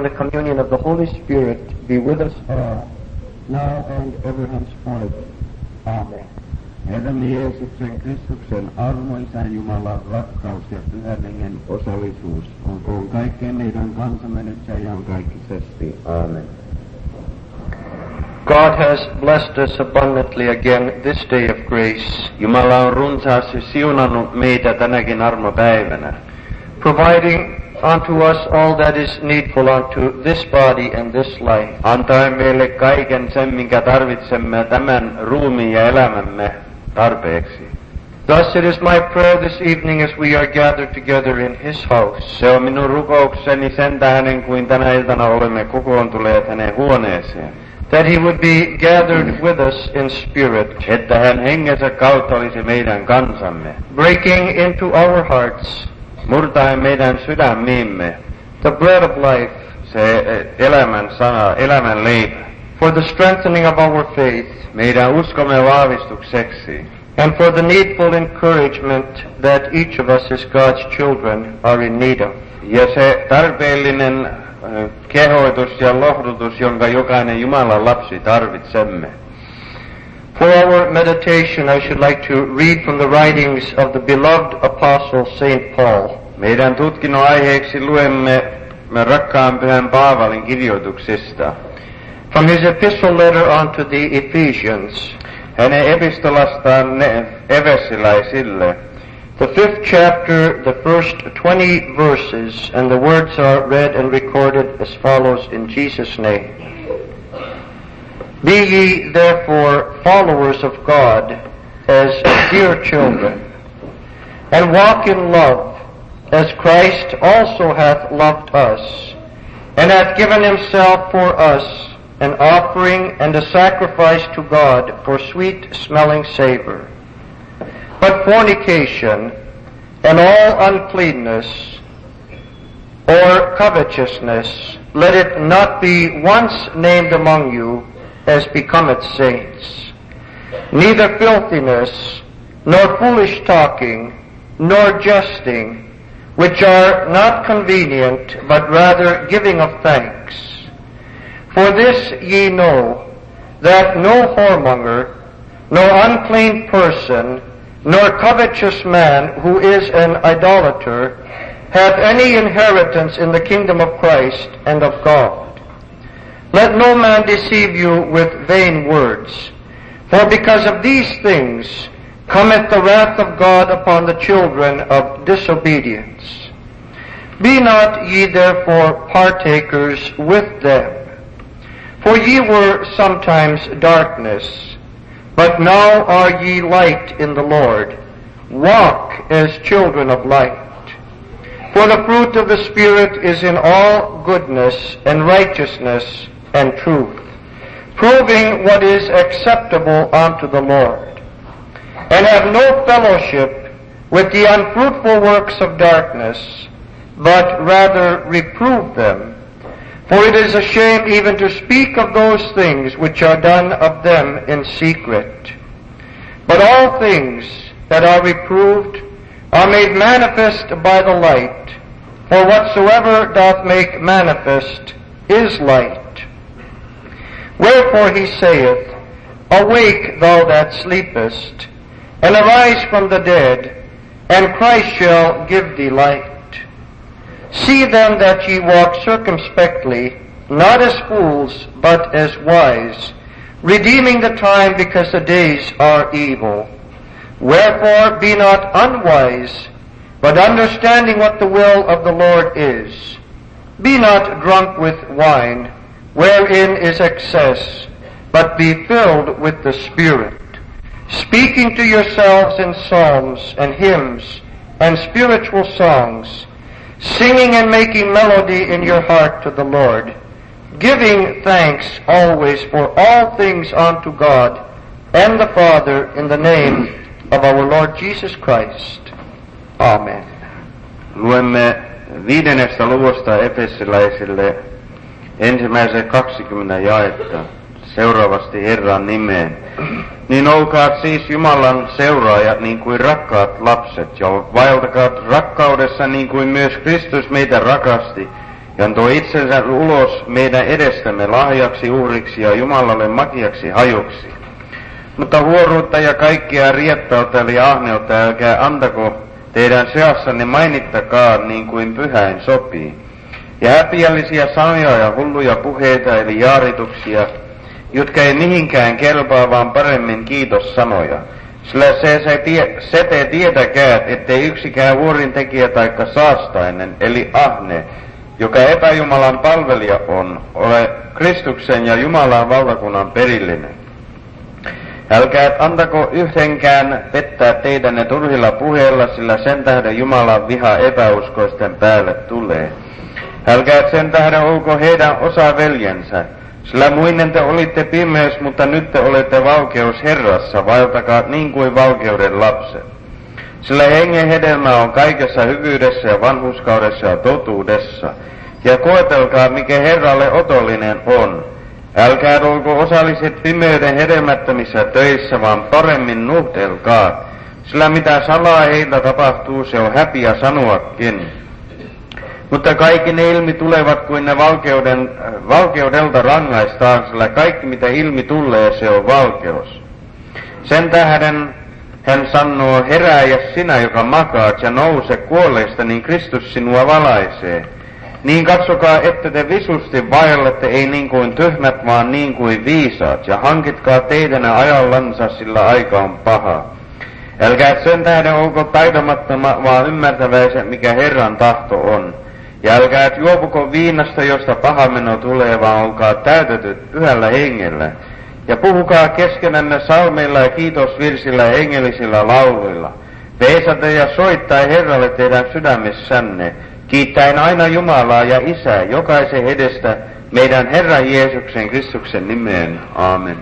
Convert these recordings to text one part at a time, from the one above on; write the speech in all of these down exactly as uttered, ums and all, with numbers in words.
the communion of the Holy Spirit be with us all, now and ever henceforth. Amen. Herramme Jeesuksen Kristuksen armo, Isän Jumalan rakkaus ja Pyhän Hengen osallisuus olkoon kaikkeen meidän kansamme nyt ja iankaikkisesti. Amen. God has blessed us abundantly again this day of grace, Jumala on runsaasti siunannut meitä tänäkin armopäivänä, providing unto us all that is needful unto this body and this life. Antaen meille kaiken sen, minkä tarvitsemme tämän ruumiin ja elämämme tarpeeksi. Thus it is my prayer this evening as we are gathered together in His house. Se on minun rukoukseni sen tähden, kuin tänä iltana olemme kokoontuneet hänen huoneeseen, that He would be gathered with us in spirit, että hän hengensä kautta olisi meidän kansamme, breaking into our hearts murtaen meidän sydämiimme the bread of life, se elämän sana, elämän leipä, for the strengthening of our faith, meidän uskomme vahvistukseksi, and for the needful encouragement that each of us as God's children are in need of. Ja se tarpeellinen kehoitus ja lohdutus, jonka jokainen Jumalan lapsi tarvitsemme. For our meditation, I should like to read from the writings of the beloved apostle Saint Paul. Meidän tutkinnon aiheeksi luemme rakkaan pyhän Paavalin kirjoituksista. From his epistle letter unto the Ephesians, hänen epistolastaan efesiläisille, the fifth chapter, the first twenty verses, and the words are read and recorded as follows in Jesus' name. Be ye therefore followers of God as dear children, and walk in love, as Christ also hath loved us, and hath given himself for us, an offering and a sacrifice to God for sweet-smelling savor. But fornication and all uncleanness or covetousness, let it not be once named among you as becometh saints, neither filthiness, nor foolish talking, nor jesting, which are not convenient, but rather giving of thanks. For this ye know, that no whoremonger, nor unclean person, nor covetous man who is an idolater, hath any inheritance in the kingdom of Christ and of God. Let no man deceive you with vain words, for because of these things cometh the wrath of God upon the children of disobedience. Be not ye therefore partakers with them. For ye were sometimes darkness, but now are ye light in the Lord. Walk as children of light. For the fruit of the Spirit is in all goodness and righteousness and truth, proving what is acceptable unto the Lord. And have no fellowship with the unfruitful works of darkness, but rather reprove them. For it is a shame even to speak of those things which are done of them in secret. But all things that are reproved are made manifest by the light, for whatsoever doth make manifest is light. Wherefore he saith, Awake, thou that sleepest, and arise from the dead, and Christ shall give thee light. See then that ye walk circumspectly, not as fools, but as wise, redeeming the time, because the days are evil. Wherefore be not unwise, but understanding what the will of the Lord is. Be not drunk with wine, wherein is excess, but be filled with the Spirit, speaking to yourselves in psalms and hymns and spiritual songs, singing and making melody in your heart to the Lord, giving thanks always for all things unto God and the Father, in the name of our Lord Jesus Christ. Amen. Luemme viidennestä luvusta efesiläisille ensimmäiset kaksikymmentä jaetta seuraavasti Herran nimeen. Niin olkaat siis Jumalan seuraajat niin kuin rakkaat lapset, ja vaeltakaa rakkaudessa niin kuin myös Kristus meitä rakasti ja antoi itsensä ulos meidän edestämme lahjaksi, uhriksi ja Jumalalle makiaksi hajuksi. Mutta huoruutta ja kaikkia riettautta eli ahneutta älkää antako teidän seassanne mainittakaan niin kuin pyhäin sopii. Ja häpiällisiä sanoja ja hulluja puheita eli jaarituksia, jotka ei mihinkään kelpaa, vaan paremmin kiitossanoja. Sillä se, se, tie, se te tietäkää, ettei yksikään vuorintekijä taikka saastainen, eli ahne, joka epäjumalan palvelija on, ole Kristuksen ja Jumalan valtakunnan perillinen. Älkää antako yhdenkään pettää teidänne turhilla puheilla, sillä sen tähden Jumalan viha epäuskoisten päälle tulee. Älkää sen tähden olko heidän osa veljensä, sillä muinen te olitte pimeys, mutta nyt te olette valkeus Herrassa, vaeltakaa niin kuin valkeuden lapset. Sillä hengen hedelmä on kaikessa hyvyydessä ja vanhurskaudessa ja totuudessa, ja koetelkaa, mikä Herralle otollinen on. Älkää olko osalliset pimeyden hedelmättömissä töissä, vaan paremmin nuhtelkaa, sillä mitä salaa heiltä tapahtuu, se on häpiä sanoakin. Mutta kaikki ne ilmi tulevat kuin ne valkeuden, valkeudelta rangaistaan, sillä kaikki mitä ilmi tulee, se on valkeus. Sen tähden hän sanoo, herää ja sinä, joka makaat, ja nouse kuolleista, niin Kristus sinua valaisee. Niin katsokaa, että te visusti vaellette, ei niin kuin tyhmät, vaan niin kuin viisaat, ja hankitkaa teidänä ajallansa, sillä aika on paha. Älkää sen tähden olko taidomattoma, vaan ymmärtäväisen, mikä Herran tahto on. Ja älkää juopuko viinasta, josta paha meno tulee, vaan olkaa täytetyt pyhällä hengellä. Ja puhukaa keskenänne salmeilla ja kiitosvirsillä ja hengellisillä lauluilla. Veisata ja soittaa Herralle teidän sydämessänne, kiittäen aina Jumalaa ja Isää jokaisen edestä meidän Herran Jeesuksen Kristuksen nimeen. Aamen.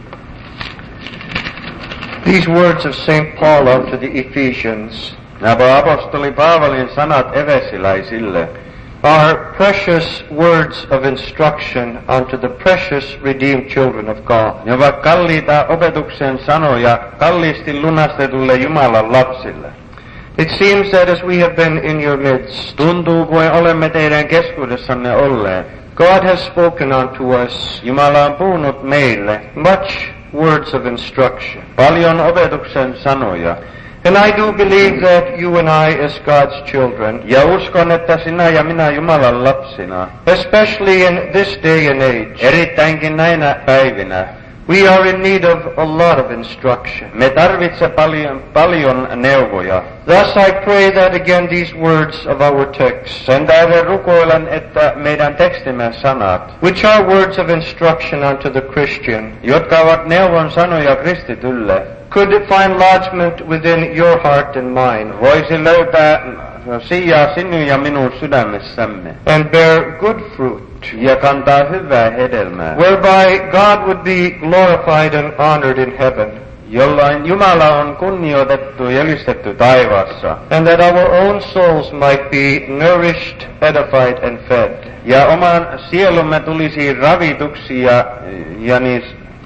These words of Saint Paul unto the Ephesians Nämä apostoli Paavalin sanat efesiläisille are precious words of instruction unto the precious redeemed children of God. Ne ovat kalliita opetuksen sanoja kalliisti lunastetulle Jumalan lapsille. It seems that as we have been in your midst, Tuntuu kuin olemme teidän keskuudessanne olleet. God has spoken unto us Jumala on puhunut meille much words of instruction. paljon opetuksen sanoja. And I do believe that you and I as God's children, Ja uskon, että sinä ja minä Jumalan lapsina, especially in this day and age, erittäinkin näinä päivinä, we are in need of a lot of instruction. me tarvitsemme paljon, paljon neuvoja. Thus I pray that again these words of our text, Sen tähden rukoilen, että meidän tekstimme sanat, which are words of instruction unto the Christian, jotka ovat neuvon sanoja kristitylle, could find lodgment within your heart and mine, voisi löytää sijaa sinun ja minun sydämessämme and bear good fruit, ja kantaa hyvää hedelmää, whereby God would be glorified and honored in heaven, jolloin Jumala on kunnioitettu ja ylistetty taivaassa, and that our own souls might be nourished, edified, and fed. ja oman sielumme tulisi ravituksi ja, ja niin,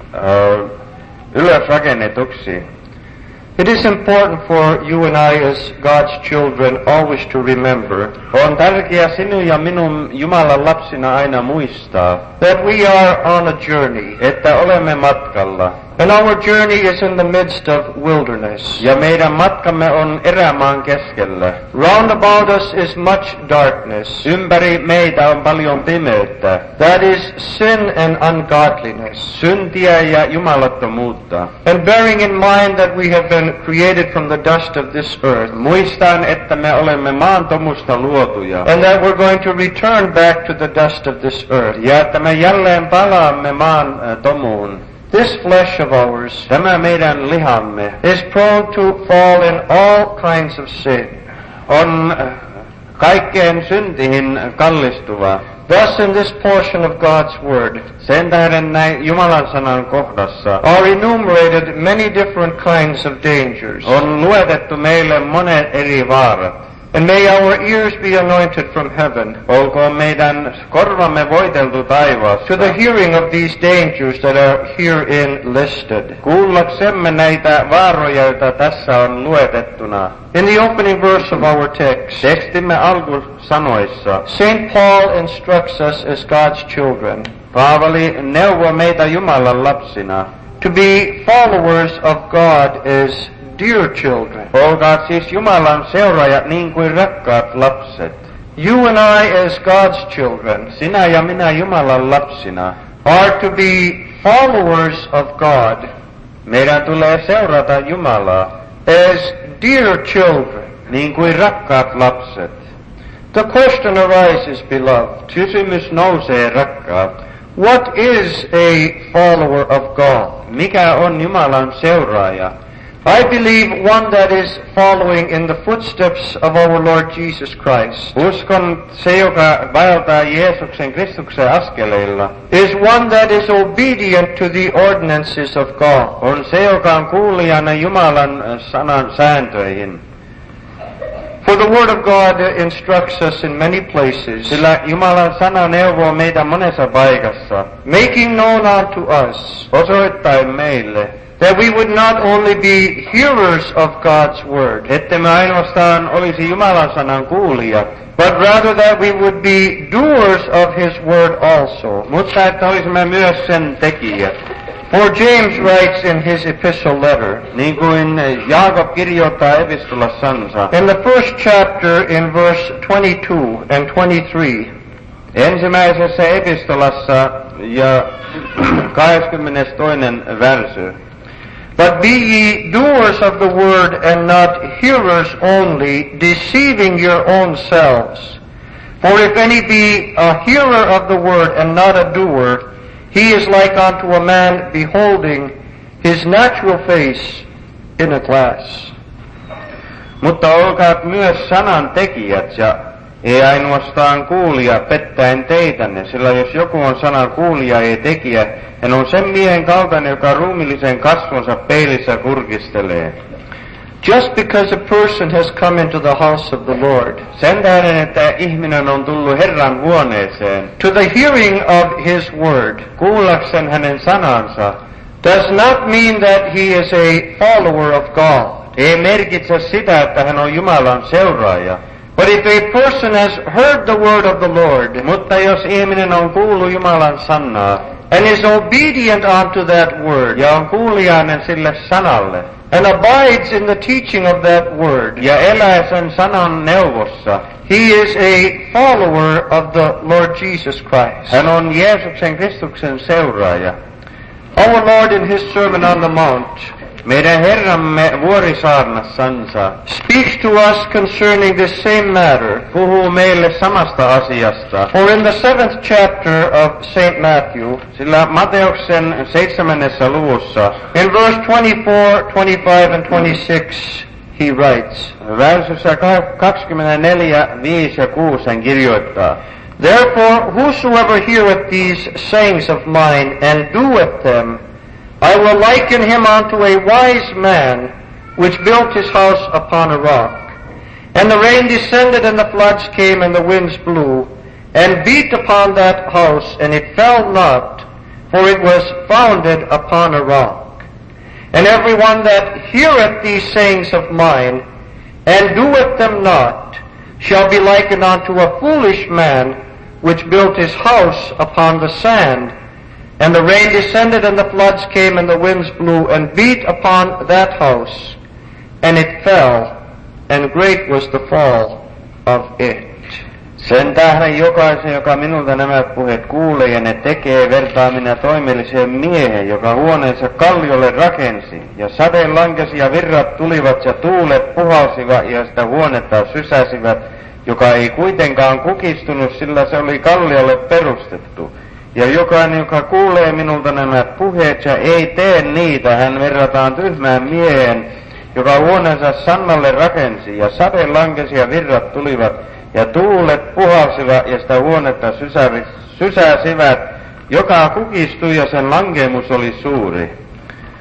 uh, ylösrakennetuksi. It is important for you and I as God's children always to remember On tärkeää sinun ja minun Jumalan lapsina aina muistaa, that we are on a journey, että olemme matkalla. and our journey is in the midst of wilderness. Ja meidän matkamme on erämaan keskellä. Round about us is much darkness. Ympäri meitä on paljon pimeyttä, That is sin and ungodliness. syntiä ja jumalattomuutta. And bearing in mind that we have been created from the dust of this earth, Muistan, että me olemme maantomusta luotuja, and that we're going to return back to the dust of this earth, ja että me jälleen palaamme maan äh, tomuun. this flesh of ours Tämä meidän lihamme is prone to fall in all kinds of sin. on äh, kaikkeen syntihin kallistuva. Thus in this portion of God's word Sen tähden näin Jumalan sanan kohdassa are enumerated many different kinds of dangers. on luetettu meille monet eri vaarat. And may our ears be anointed from heaven Olkoon meidän korvamme voiteltu taivaasta. to the hearing of these dangers that are herein listed. Kuullaksemme näitä vaaroja, joita tässä on luetettuna. In the opening verse of our text, Tekstimme alkusanoissa Saint Paul instructs us as God's children Paavali neuvoo meitä Jumalan lapsina. to be followers of God as dear children. Olkaa siis Jumalan seuraajat niin kuin rakkaat lapset. You and I as God's children Sinä ja minä Jumalan lapsina. are to be followers of God Meidän tulee seurata Jumalaa as dear children. niin kuin rakkaat lapset. The question arises, beloved, Kysymys nousee, rakkaat. what is a follower of God? Mikä on Jumalan seuraaja? I believe one that is following in the footsteps of our Lord Jesus Christ Uskon se, joka vaeltaa Jeesuksen Kristuksen askeleilla, is one that is obedient to the ordinances of God. on se, joka on kuulijana Jumalan sanan sääntöihin. For the Word of God instructs us in many places, Sillä Jumalan sana neuvoo meitä monessa paikassa, making known unto us osoittain meille, that we would not only be hearers of God's Word, että me ainoastaan olisi Jumalan sanan kuulijat, but rather that we would be doers of His Word also. mutta että olisimme myös sen tekijät. For James writes in his epistle letter, Niin kuin Jaakob kirjoittaa epistolassansa, in the first chapter in verse twenty-two and twenty-three, ensimmäisessä epistolassa ja kahdeskymmenestoinen värsy. but be ye doers of the word and not hearers only, deceiving your own selves. For if any be a hearer of the word and not a doer, he is like unto a man beholding his natural face in a glass. Mutta olkaat myös sanan tekijät ja ei ainoastaan kuulija pettäen teitänne, sillä jos joku on sanan kuulija ei tekijä, hän on sen miehen kaltainen, joka ruumillisen kasvonsa peilissä kurkistelee. Just because a person has come into the house of the Lord, Sen tähden, että ihminen on tullut Herran huoneeseen, to the hearing of his word, kuullakseen hänen sanansa, does not mean that he is a follower of God. ei merkitse sitä, että hän on Jumalan seuraaja. But if a person has heard the word of the Lord Mutta jos ihminen on kuullut Jumalan sanaa and is obedient unto that word ja on kuulijainen sille sanalle and abides in the teaching of that word, ja elää sen sanan neuvossa, he is a follower of the Lord Jesus Christ. hän on Jeesuksen Kristuksen seuraaja. Our Lord in his Sermon on the Mount Meidän Herramme vuorisaarnassansa speaks to us concerning this same matter. puhuu meille samasta asiasta, For in the seventh chapter of Saint Matthew, sillä Mateuksen seitsemännessä luvussa in verse twenty-four, twenty-five, and twenty-six, he writes, väysyssä kaksikymmentäneljä, viisi ja kuusi hän kirjoittaa, Therefore, whosoever heareth these sayings of mine and doeth them, I will liken him unto a wise man, which built his house upon a rock. And the rain descended, and the floods came, and the winds blew, and beat upon that house, and it fell not, for it was founded upon a rock. And every one that heareth these sayings of mine, and doeth them not, shall be likened unto a foolish man, which built his house upon the sand. And the rain descended, and the floods came, and the winds blew, and beat upon that house, and it fell, and great was the fall of it. Sen tähden jokaisen, joka minulta nämä puheet kuulee ja ne tekee, vertaa minä toimelliseen miehen, joka huoneensa kalliolle rakensi, ja sade lankesi ja virrat tulivat ja tuulet puhalsivat ja sitä huonetta sysäsivät, joka ei kuitenkaan kukistunut, sillä se oli kalliolle perustettu. Ja jokainen, joka kuulee minulta nämä puheet ja ei tee niitä, hän verrataan tyhmään miehen, joka huoneensa sannalle rakensi, ja sade lankesi ja virrat tulivat, ja tuulet puhalsivat ja sitä huonetta sysäsivät, joka kukistui ja sen lankemus oli suuri.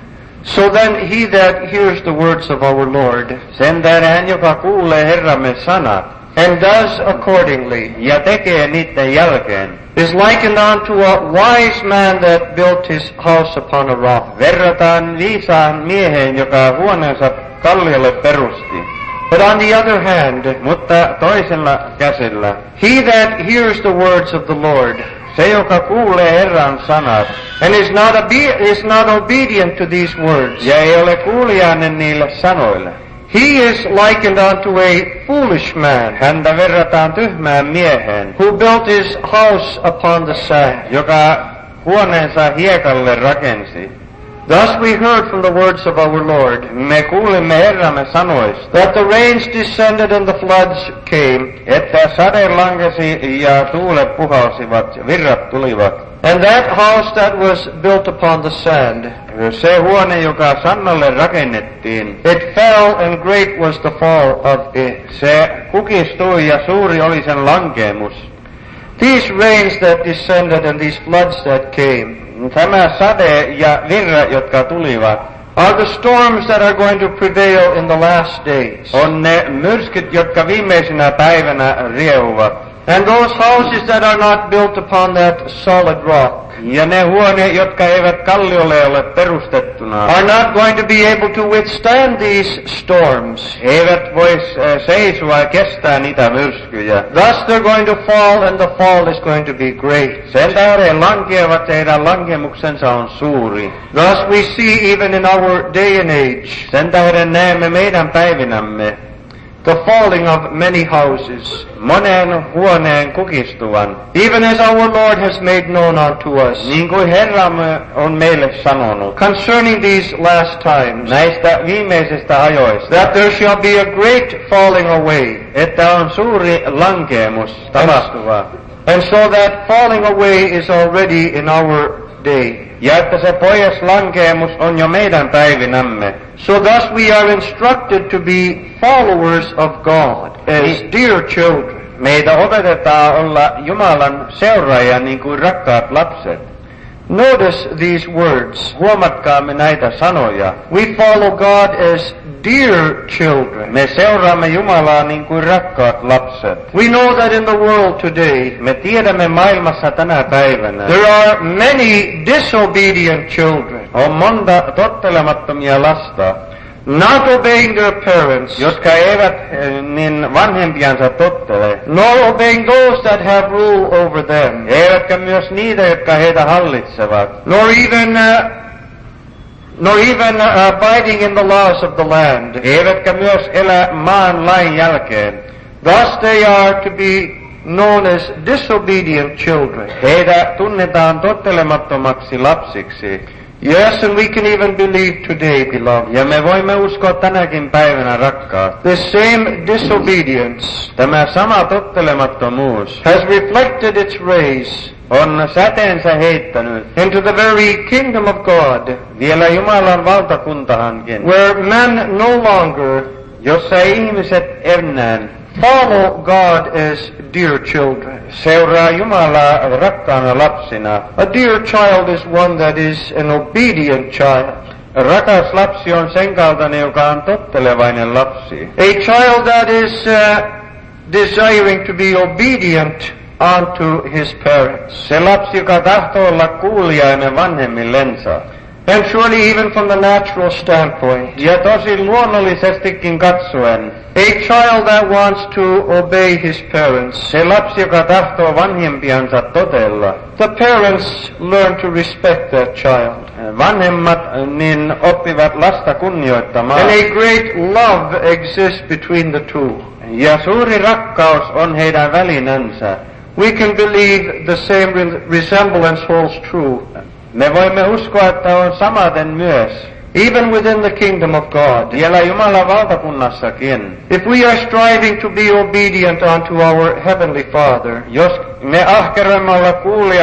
So then he that hears the words of our Lord Sen tähden hän, joka kuulee Herramme sanat and does accordingly ja tekee niiden jälkeen, is likened unto a wise man that built his house upon a rock. verrataan viisaan mieheen, joka huoneensa kalliolle perusti. But on the other hand, Mutta toisella käsellä, he that hears the words of the Lord se joka kuulee Herran sanat and is not, obe- is not obedient to these words, ja ei ole kuulijainen niille sanoille, he is likened unto a foolish man häntä verrataan tyhmään mieheen, who built his house upon the sand. joka huoneensa hiekalle rakensi. Thus we heard from the words of our Lord Me kuulimme Herramme sanoista, that the rains descended and the floods came, että sade lankesi ja tuulet puhalsivat, virrat tulivat. and that house that was built upon the sand, Se huone, joka sannalle rakennettiin, it fell, and great was the fall of it. se kukistui ja suuri oli sen lankeemus. These rains that descended and these floods that came Tämä sade ja virra, jotka tulivat, are the storms that are going to prevail in the last days. on ne myrskyt, jotka viimeisenä päivänä riehuvat. And those houses that are not built upon that solid rock Ja ne huoneet, jotka eivät kalliolle ole perustettuna, are not going to be able to withstand these storms. eivät vois äh, seisoa ja kestää niitä myrskyjä. Thus they're going to fall, and the fall is going to be great. Sen tähden lankeavat ja heidän lankemuksensa on suuri. Thus we see even in our day and age Sen tähden näemme meidän päivinämme the falling of many houses, monen huoneen kukistuvan, even as our Lord has made known unto us niin kuin Herramme on meille sanonut concerning these last times, näistä viimeisistä ajoista, that there shall be a great falling away. että on suuri lankeemus tapahtuva, And so that falling away is already in our day. ja että se pois lankeemus on jo meidän päivinämme. So thus we are instructed to be followers of God as dear children. Meitä opetetaan olla Jumalan seuraajia niin kuin rakkaat lapset. Notice these words. Huomatkaamme näitä sanoja. We follow God as dear children. Me seuraamme Jumalaa niin kuin rakkaat lapset. We know that in the world today Me tiedämme maailmassa tänä päivänä there are many disobedient children, on monta tottelemattomia lasta, not obeying their parents, jotka eivät eh, niin vanhempiansa tottele, nor obeying those that have rule over them, eivätkä myös niitä, jotka heitä hallitsevat, nor even uh, nor even uh, abiding in the laws of the land. eivätkä myös elä maan lain jälkeen. Thus they are to be known as disobedient children. Heitä tunnetaan tottelemattomaksi lapsiksi. Yes, and we can even believe today, beloved, Ja me voimme uskoa tänäkin päivänä, rakkaat. the same disobedience Tämä sama tottelemattomuus has reflected its rays on säteensä heittänyt into the very kingdom of God, vielä Jumalan valtakuntahankin, where men no longer jossa ihmiset enää follow God as dear children. seuraa Jumalaa rakkaana lapsina. A dear child is one that is an obedient child. Rakas lapsi on sen kaltainen, joka on tottelevainen lapsi. A child that is uh, desiring to be obedient unto his parents. Se lapsi, joka tahtoo olla kuulijainen vanhemmillensa. And surely even from the natural standpoint, Ja tosi luonnollisestikin katsoen, a child that wants to obey his parents, se lapsi, joka tahtoo vanhempiansa totella, the parents learn to respect that child. vanhemmat niin oppivat lasta kunnioittamaan. And a great love exists between the two. Ja suuri rakkaus on heidän välinänsä. We can believe the same re- resemblance holds true, Me voimme uskoa, että on samaten myös even within the kingdom of God. vielä Jumalan valtakunnassakin. If we are striving to be obedient unto our Heavenly Father, Jos me ahkeroimme olla kuuliaiset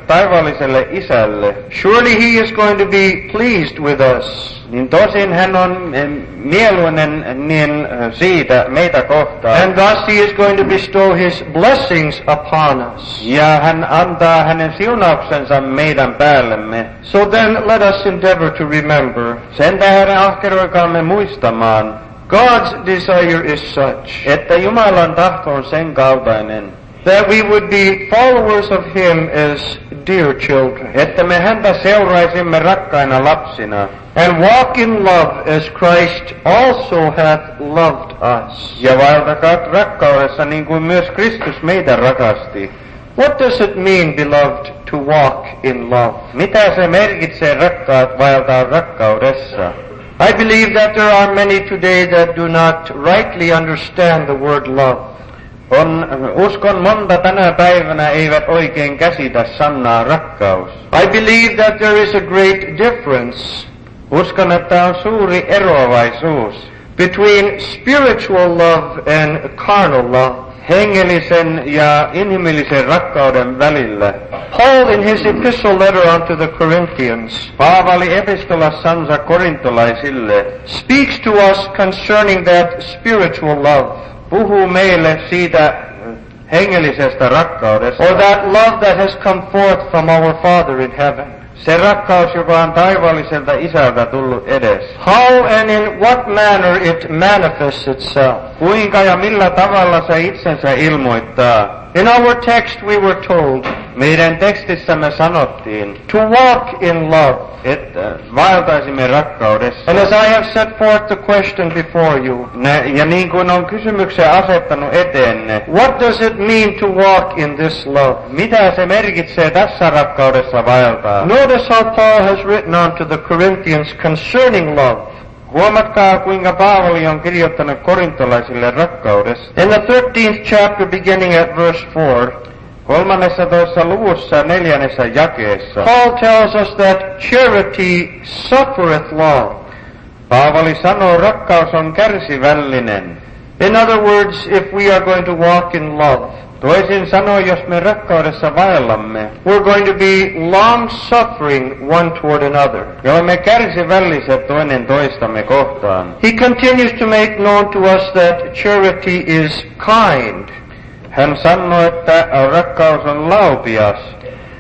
taivaalliselle isälle, surely he is going to be pleased with us. niin tosin hän on eh, mieluinen niin eh, siitä meitä kohtaan. And thus he is going to bestow his blessings upon us. Ja hän antaa hänen siunauksensa meidän päällemme. So then let us endeavor to remember. Sen tähden ahkeroikaamme muistamaan, God's desire is such että Jumalan tahto on sen kaltainen, that we would be followers of him as dear children, että me häntä seuraisimme rakkaina lapsina and walk in love as Christ also hath loved us. ja vaeltakaa rakkaudessa niin kuin myös Kristus meitä rakasti. What does it mean, beloved, to walk in love? Mitä se merkitsee, rakkaat, vaeltaa rakkaudessa? I believe that there are many today that do not rightly understand the word love. On, uskon monta tänä päivänä eivät oikein käsitä sanaa rakkaus. I believe that there is a great difference Uskon, että on suuri eroavaisuus between spiritual love and carnal love. hengellisen ja inhimillisen rakkauden välillä. Paul, in his epistle letter unto the Corinthians, Paavali epistolassansa korintolaisille speaks to us concerning that spiritual love, puhuu meille siitä hengellisestä rakkaudesta, or that love that has come forth from our Father in heaven. se rakkaus, joka on taivaalliselta isältä tullut edes. How and in what manner it manifests itself. Kuinka ja millä tavalla se itsensä ilmoittaa? In our text we were told Meidän tekstissämme sanottiin, to walk in love. että vaeltaisimme rakkaudessa. And as I have set forth the question before you, Ne, ja niin kuin on kysymyksen asettanut eteenne, what does it mean to walk in this love? mitä se merkitsee tässä rakkaudessa vaeltaa? Notice how Paul has written unto the Corinthians concerning love. Huomatkaa, kuinka Paavali on kirjoittanut korintolaisille rakkaudesta. In the thirteenth chapter, beginning at verse four, kolmannessa toista luvussa neljännessä jakeessa Paul tells us that charity suffereth long. Paavali sanoo, rakkaus on kärsivällinen. In other words, if we are going to walk in love, Toisin sanoen, jos me rakkaudessa vaellamme, we're going to be long-suffering one toward another. ja olemme kärsivälliset toinen toistamme kohtaan. He continues to make known to us that charity is kind. Hän sanoo, että rakkaus on laupias.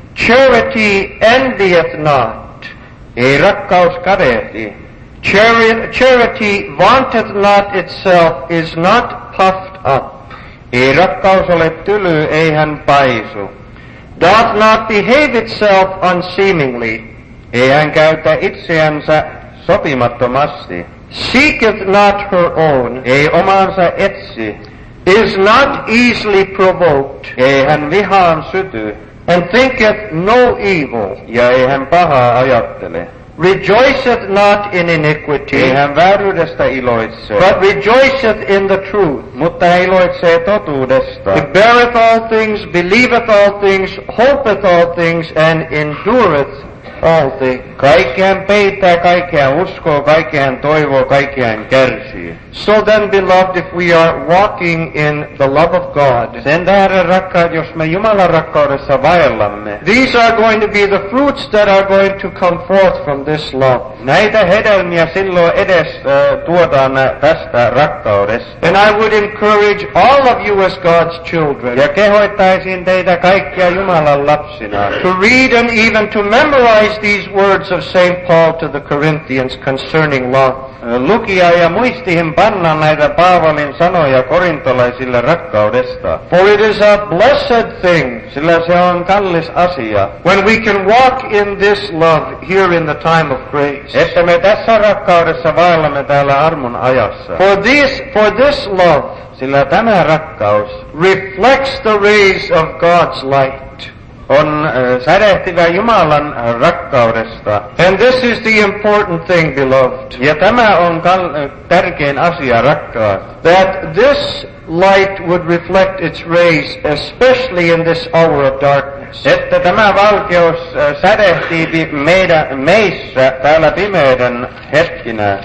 Charity envieth not. Ei rakkaus kadehdi. Chari- charity vaunteth not itself, is not puffed up. Ei rakkaus ole tyly, ei hän paisu. Doth not behave itself unseemingly. Ei hän käytä itseänsä sopimattomasti. Seeketh not her own. Ei omansa etsi. Is not easily provoked. Ei hän vihaan syty. And thinketh no evil. Ja ei hän pahaa ajattele. Rejoiceth not in iniquity. Ei hän vääryydestä iloitse. But rejoiceth in the truth. Mutta hän iloitsee totuudesta. It beareth all things, believeth all things, hopeth all things, and endureth all things. Kaikkiaan peittää, kaikkiaan uskoo, kaikkiaan toivoo, kaikkiaan kärsii. So then, beloved, if we are walking in the love of God, Sen tähden, rakkaat, jos me Jumalan rakkaudessa vaellamme, these are going to be the fruits that are going to come forth from this love. näitä hedelmiä silloin edes äh, tuodaan tästä rakkaudesta. And I would encourage all of you as God's children Ja kehoittaisin teitä kaikkia Jumalan lapsina to read and even to memorize these words of Saint Paul to the Corinthians concerning love. lukia ja muistiin panna näitä Paavalin sanoja korintolaisille rakkaudesta. For it is a blessed thing Sillä se on kallis asia, when we can walk in this love here in the time of grace. että me tässä rakkaudessa vaellamme täällä armon ajassa. For this, for this love Sillä tämä rakkaus reflects the rays of God's light. on äh, sädehtivä Jumalan rakkaudesta. And this is the important thing, beloved, Ja tämä on kal- äh, tärkein asia, rakkaat. that this light would reflect its rays, especially in this hour of darkness. Että tämä valkeus äh, sädehtii meidän, meissä täällä pimeyden hetkinä.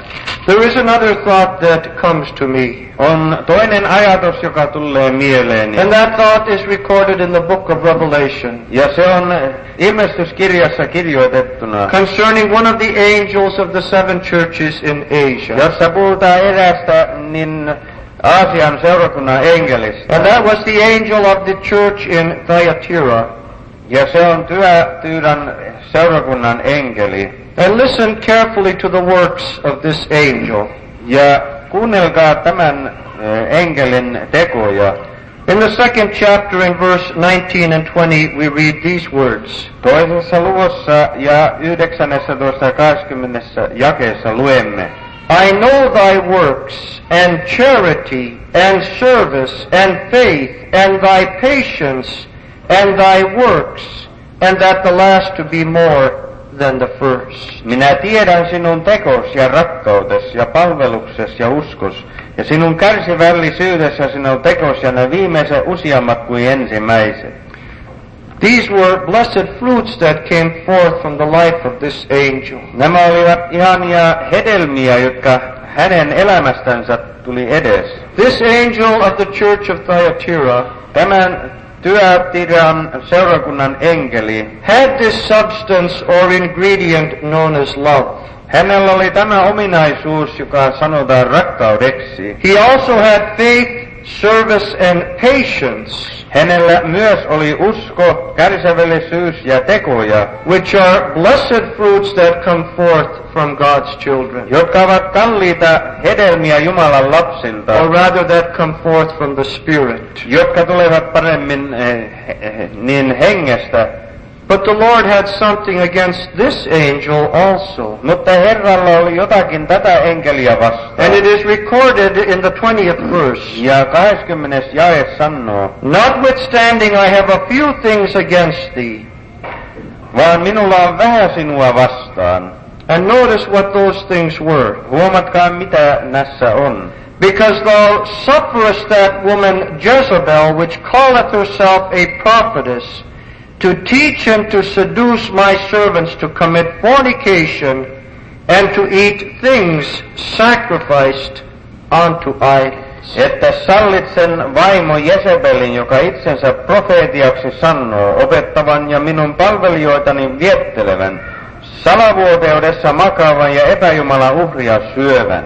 There is another thought that comes to me. On toinen ajatus, joka tulee mieleeni. And that thought is recorded in the book of Revelation. Ja se on ilmestyskirjassa kirjoitettuna. Concerning one of the angels of the seven churches in Asia. Jossa puhutaan eräästä niin Aasian seurakunnan enkelistä. And that was the angel of the church in Thyatira. Ja se on Thyatiran seurakunnan enkeli. And listen carefully to the works of this angel. Ja kuunnelkaa tämän enkelin tekoja. In the second chapter in verse nineteen and twenty we read these words. Toisessa luvussa ja yhdeksännessä ja kaksikymmenessä jakeessa luemme. I know thy works, and charity, and service, and faith, and thy patience, and thy works, and that the last to be more than the first. Minä tiedän sinun tekos ja rakkautes ja palvelukses ja uskos, ja sinun kärsivällisyydes ja sinun tekos ja ne viimeiset useammat kuin ensimmäiset. These were blessed fruits that came forth from the life of this angel. Nämä olivat ihania hedelmiä, jotka hänen elämästänsä tuli edes. This angel of the church of Thyatira, tämän Thyatiran seurakunnan enkeli, had this substance or ingredient known as love. Hänellä oli tämä ominaisuus, joka sanotaan rakkaudeksi. He also had faith, service and patience. Hänellä myös oli usko, kärsivällisyys ja tekoja, which are blessed fruits that come forth from God's children. Jotka ovat kalliita hedelmiä Jumalan lapsilta. Or rather that come forth from the Spirit. Jotka tulevat paremmin eh, eh, niin hengestä. But the Lord had something against this angel also. Mutta Herralla oli jotakin tätä enkeliä vastaan. And it is recorded in the twentieth verse. Ja kahdeskymmenes jae sanoo. Notwithstanding I have a few things against thee. Vaan minulla on vähän sinua vastaan. And notice what those things were. Huomatkaa mitä näissä on. Because thou sufferest that woman Jezebel, which calleth herself a prophetess, to teach and to seduce my servants to commit fornication and to eat things sacrificed unto idols. Että sallit sen vaimo Jezebelin, joka itsensä profeetiaksi sanoo, opettavan ja minun palvelijoitani viettelevän, salavuoteudessa makaavan ja epäjumalan uhria syövän.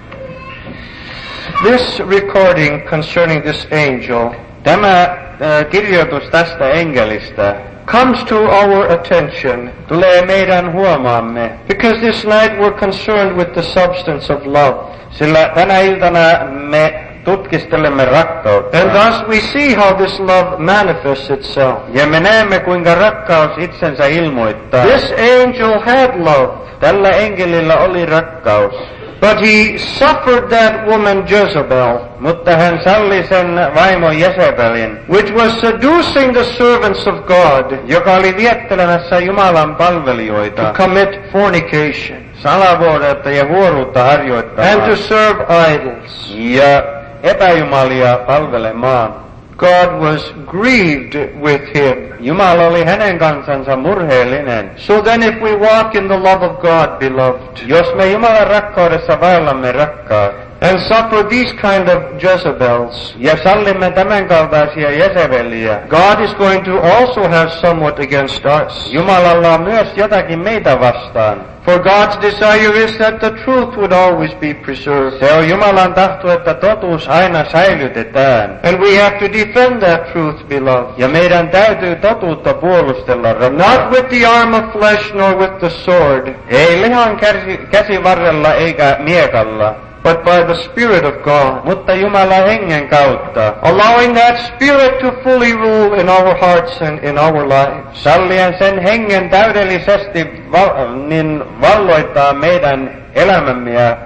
This recording concerning this angel, tämä kirjoitus tästä enkelistä, comes to our attention tulee meidän huomaamme, because this night we're concerned with the substance of love. Sillä tänä iltana me tutkistelemme rakkautta. And thus we see how this love manifests itself. Ja me näemme kuinka rakkaus itsensä ilmoittaa. This angel had love. Tällä enkelillä oli rakkaus. But he suffered that woman Jezebel, mutta hän salli sen vaimon Jezebelin, which was seducing the servants of God, joka oli viettelemässä Jumalan palvelijoita, to commit fornication, salavuodetta ja huoruutta harjoittamaan, and to serve idols. Ja epäjumalia palvelemaan. God was grieved with him. Jumala oli hänen kansansa murheellinen. So then if we walk in the love of God, beloved, jos me Jumalan rakkaudessa vaellamme rakkaat, and suffer these kind of Jezebels, ja sallimme tämän kaltaisia Jezebeliä, God is going to also have somewhat against us. Jumalalla on myös jotakin meitä vastaan. For God's desire is that the truth would always be preserved. Se on Jumalan tahto, että totuus aina säilytetään. And we have to defend that truth, beloved. Ja meidän täytyy totuutta puolustella, rakkaat. Not with the arm of flesh nor with the sword. Ei lihan kärsi, käsivarrella eikä miekalla, but by the Spirit of God. Mutta Jumalan hengen kautta. Allowing that Spirit to fully rule in our hearts and in our lives. Sallien sen hengen täydellisesti val, niin valloittaa meidän elämämme ja,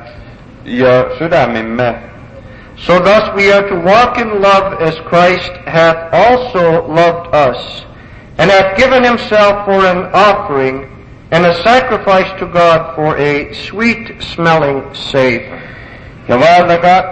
ja sydämimme. So thus we are to walk in love as Christ hath also loved us, and hath given himself for an offering and a sacrifice to God for a sweet-smelling savor. Ja vaeltakaa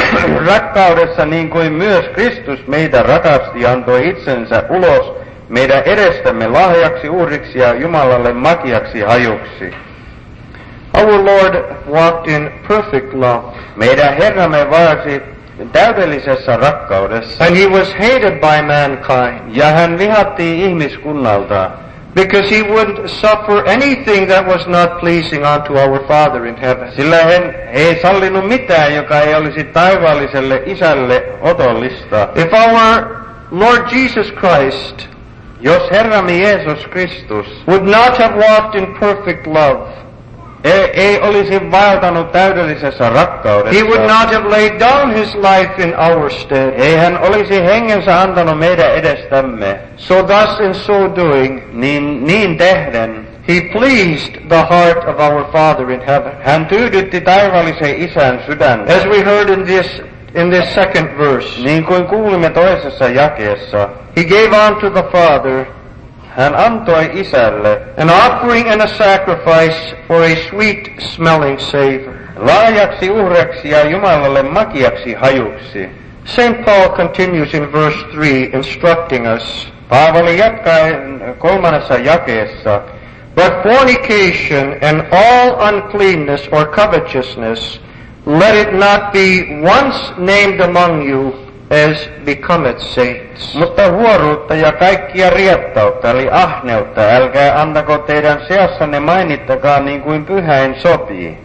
rakkaudessa niin kuin myös Kristus meitä rakasti ja antoi itsensä ulos meidän edestämme lahjaksi, uhriksi ja Jumalalle makiaksi hajuksi. Our Lord walked in perfect love, Meidän Herramme vaasi täydellisessä rakkaudessa. and he was hated by mankind Ja hän vihattiin ihmiskunnalta, because he wouldn't suffer anything that was not pleasing unto our Father in heaven. sillä hän ei sallinut mitään, joka ei olisi taivaalliselle isälle otollista. If our Lord Jesus Christ Jos Herramme Jeesus Kristus would not have walked in perfect love, ei, ei olisi vaeltanut täydellisessä rakkaudessa, he would not have laid down his life in our stead. ei hän olisi hengensä antanut meidän edestämme, So thus in so doing, niin, niin tehden he pleased the heart of our Father in heaven. hän tyydytti taivaallisen isän sydäntä. As we heard in this in this second verse, Niin kuin kuulimme toisessa jakeessa, he gave unto the Father hän antoi isälle an offering and a sacrifice for a sweet smelling savor. laajaksi uhreksi ja Jumalalle makiaksi hajuksi. Saint Paul continues in verse three, instructing us, Paavali jatkaa kolmannessa jakeessa, but fornication and all uncleanness or covetousness, let it not be once named among you as becometh saints. mutta huoruutta ja kaikkia riettautta eli ahneutta älkää antako teidän seassanne mainittakaa niin kuin pyhäin sopii.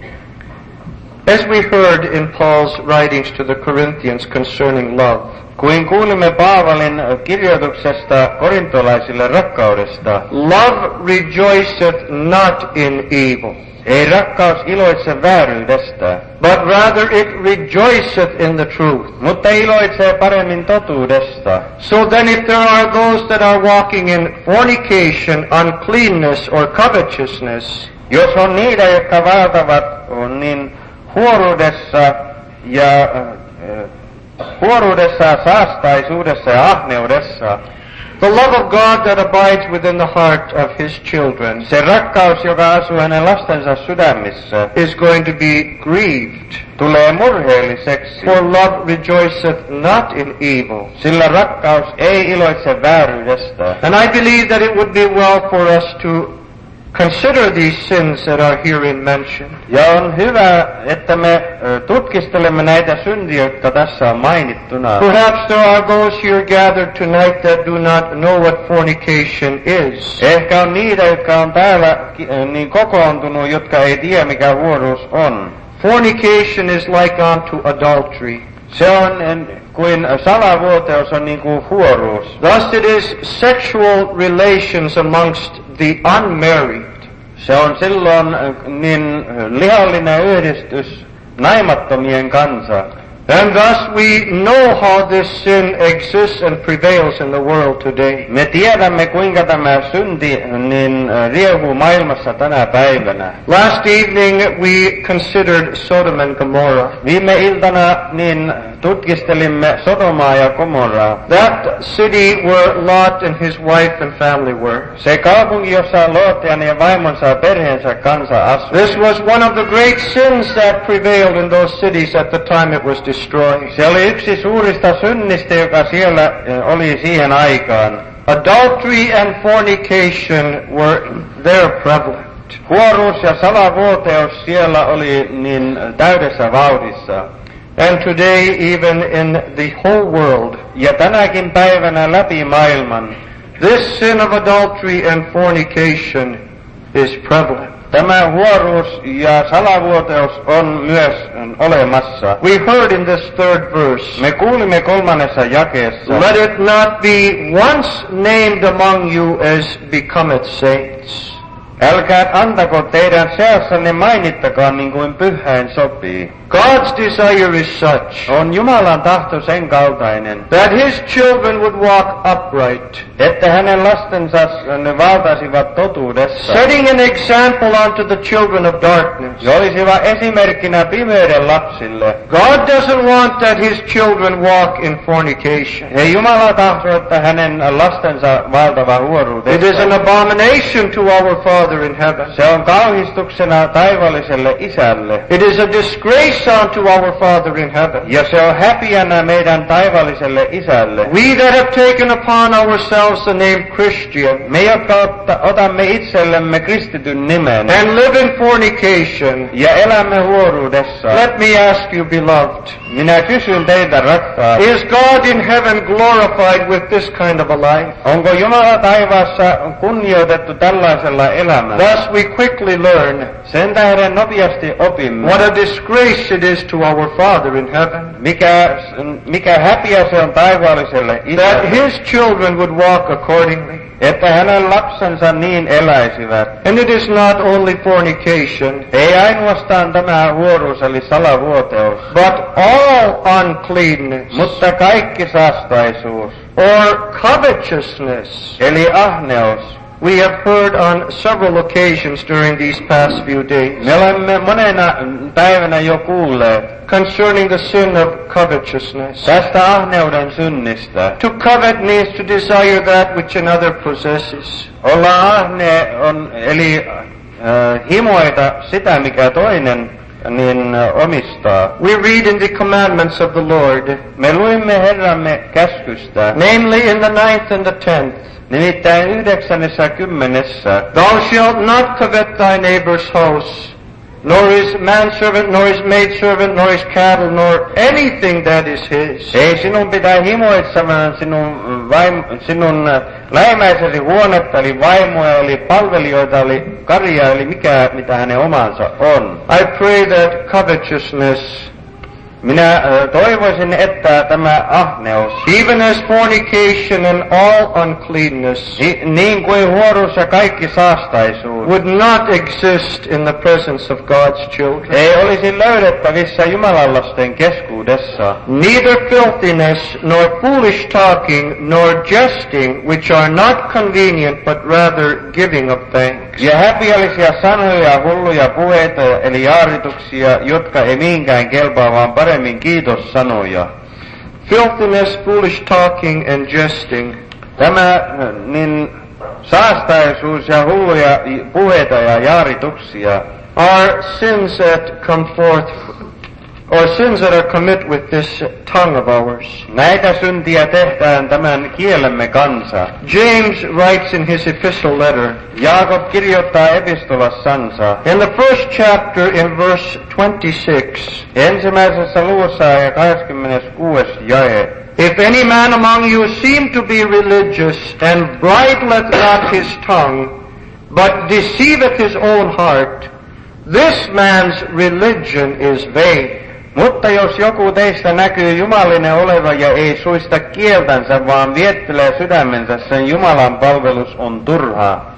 As we heard in Paul's writings to the Corinthians concerning love, Kuin kuulimme Paavalin kirjoituksesta korintolaisille rakkaudesta, love rejoiceth not in evil, ei rakkaus iloitse vääryydestä, but rather it rejoiceth in the truth. mutta iloitsee paremmin totuudesta. So then if there are those that are walking in fornication, uncleanness, or covetousness, Jos on niitä, jotka vaeltavat on niin huoruudessa ja äh, huoruudessa ja saastaisuudessa ja ahneudessa, the love of God that abides within the heart of his children se rakkaus, joka asuu hänen lastensa sydämissä, is going to be grieved. tulee murheelliseksi, For love rejoiceth not in evil. sillä rakkaus ei iloitse vääryydestä. And I believe that it would be well for us to consider these sins that are herein mentioned. Ja on hyvä, että me ö, tutkistelemme näitä syntiä, jotka tässä on mainittuna. Perhaps there are those here gathered tonight that do not know what fornication is. Ehkä on niitä, jotka on täällä ki- ö, niin kokoontunut, jotka ei tiedä, mikä huoruus on. Fornication is like unto adultery. Se on en, kuin salavuoteus on niin kuin huoruus. Thus it is sexual relations amongst the unmarried. Se on silloin ö, niin lihallinen yhdistys naimattomien kanssa. And thus we know how this sin exists and prevails in the world today. Me tiedämme, kuinka tämä synti niin ö, riehuu maailmassa tänä päivänä. Last evening we considered Sodom and Gomorrah. Viime iltana niin tutkistelimme Sodomaa ja Gomorraa. That city where Lot and his wife and family were. Se kaupunki, jossa Lot ja hänen vaimonsa ja perheensä kansa asui. This was one of the great sins that prevailed in those cities at the time it was destroyed. Se oli yksi suurista synnistä, joka siellä ö, oli siihen aikaan. Adultery and fornication were there prevalent. Huoruus ja salavuoteus siellä oli niin täydessä vauhdissa. And today even in the whole world, Ja tänäkin päivänä läpi maailman this sin of adultery and fornication is prevalent. tämä huoruus ja salavuoteus on myös olemassa. We heard in this third verse, Me kuulimme kolmannessa jakeessa, let it not be once named among you as becometh saints. älkää antako teidän seassanne mainittakaan niin kuin pyhäin sopii. God's desire is such On Jumalan tahto sen kaltainen, that his children would walk upright, että hänen lastensa ne valtaisivat totuudessa, setting an example unto the children of darkness. ja olisivat esimerkkinä pimeyden lapsille. God doesn't want that his children walk in fornication. Ei Jumala tahto, että hänen lastensa valtava It is an huoruudessa. abomination to our Father Father in heaven. Se on kauhistuksena taivaalliselle isälle. It is a disgrace unto our Father in heaven. Ja se on häpiänä meidän taivaalliselle isälle. We that have taken upon ourselves the name Christian, Me, jotka otta, otamme itsellemme kristityn nimen and live in fornication, ja elämme huoruudessa. let me ask you, beloved, Minä kysyn teitä, rakkaat, is God in heaven glorified with this kind of a life? onko Jumala taivaassa kunnioitettu tällaisella elämällä? Thus we quickly learn Sen tähden nopeasti opimme, what a disgrace it is to our Father in heaven, mikä, mikä häpiä se on taivaalliselle that isälle, His children would walk accordingly. että hänen lapsensa niin eläisivät. And it is not only fornication, Ei ainoastaan tämä huoruus eli salavuoteus, but all uncleanness, mutta kaikki saastaisuus, or covetousness. eli ahneus. We have heard on several occasions during these past few days Me olemme monena päivänä jo kuulleet concerning the sin of covetousness. tästä ahneuden synnistä. To covet means to desire that which another possesses. Olla ahne on, eli äh, himoita sitä, mikä toinen niin äh, omistaa. We read in the commandments of the Lord, Me luimme Herramme käskystä, namely in the ninth and the tenth, nimittäin yhdeksännessä kymmenessä. thou shalt not covet thy neighbor's house, nor his manservant, nor his maidservant, nor his cattle, nor anything that is his. Ei sinun pitää himoitsemaan sinun, vaim, sinun äh, lähimmäisesi huonetta, eli vaimoja, eli palvelijoita, eli karjaa, eli mikä, mitä hänen omansa on. I pray that covetousness, Minä äh, toivoisin, että tämä ahneus, even as fornication and all uncleanness, ni, niin kuin huoruus ja kaikki saastaisuus, would not exist in the presence of God's children. ei olisi löydettävissä Jumalan lasten keskuudessa. Neither filthiness, nor foolish talking, nor jesting, which are not convenient, but rather giving of thanks. Ja häpiällisiä sanoja, hulluja puheita, eli jaarituksia, jotka ei mihinkään kelpaa, vaan paremmin kiitossanoja. Filthiness, foolish talking, and jesting Tämä niin saastaisuus ja hulluja puheita ja jaarituksia are sins that come forth, or sins that are committed with this tongue of ours. Näitä syntiä tehdään tämän kielemme kanssa. James writes in his epistle letter, Jaakob kirjoittaa epistolassansa in the first chapter in verse twenty-six, ensimmäisessä luvussa ja kahdeskymmeneskuudes jae. if any man among you seem to be religious, and bridleth not his tongue, but deceiveth his own heart, this man's religion is vain. Mutta jos joku teistä näkyy jumalinen oleva ja ei suista kieltänsä, vaan viettelee sydämensä, sen Jumalan palvelus on turhaa.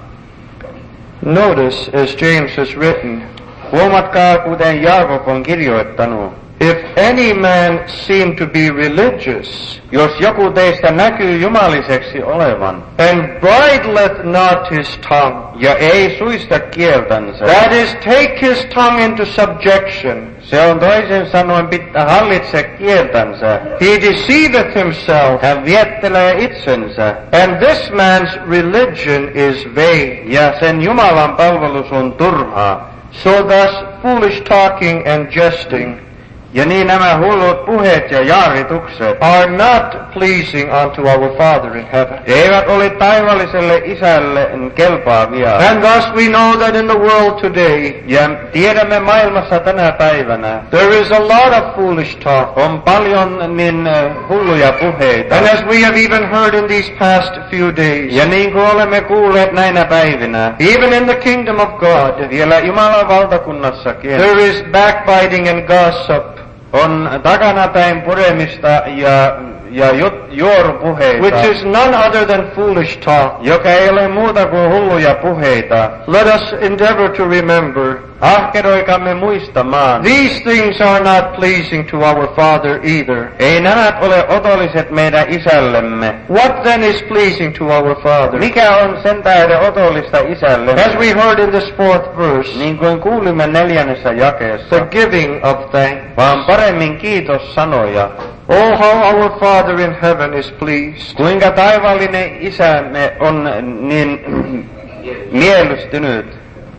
Notice, as James has written, Huomatkaa, kuten Jaakob on kirjoittanut. if any man seem to be religious, Jos joku teistä näkyy jumaliseksi olevan and bridleth not his tongue, ja ei suista kieltänsä, that is, take his tongue into subjection, se on toisin sanoen pitää hallitse kieltänsä. he deceiveth himself, Hän viettelee itsensä and this man's religion is vain. ja sen Jumalan palvelus on turhaa. So thus foolish talking and jesting Ja niin nämä hullut puheet ja jaaritukset are not pleasing unto our Father in heaven. eivät ole taivalliselle isälle kelpaavia. And thus we know that in the world today Ja tiedämme maailmassa tänä päivänä there is a lot of foolish talk. on paljon niin äh, hulluja puheita. And as we have even heard in these past few days, Ja niin kuin olemme kuulleet näinä päivinä, even in the kingdom of God, vielä Jumalan valtakunnassakin there is backbiting and gossip, on takanapäin puremista ja, ja ju- juorupuheita, which is none other than foolish talk. joka ei ole muuta kuin hulluja puheita. Let us endeavor to remember, Ahkeroikamme muistamaan. these things are not pleasing to our Father either. Ei nämä ole otolliset meidän isällemme. What then is pleasing to our Father? Mikä on sen tähden otollista isälle? As we heard in this fourth verse, Niin kuin kuulimme neljännessä jakeessa, the giving of thanks. vaan paremmin kiitos sanoja. Oh, how our Father in heaven is pleased. Kuinka taivaallinen isämme on niin miellystynyt.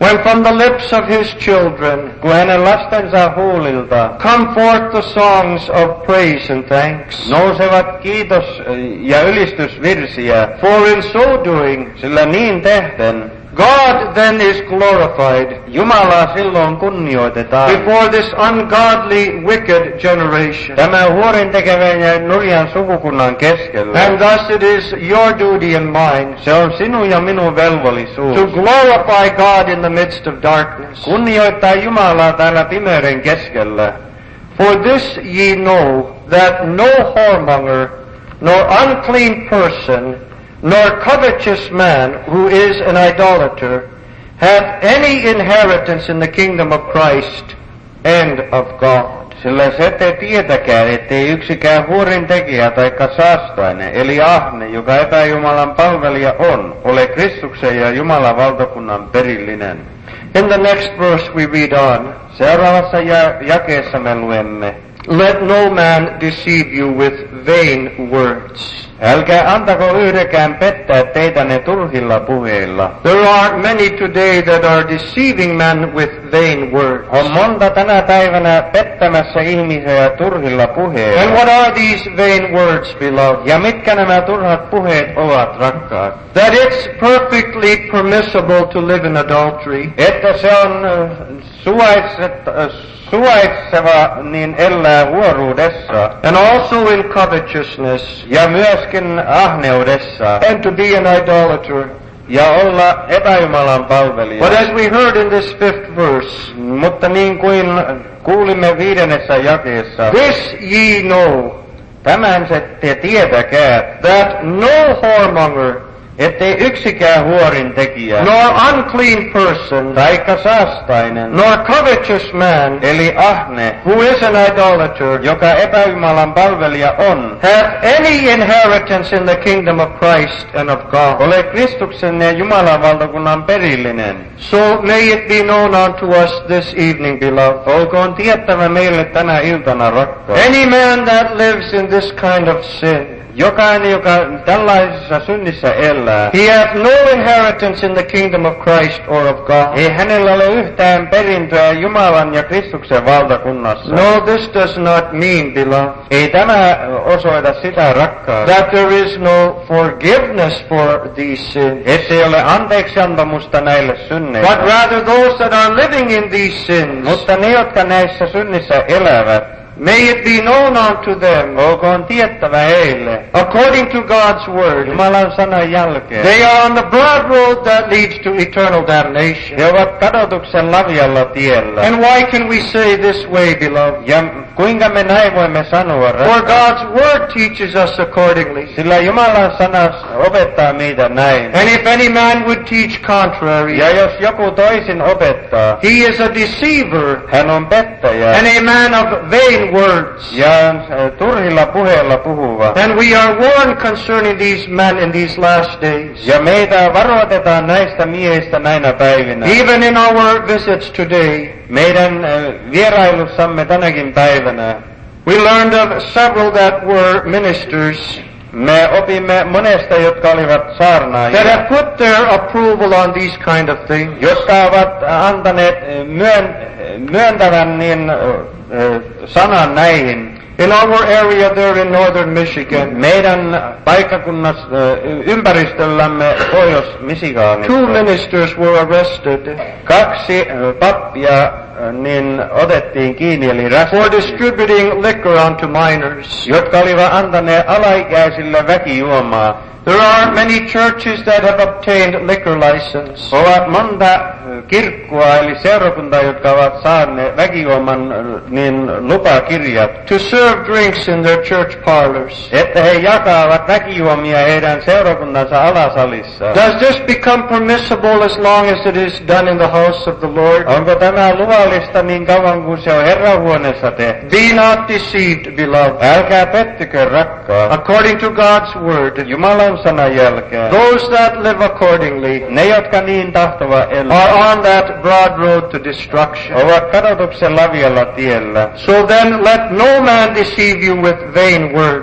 When from the lips of his children kun hänen lastensa huulilta come forth the songs of praise and thanks. nousevat kiitos- ja ylistysvirsiä, For in so doing, sillä niin tehden God then is glorified Jumalaa silloin kunnioitetaan. before this ungodly, wicked generation. Tämän huorintekevän ja nurjan sukukunnan keskellä. And thus it is your duty and mine Se on sinun ja minun velvollisuus. to glorify God in the midst of darkness. Kunnioittaa Jumalaa täällä pimeyden keskellä. For this ye know, that no whoremonger, nor unclean person, nor covetous man who is an idolater, hath any inheritance in the kingdom of Christ and of God. Sillä se te tietäkään, ettei yksikään huorintekijä taikka saastainen, eli ahne, joka epäjumalan palvelija on, ole Kristuksen ja Jumalan valtakunnan perillinen. In the next verse we read on, Seuraavassa ja- jakeessa me luemme, Let no man deceive you with vain words. älkää antako yhdenkään pettää teitä ne turhilla puheilla. There are many today that are deceiving men with vain words. On monta tänä päivänä pettämässä ihmisiä turhilla puheilla. And what are these vain words, beloved? Ja mitkä nämä turhat puheet ovat, rakkaat? That it's perfectly permissible to live in adultery, Että se on äh, suvaitset, äh, suvaitseva niin elää huoruudessa and also in covetousness, ja myöskin ahneudessa and to be an idolater. ja olla epäjumalan palvelija. But as we heard in this fifth verse, Mutta niin kuin kuulimme viidennessä jakeessa, this ye know, tämän se te tietäkää, that no whoremonger, ettei yksikään huorintekijä nor unclean person, taikka saastainen, nor covetous man, eli ahne, who is an idolater, joka epäjumalan palvelija on, hath any inheritance in the kingdom of Christ and of God. ole Kristuksen ja Jumalan valtakunnan perillinen. So may it be known unto us this evening, beloved, Olkoon tiettävä meille tänä iltana, rakkaat. any man that lives in this kind of sin, Jokainen, joka tällaisessa synnissä elää, he hath no inheritance in the kingdom of Christ or of God. ei hänellä ole yhtään perintöä Jumalan ja Kristuksen valtakunnassa. No, this does not mean, beloved, Ei tämä osoita sitä, rakkaat, that there is no forgiveness for these sins, ettei ole anteeksiantamusta näille synneille. but rather those that are living in these sins, Mutta ne, jotka näissä synnissä elävät, may it be known unto them, olkoon tiettävä heille, according to God's word, Jumalan sanan jälkeen, they are on the broad road that leads to eternal damnation. he ovat kadotuksen lavialla tiellä. And why can we say this way, beloved? Ja kuinka me näin voimme sanoa, For rakkaat? God's word teaches us accordingly. Sillä Jumalan sana opettaa meitä näin. And if any man would teach contrary, Ja jos joku toisin opettaa, he is a deceiver hän on pettäjä and a man of vain words. ja on äh, turhilla puheilla puhuva. And we are warned concerning these men in these last days. Ja meitä varoitetaan näistä miehistä näinä päivinä. Even in our visits today, Meidän äh, vierailussamme tänäkin päivänä we learned of several that were ministers me opimme monesta, jotka olivat that saarnaajia, have put their approval on these kind of things. jotka ovat antaneet äh, myön, myöntävän niin, äh, äh, sanan näihin. In our area there in northern Michigan, Meidän paikkakunnassa äh, ympäristöllämme Pohjois-Michiganissa two ministers were arrested kaksi äh, pappia äh, niin otettiin kiinni, eli for rästettiin, distributing liquor unto minors. jotka olivat antaneet alaikäisille väkijuomaa. There are many churches that have obtained liquor license. Ovat monta äh, kirkkoa, eli seurakuntaa, jotka ovat saaneet väkijuoman äh, niin lupakirjat, to serve drinks in their church parlors. että he jakavat väkijuomia heidän seurakuntansa alasalissa. Does this become permissible as long as it is done in the house of the Lord? Onko tämä luvallista niin kauan kuin se on Herran huoneessa tehty? Be not deceived, beloved. Älkää pettykö, rakkaat. According to God's word, Jumalan sanan jälkeen those that live accordingly ne, jotka niin tahtovat elää, are on that broad road to destruction. ovat kadotuksen lavialla tiellä. So then let no man deceive you with vain words.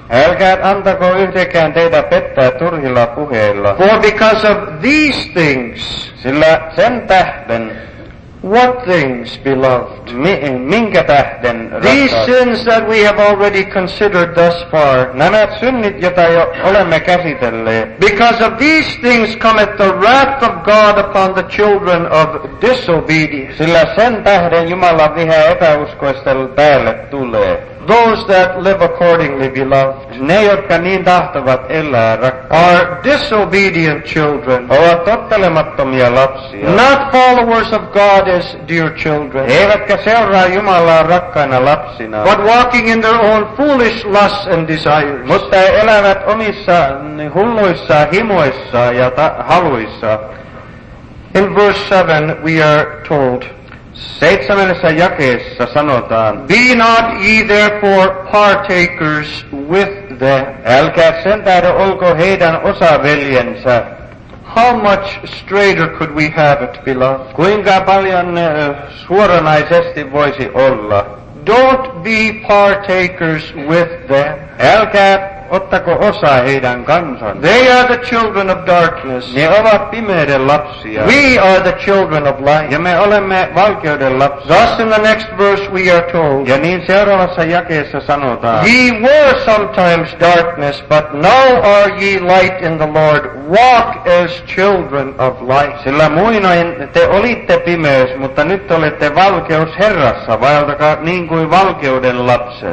Älkää antako yhdenkään teitä pettää turhilla puheilla. For because of these things, Sillä sen tähden, what things, beloved? mi, minkä tähden, These rakkaat, sins that we have already considered thus far. nämä synnit, joita jo olemme käsitelleet, Because of these things cometh the wrath of God upon the children of disobedience, sillä sen tähden Jumalan viha epäuskoisten päälle tulee. those that live accordingly, beloved, Ne, jotka niin tahtovat elää, rakkaat, are disobedient children, ovat tottelemattomia lapsia. not followers of God as dear children, Eivätkä seuraa Jumalaa rakkaina lapsina, but walking in their own foolish lusts and desires. mutta elävät omissa hulluissa himoissa ja ta- haluissa. In verse seven we are told, Seitsemännessä jakeessa sanotaan, be not ye therefore partakers with them. älkää sen tähden olko heidän osaveljensä. How much straighter could we have it, beloved? Kuinka paljon äh, suoranaisesti voisi olla. Don't be partakers with them. Älkää ottako osaa heidän kansansa. They are the children of darkness. Ne ovat pimeyden lapsia. We are the children of light. Ja me olemme valkeuden lapsia. Thus in the next verse we are told, Ja niin seuraavassa jakeessa sanotaan, ye were sometimes darkness, but now are ye light in the Lord. Walk as children of light. sillä muinoin te olitte pimeys, mutta nyt olette valkeus Herrassa, vaeltakaa niin kuin valkeuden lapset.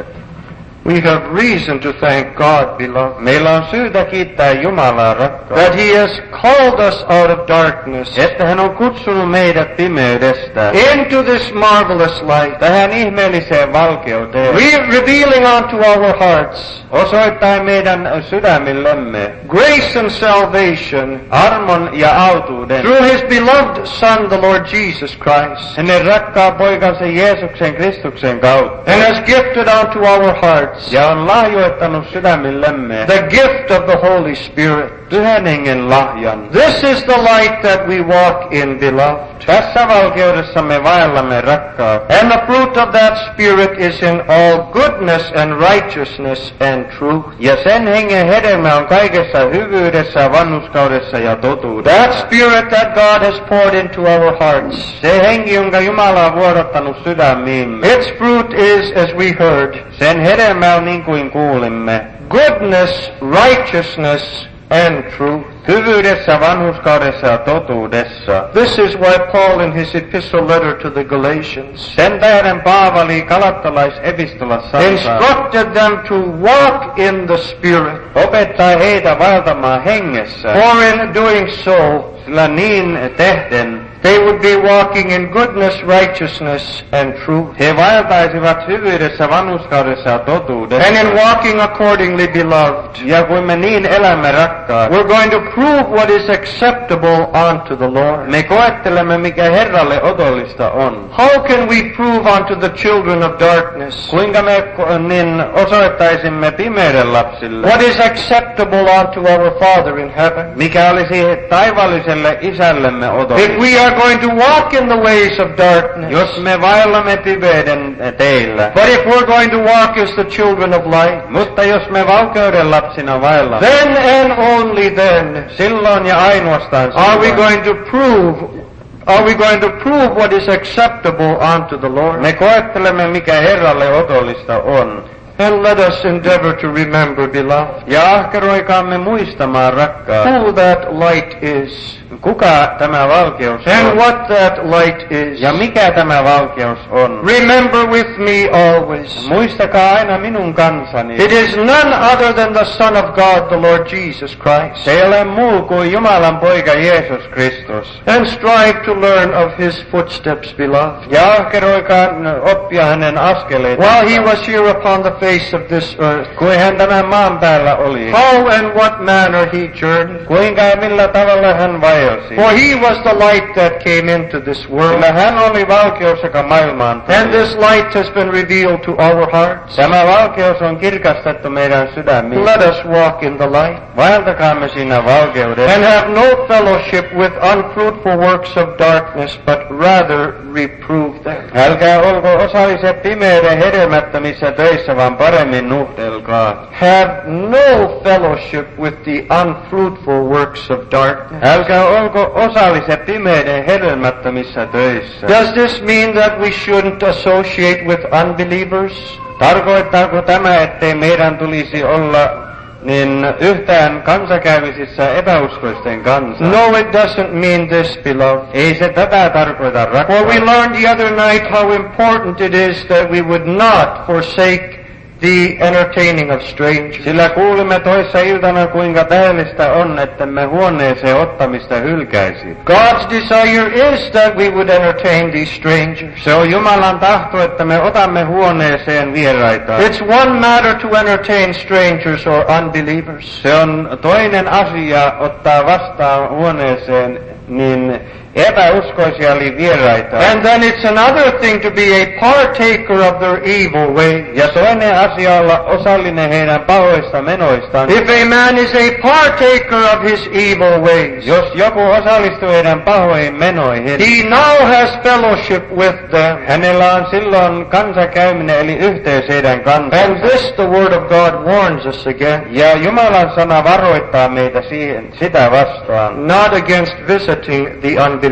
We have reason to thank God, beloved, Meillä on syytä kiittää Jumalaa, rakkaat, that He has called us out of darkness että hän on kutsunut meidät pimeydestä into this marvelous light, tähän ihmeelliseen valkeuteen, re- revealing unto our hearts osoittain meidän sydämillemme grace and salvation armon ja autuuden through His beloved Son, the Lord Jesus Christ, hänen rakkaan poikansa Jeesuksen Kristuksen kautta, and has gifted unto our hearts ja on lahjoittanut sydämillemme the gift of the Holy Spirit. Pyhän Hengen lahjan. This is the light that we walk in, beloved. Tässä valkeudessa me vaellamme, rakkaat. And the fruit of that Spirit is in all goodness and righteousness and truth. Ja sen hengen hedelmä on kaikessa hyvyydessä, vanhurskaudessa ja totuudessa. That Spirit that God has poured into our hearts. Se henki, jonka Jumala on vuodattanut sydämiimme. Its fruit is, as we heard, Sen hedelmä on niin kuin kuulimme. goodness, righteousness, and truth. Hyvyydessä, vanhurskaudessa ja totuudessa. This is why Paul in his epistle letter to the Galatians Sen tähden Paavali Galattalais-epistolassa instructed them to walk in the Spirit. opettaa heitä vaeltamaan hengessä, For in doing so, sillä niin tehden they would be walking in goodness, righteousness, and truth. he vaeltaisivat hyvyydessä, vanhurskaudessa ja totuudessa. And in walking accordingly, beloved, Ja kun me niin elämme, rakkaat, we're going to prove what is acceptable unto the Lord. me koettelemme, mikä Herralle otollista on. How can we prove unto the children of darkness Kuinka me ko- niin osoittaisimme pimeyden lapsille, what is acceptable unto our Father in heaven? mikä olisi taivaalliselle isällemme If otollista. we are going to walk in the ways of darkness, Jos me vaellamme pimeyden teillä, but if we're going to walk as the children of light, mutta jos me valkeuden lapsina vaellamme, then and only then silloin ja ainoastaan are we silloin going to prove are we going to prove what is acceptable unto the Lord. me koettelemme, mikä Herralle otollista on. And let us endeavor to remember, beloved, Ja ahkeroikaamme muistamaan, rakkaat, who that light is kuka tämä valkeus and on what that light is. ja mikä tämä valkeus on. Remember with me always. Muistakaa aina minun kansani. It is none other than the Son of God, the Lord Jesus Christ. Se ei ole muu kuin Jumalan poika Jeesus Kristus. And strive to learn of His footsteps, beloved. Ja ahkeroikaa oppia hänen askeleitaan. While He was here upon the face of this earth, Kuin hän tämän maan päällä oli. how and what manner He journeyed. Kuinka ja millä tavalla hän vaelsi. For He was the light that came into this world. Sillä hän oli valkeus, joka maailmaan tuli. And this light has been revealed to our hearts. Tämä valkeus on kirkastettu meidän sydämiin. Let us walk in the light Vaeltakaamme siinä valkeudessa. and have no fellowship with unfruitful works of darkness, but rather reprove them. Älkää olko osalliset pimeyden hedelmättömissä töissä, vaan paremmin nuhdelkaa. Have no fellowship with the unfruitful works of darkness. Älkää olko osallisia pimeyden hedelmättömissä töissä. Does this mean that we shouldn't associate with unbelievers? Tarkoittaako tämä, ettei meidän tulisi olla niin yhtään kanssakäymisissä epäuskoisten kanssa? No, it doesn't mean this, beloved. Ei se tätä tarkoita, For we rakkaat. learned the other night how important it is that we would not forsake the entertaining of strangers. Sillä kuulimme toissa iltana, kuinka täydellistä on, että me huoneeseen ottamista hylkäisi. God's desire is that we would entertain these strangers. Se on Jumalan tahto, että me otamme huoneeseen vieraita. It's one matter to entertain strangers or unbelievers. Se on toinen asia ottaa vastaan huoneeseen niin epäuskoisia eli vieraita. And then it's another thing to be a partaker of their evil ways. Ja toinen asia olla osallinen heidän pahoista menoistaan. If a man is a partaker of his evil ways, Jos joku osallistuu heidän pahoihin menoihin, he now has fellowship with them. hänellä on silloin kanssakäyminen eli yhteys heidän And kanssansa. this the word of God warns us again. Ja Jumalan sana varoittaa meitä siihen, sitä vastaan. Not against visiting the unbeliever,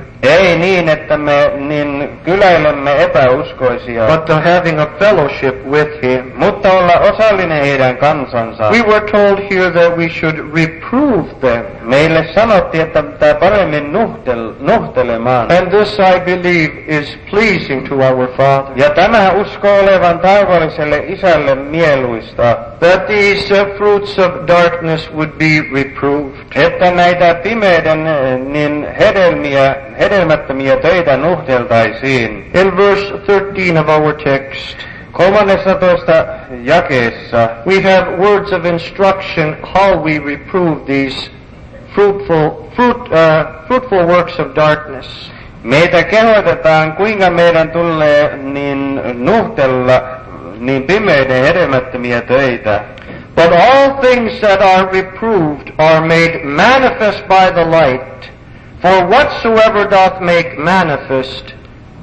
Ei niin, että me niin kyläilemme epäuskoisia, but to having a fellowship with him. mutta olla osallinen heidän kansansa. We were told here that we should reprove them. Meille sanottiin, että pitää paremmin nuhtel, nuhtelemaan. And this, I believe, is pleasing to our Father. Ja tämä usko olevan taivalliselle isälle mieluista, That these uh, fruits of darkness would be reproved. että näitä pimeyden eh, niin hedelmiä, hedelmättömiä töitä nuhteltaisiin. In verse thirteen of our text, kolmannessatoista jakeessa we have words of instruction how we reprove these fruitful, fruit, uh, fruitful works of darkness. meitä kehotetaan, kuinka meidän tulee niin nuhtella niin pimeyden hedelmättömiä töitä. But all things that are reproved are made manifest by the light, for whatsoever doth make manifest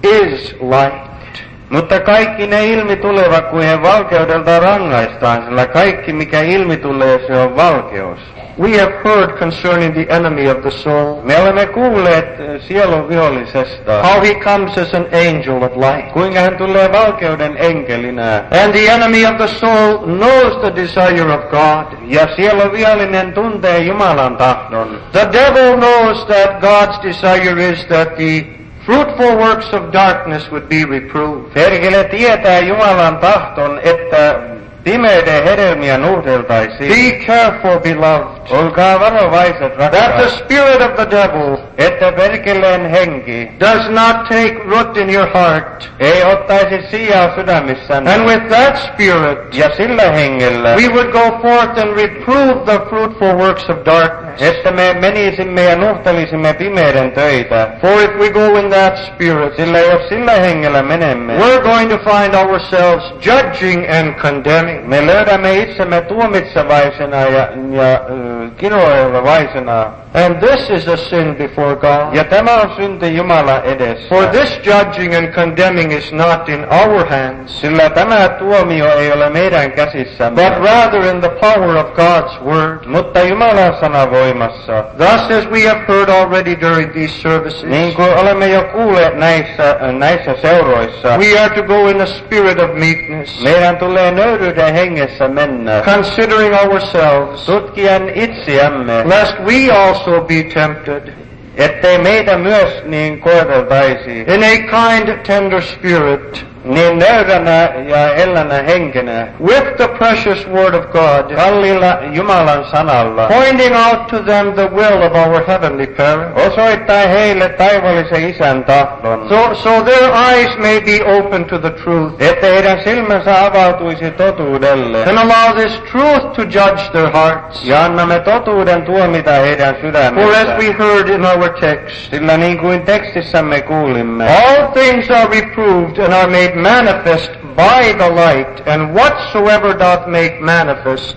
is light. Mutta kaikki ne ilmi tulevat, kuin he valkeudelta rangaistaan, sillä kaikki mikä ilmi tulee, se on valkeus. We have heard concerning the enemy of the soul, Me olemme kuulleet eh, sielun vihollisesta, how he comes as an angel of light. kuinka hän tulee valkeuden enkelinä. And the enemy of the soul knows the desire of God. Ja sielun vihollinen tuntee Jumalan tahdon. The devil knows that God's desire is that the fruitful works of darkness would be reproved. Perkele tietää Jumalan tahton, että pimeyden hedelmiä nuhdeltaisiin. Be careful, beloved, Olkaa varovaiset, that the rakkaat, spirit of the devil että perkeleen henki does not take root in your heart. ei ottaisi sijaa sydämissänne. And with that spirit, Ja sillä hengellä, we would go forth and reprove the fruitful works of darkness. että me menisimme ja nuhtelisimme pimeyden töitä. For if we go in that spirit, Sillä jos sillä hengellä menemme, we're going to find ourselves judging and condemning. me löydämme itsemme tuomitsevaisena ja, ja äh, kiroilevaisena. And this is a sin before God. Ja tämä on synti Jumala edessä. For this judging and condemning is not in our hands, Sillä tämä tuomio ei ole meidän käsissämme, but rather in the power of God's word. mutta Jumalan sana voimassa. Thus, as we have heard already during these services, Niin kuin olemme jo kuulleet näissä, näissä seuroissa, we are to go in a spirit of meekness, meidän tulee nöyryyden hengessä mennä, considering ourselves, tutkien itseämme, lest we also be tempted, ettei meitä myös niin koeteltaisi, in a kind, tender spirit, niin nöyränä ja hellänä henkenä, with the precious word of God, kalliilla Jumalan sanalla, pointing out to them the will of our heavenly parent, osoittaa heille taivallisen isän tahdon, so, so their eyes may be open to the truth, että heidän silmänsä avautuisi totuudelle, and allow this truth to judge their hearts. ja annamme totuuden tuomita heidän For as we sydämensä. heard in our text, Sillä niin kuin tekstissämme kuulimme, all things are reproved and are made manifest by the light, and whatsoever doth make manifest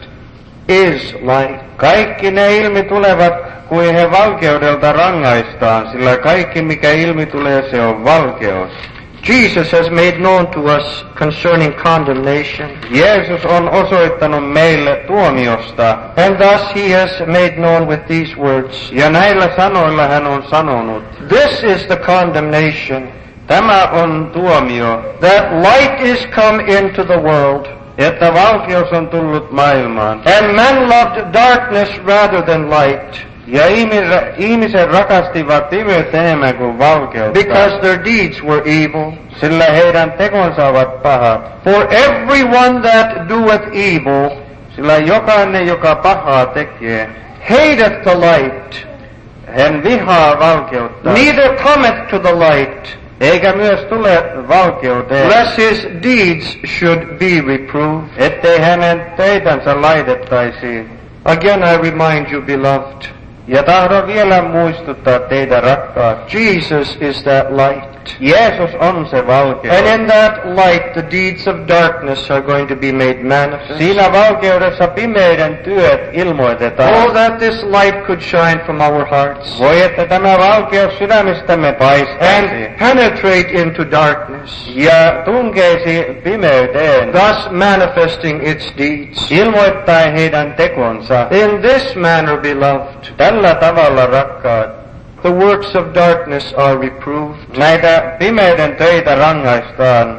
is light. kaikki ne ilmi tulevat, kuin he valkeudelta rangaistaan, sillä kaikki mikä ilmi tulee, se on valkeus. Jesus has made known to us concerning condemnation. Jeesus on osoittanut meille tuomiosta. And thus he has made known with these words. Ja näillä sanoilla hän on sanonut. This is the condemnation. Tämä on tuomio. That light is come into the world. Että valkeus on tullut maailmaan. And men loved darkness rather than light. Ja ihmiset rakastivat pimeyttä enemmän kuin valkeutta. Because their deeds were evil. Sillä heidän tekonsa ovat pahat. For everyone that doeth evil, sillä jokainen, joka pahaa tekee, hateth the light. Hän vihaa valkeutta. Neither cometh to the light. Eikä myös tule valkeuteen. Lest his deeds should be reproved. Ettei hänen töitänsä laitettaisiin. Again I remind you, beloved. Ja tahdon vielä muistuttaa teitä, rakkaat. Jesus is that light. Jeesus on se valkeus. And in that light the deeds of darkness are going to be made manifest. Siinä valkeudessa pimeyden työt ilmoitetaan. Oh, that this light could shine from our hearts. Voi, että tämä valkeus sydämistämme paistaisi. And penetrate into darkness. Ja tunkeisi pimeyteen. Thus manifesting its deeds. Ilmoittaen heidän tekonsa. In this manner, beloved. Tällä tavalla, rakkaat. The works of darkness are reproved. Näitä pimeyden töitä rangaistaan.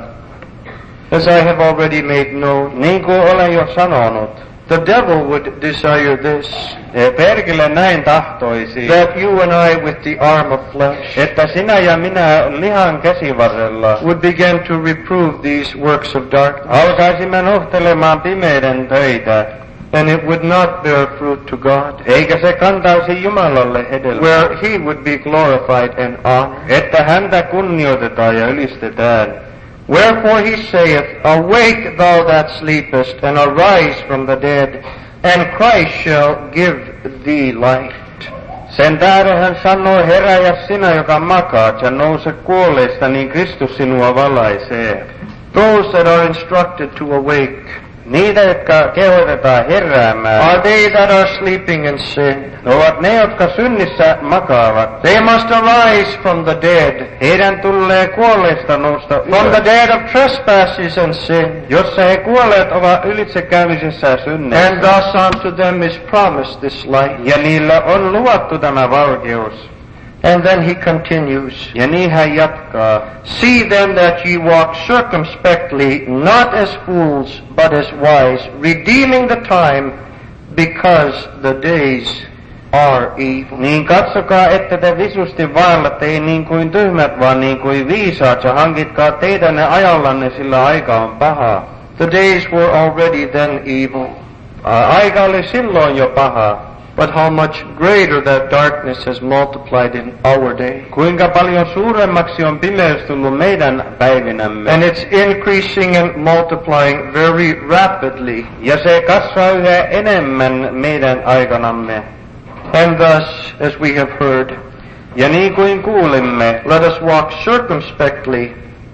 As I have already made known. Niin kuin olen jo sanonut. The devil would desire this. Perkele näin tahtoisi. That you and I with the arm of flesh. Että sinä ja minä lihan käsivarrella. Would begin to reprove these works of darkness. Alkaisimme nuhtelemaan pimeyden töitä. And it would not bear fruit to God. Eikä se kantaisi Jumalalle hedelmää. Where he would be glorified and honored. Että häntä kunnioitetaan ja ylistetään. Wherefore he saith, Awake thou that sleepest, and arise from the dead, and Christ shall give thee light. Sen tähden hän sanoi, heräjä sinä, joka makaat, ja nouse kuolleista, niin Kristus sinua valaisee. Those that are instructed to awake. Niitä, jotka kehotetaan heräämään. Are they that are sleeping in sin? Ovat ne, jotka synnissä makaavat. They must arise from the dead. Heidän tulee kuolleista nousta ylös. From the dead of trespasses and sin. Jossa he kuolleet ovat ylitsekäymisessä ja synneissä. And thus unto them is promised this light. Ja niillä on luvattu tämä valkeus. And then he continues. Ja niin hän jatkaa. See then that ye walk circumspectly, not as fools, but as wise, redeeming the time, because the days are evil. Niin katsokaa, että te visusti vaellatte, ei niin kuin tyhmät, vaan niin kuin viisaat, ja hankitkaa teidänne ajallanne, sillä aika on paha. The days were already then evil. Aika oli silloin jo paha. But how much greater that darkness has multiplied in our day. Kuinka paljon suuremmaksi on pimeys tullut meidän päivinämme. And it's increasing and multiplying very rapidly. Ja se kasvaa yhä enemmän meidän aikanamme. And thus, as we have heard, ja niin kuin kuulimme, let us walk circumspectly.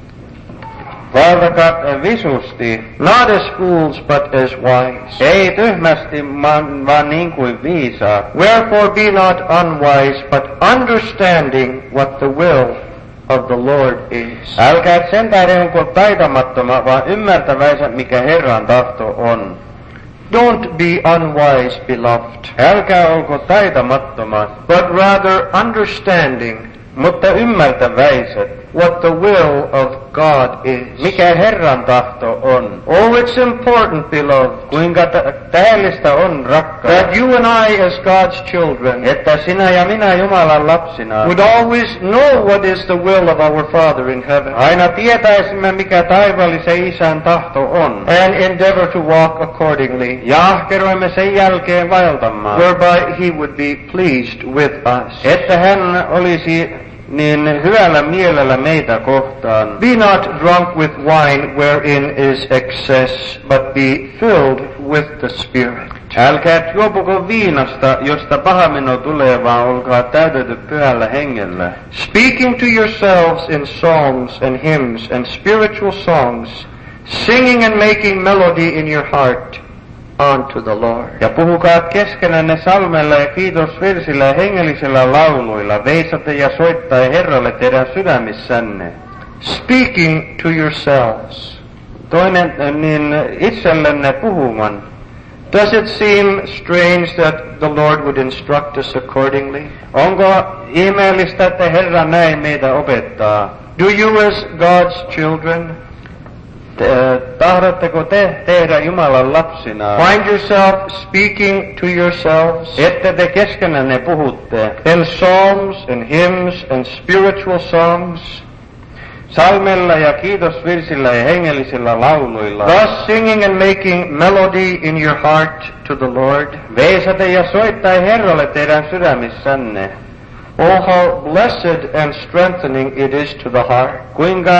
Vaeltakaa visusti. Not as fools, but as wise. Ei tyhmästi, vaan, vaan niin kuin viisaat. Wherefore be not unwise, but understanding what the will of the Lord is. Älkää sen tähden onko taitamattoма, vaan ymmärtäväisä, mikä Herran tahto on. Don't be unwise, beloved. Älkää olko taitamattomat, but rather understanding, mutta ymmärtäväiset, what the will of God is. Mikä Herran tahto on. Oh, it's important, beloved. Kuinka tähdellistä on, rakkaat. That you and I as God's children, että sinä ja minä Jumalan lapsina, would always know what is the will of our Father in heaven. Aina tietäisimme, mikä taivaallisen Isän tahto on. And endeavor to walk accordingly. Ja ahkeroimme sen jälkeen vaeltamaan. Whereby he would be pleased with us. Että hän olisi niin hyvällä mielellä meitä kohtaan. Be not drunk with wine wherein is excess, but be filled with the Spirit. Älkää juopuko viinasta, josta paha meno tulee, vaan olkaa täytetty pyhällä hengellä. Speaking to yourselves in psalms and hymns and spiritual songs, singing and making melody in your heart unto the Lord. Ja puhukaa keskenänne salmella ja kiitosvirsillä ja hengellisillä lauluilla, veisatte ja soittaen Herralle teidän sydämissänne. speaking to yourselves. Toinen, niin itsellenne puhuman. Does it seem strange that the Lord would instruct us accordingly? Onko ihmeellistä, että Herra näin meitä opettaa? Do you as God's children Te, tahdotteko te tehdä Jumalan lapsina? find yourself speaking to yourselves Ette te keskenänne puhutte in psalms and hymns and spiritual songs, salmella ja kiitosvirsillä ja hengellisillä lauluilla, thus singing and making melody in your heart to the Lord? veisate ja soittai Herralle teidän sydämissänne. Oh, how blessed and strengthening it is to the heart. Kuinka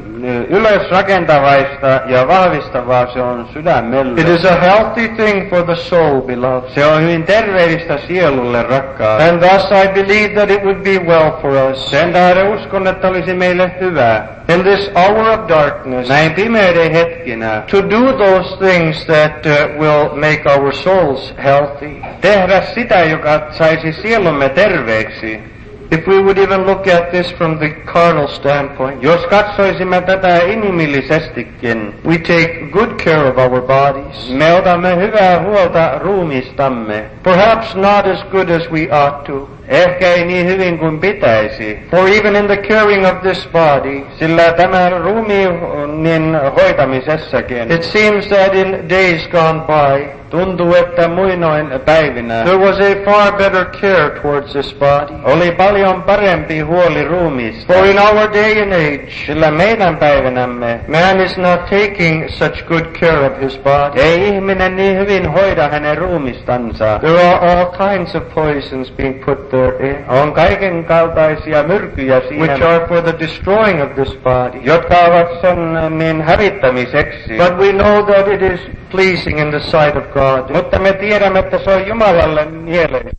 ylösrakentavaista ja vahvistavaa se on sydämelle. It is a healthy thing for the soul, beloved. Se on hyvin terveellistä sielulle, rakkaat. And thus I believe that it would be well for us Sen tähden uskon, että olisi meille hyvä in this hour of darkness näin pimeyden hetkinä to do those things that uh, will make our souls healthy. tehdä sitä, joka saisi sielumme terveeksi. If we would even look at this from the carnal standpoint, Jos katsoisimme tätä inhimillisestikin, we take good care of our bodies. me otamme hyvää huolta ruumiistamme. Perhaps not as good as we ought to. Ehkä ei niin hyvin kuin pitäisi, For even in the caring of this body, sillä tämän ruumiin hoitamisessakin it seems that in days gone by, tuntuu, että muinoin päivinä there was a far better care towards this body. oli paljon parempi huoli ruumiista, For in our day and age, sillä meidän päivinämme man is not taking such good care of his body. ei ihminen niin hyvin hoida hänen ruumistansa. There are all kinds of poisons being put therein, On kaiken kaltaisia myrkyjä which siihen, are for the destroying of this body. jotka ovat sen niin hävittämiseksi. But we know that it is pleasing in the sight of God. Mutta me tiedämme, että se on Jumalalle mieleen.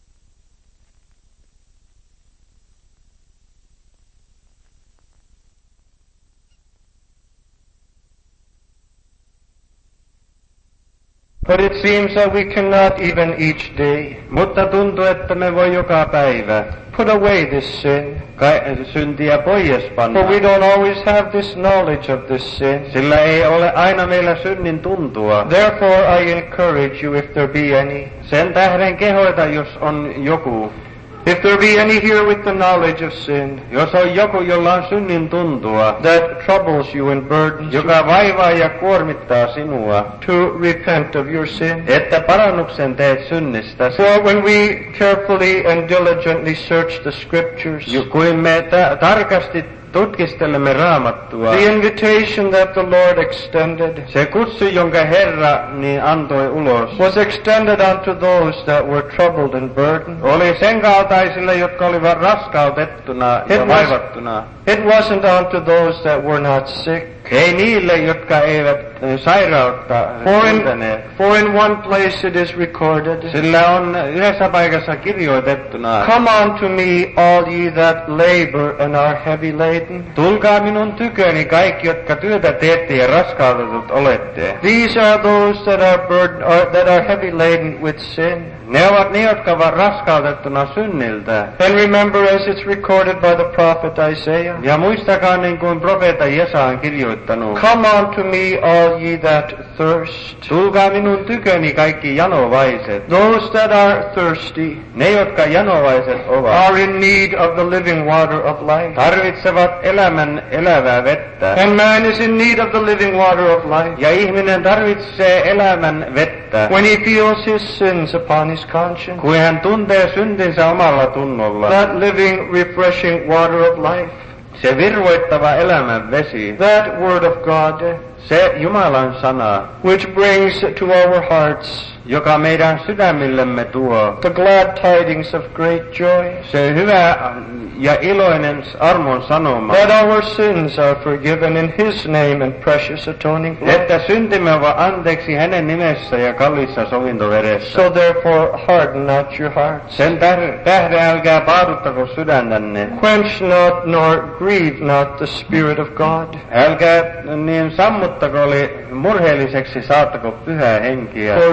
But it seems that we cannot even each day Mutta tuntuu, että me voi joka päivä put away this sin. ka- syntiä pois panna. For we don't always have this knowledge of this sin. Sillä ei ole aina meillä synnin tuntua. Therefore I encourage you, if there be any, Sen tähden kehoita, jos on joku, if there be any here with the knowledge of sin, jos on joku, jolla on synnin tuntua, that troubles you and burdens you, joka vaivaa ja kuormittaa sinua, to repent of your sin. että parannuksen teet synnistäsi. For when we carefully and diligently search the scriptures, Ju- Kuin me ta- tarkasti tutkistelemme Raamattua, the invitation that the Lord extended se kutsu, jonka Herra niin antoi ulos, was extended unto those that were troubled and burdened. oli sen kaltaisille, jotka olivat raskautettuna It ja was- vaivattuna. It wasn't unto those that were not sick. Ei niille, jotka eivät eh, sairautta For in, tunteneet. for in one place it is recorded, Sillä on yhdessä paikassa kirjoitettuna, Come unto me, all ye that labor and are heavy laden. tulkaa minun tyköni kaikki, jotka työtä teette ja raskautetut olette. These are those that are burden, or that are heavy laden with sin. Ne ovat ne, jotka ovat raskautettuna synniltä. And remember, as it's recorded by the prophet Isaiah, Ja muistakaa, niin kuin profeetta Jesa on kirjoittanut, Come unto me, all ye that thirst. tulkaa minun tyköni kaikki janovaiset. Those that are thirsty Ne, jotka janovaiset ovat, are in need of the living water of life. tarvitsevat elämän elävää vettä. And man is in need of the living water of life Ja ihminen tarvitsee elämän vettä, when he feels his sins upon his conscience. kun hän tuntee syntinsä omalla tunnolla. That living, refreshing water of life. Se virvoittava elämän vesi, That word of God, se Jumalan sana, which brings to our hearts joka meidän sydämillemme tuo the glad tidings of great joy, se hyvä ja iloinen armon sanoma, that our sins are forgiven in His name and precious atoning blood. että syntimme ovat anteeksi hänen nimessä ja kallissa sovintoveressä. So therefore harden not your hearts. Sen tähden, tähden älkää paaduttako sydäntänne, Quench not nor grieve not the Spirit of God. älkää niin sammuttako oli murheelliseksi saattako pyhää henkiä. For in so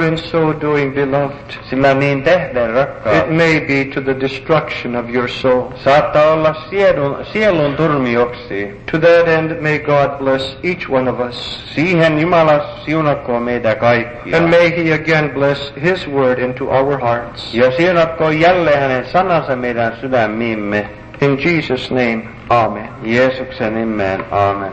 so doing, beloved, Sillä niin tehden, it rakkaat, may be to the destruction of your soul. saattaa olla sielun, sielun turmioksi. To that end, may God bless each one of us. Siihen Jumala siunatkoon meitä kaikkia. And may He again bless His word into our hearts. Ja siunatkoon jälleen hänen sanansa meidän sydämiimme. In Jesus' name, Amen. Jeesuksen nimeen, aamen.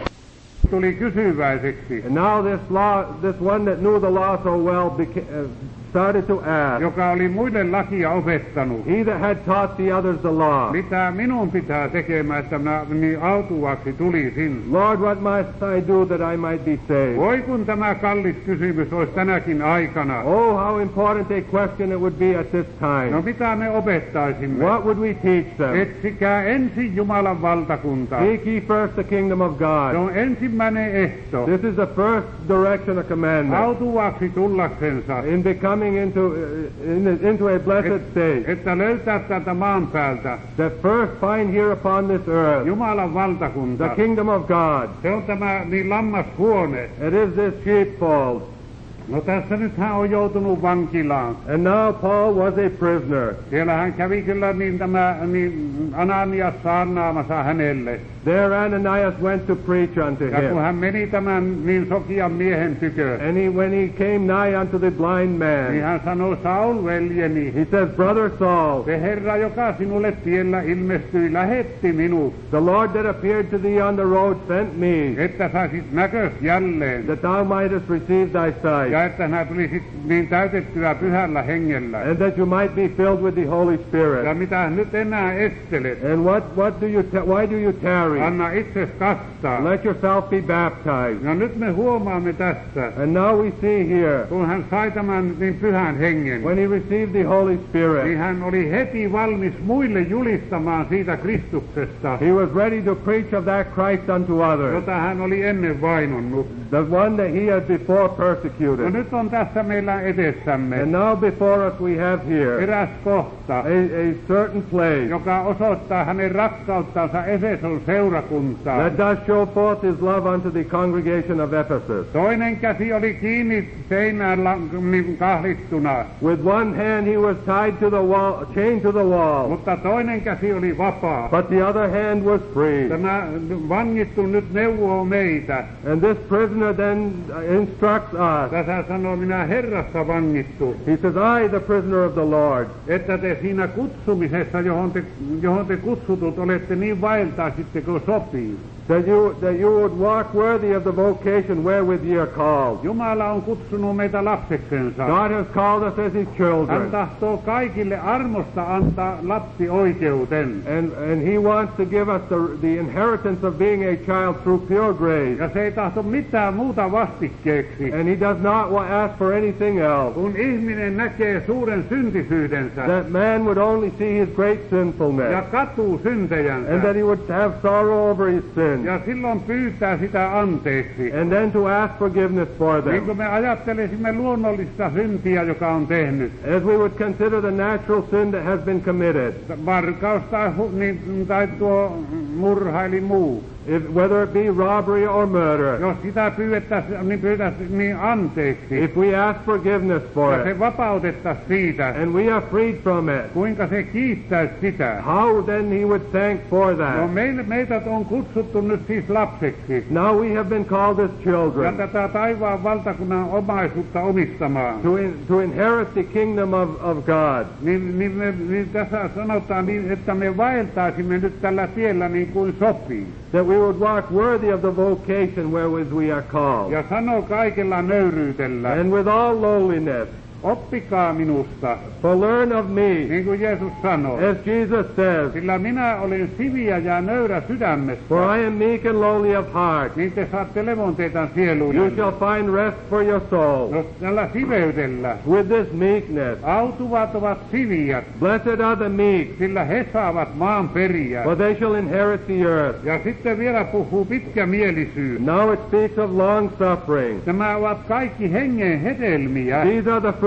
Tuli kysyväiseksi, And now this law, this one that knew the law so well, beca- uh, started to ask, joka oli muille lakia opettanut, he that had taught the others the law, mitä minun pitää tekemään, että minä niin autuaksi tulisin. Lord, what must I do that I might be saved? Voi kun tämä kallis kysymys olisi tänäkin aikana. Oh, how important a question it would be at this No time. mitä me opettaisimme? What would we teach them? Etsikää ensin Jumalan valtakuntaa. Seek ye first the kingdom of Se God. on ensimmäinen ehto. This is the first direction of commandment. Autuaksi tullaksensa. In becoming into, uh, in, into a blessed state, Että löytää täältä maan päältä that first find here upon this earth Jumalan valtakunta. the kingdom of God. Se on tämä niin lammashuone. It is this sheepfold. No tässä nyt hän on joutunut vankilaan. And now Paul was a prisoner. Siellä hän kävi kyllä niin tämä niin Ananias saarnaamassa hänelle. There Ananias went to preach unto Ja kun him. hän meni tämän niin sokian miehen tykö, And he, when he came nigh unto the blind niin man, hän sanoi, Saul veljeni, he says, Brother Saul, se Herra, joka sinulle tiellä ilmestyi, lähetti minut, the Lord that appeared to thee on the road sent me, että saisit näkös jälleen. that thou mightest receive thy sight, Ja että sinä tulisit niin täytettyä pyhällä hengellä. and that you might be filled with the Holy Ja Spirit. mitä nyt enää estelet? And what, what do you, ta- why do you tarry? Anna itses kastaa. Let yourself be baptized. No nyt me huomaamme tässä, And now we see here, kun hän sai tämän niin pyhän hengen, when he received the Holy niin Spirit, hän oli heti valmis muille julistamaan siitä Kristuksesta, he was ready to preach of that Christ unto others, jota hän oli ennen vainonnut. the one that he had before No persecuted. nyt on tässä meillä edessämme And now before us we have here eräs kohta, a, a certain place joka osoittaa hänen rakkauttansa Efeson seurakuntaan. that does show forth his love unto the congregation of Ephesus. Toinen käsi oli kiinni seinään la- niin kahlittuna, With one hand he was tied to the wall, chained to the wall, mutta toinen käsi oli vapaa. but the other hand was free. Tämä vangittu nyt neuvoo meitä. And this prisoner then instructs us. Tässä sanoo, minä Herrassa vangittu, He says, I, the prisoner of the Lord, että te siinä kutsumisessa, johon te, johon te kutsutut, olette niin vaeltaisitte kuin sopii. that you, that you would walk worthy of the vocation wherewith ye are called. Jumala on kutsunut meitä lapseksensa. God has called us as his Hän children. tahtoo kaikille armosta antaa lapsioikeuden. And, and he wants to give us the, the inheritance of being a child through pure grace. Ja se ei tahto mitään muuta vastikkeeksi. And he does not wa- ask for anything else. Kun ihminen näkee suuren syntisyydensä That man would only see his great ja sinfulness. katuu And syntejänsä that he would have sorrow over his sins. ja silloin pyytää sitä anteeksi. And then to ask forgiveness for Niin them. kuin me ajattelisimme luonnollista syntiä, joka on tehnyt. As we would consider the natural sin that has been committed. Varkaus tai, hu- niin, tai tuo murha eli muu. If, whether it be robbery or murder. Jos sitä pyydettäisiin, niin pyydettäisiin niin anteeksi. If we ask forgiveness for Ja it. se vapautettaisiin siitä. And we are freed from it. Kuinka se kiittäisi sitä? How then he would thank for No that? meille, meitä on kutsuttu nyt siis lapseksi. Now we have been called as Ja children tätä taivaan valtakunnan omaisuutta omistamaan. to, in, to inherit the kingdom of, of God. Niin, niin, me, niin tässä sanotaan niin, että me vaeltaisimme nyt tällä tiellä niin kuin sopii. That we would walk worthy of the vocation wherewith we are called. Ja sanoo kaikella nöyryytellä, And with all lowliness. oppikaa minusta, For learn of me, niin kuin Jeesus sanoo. as Jesus says, Sillä minä olen siviä ja nöyrä sydämestä, for I am meek and lowly of heart. niin te saatte levon teidän You sieluun. shall find rest for your soul. Jos tällä siveydellä With this meekness, autuvat ovat siviät, blessed are the meek, sillä he saavat maan periä. for they shall inherit the earth. Ja sitten vielä puhuu pitkämielisyys. Now it speaks of long suffering. Nämä ovat kaikki hengen hedelmiä. These are the fruit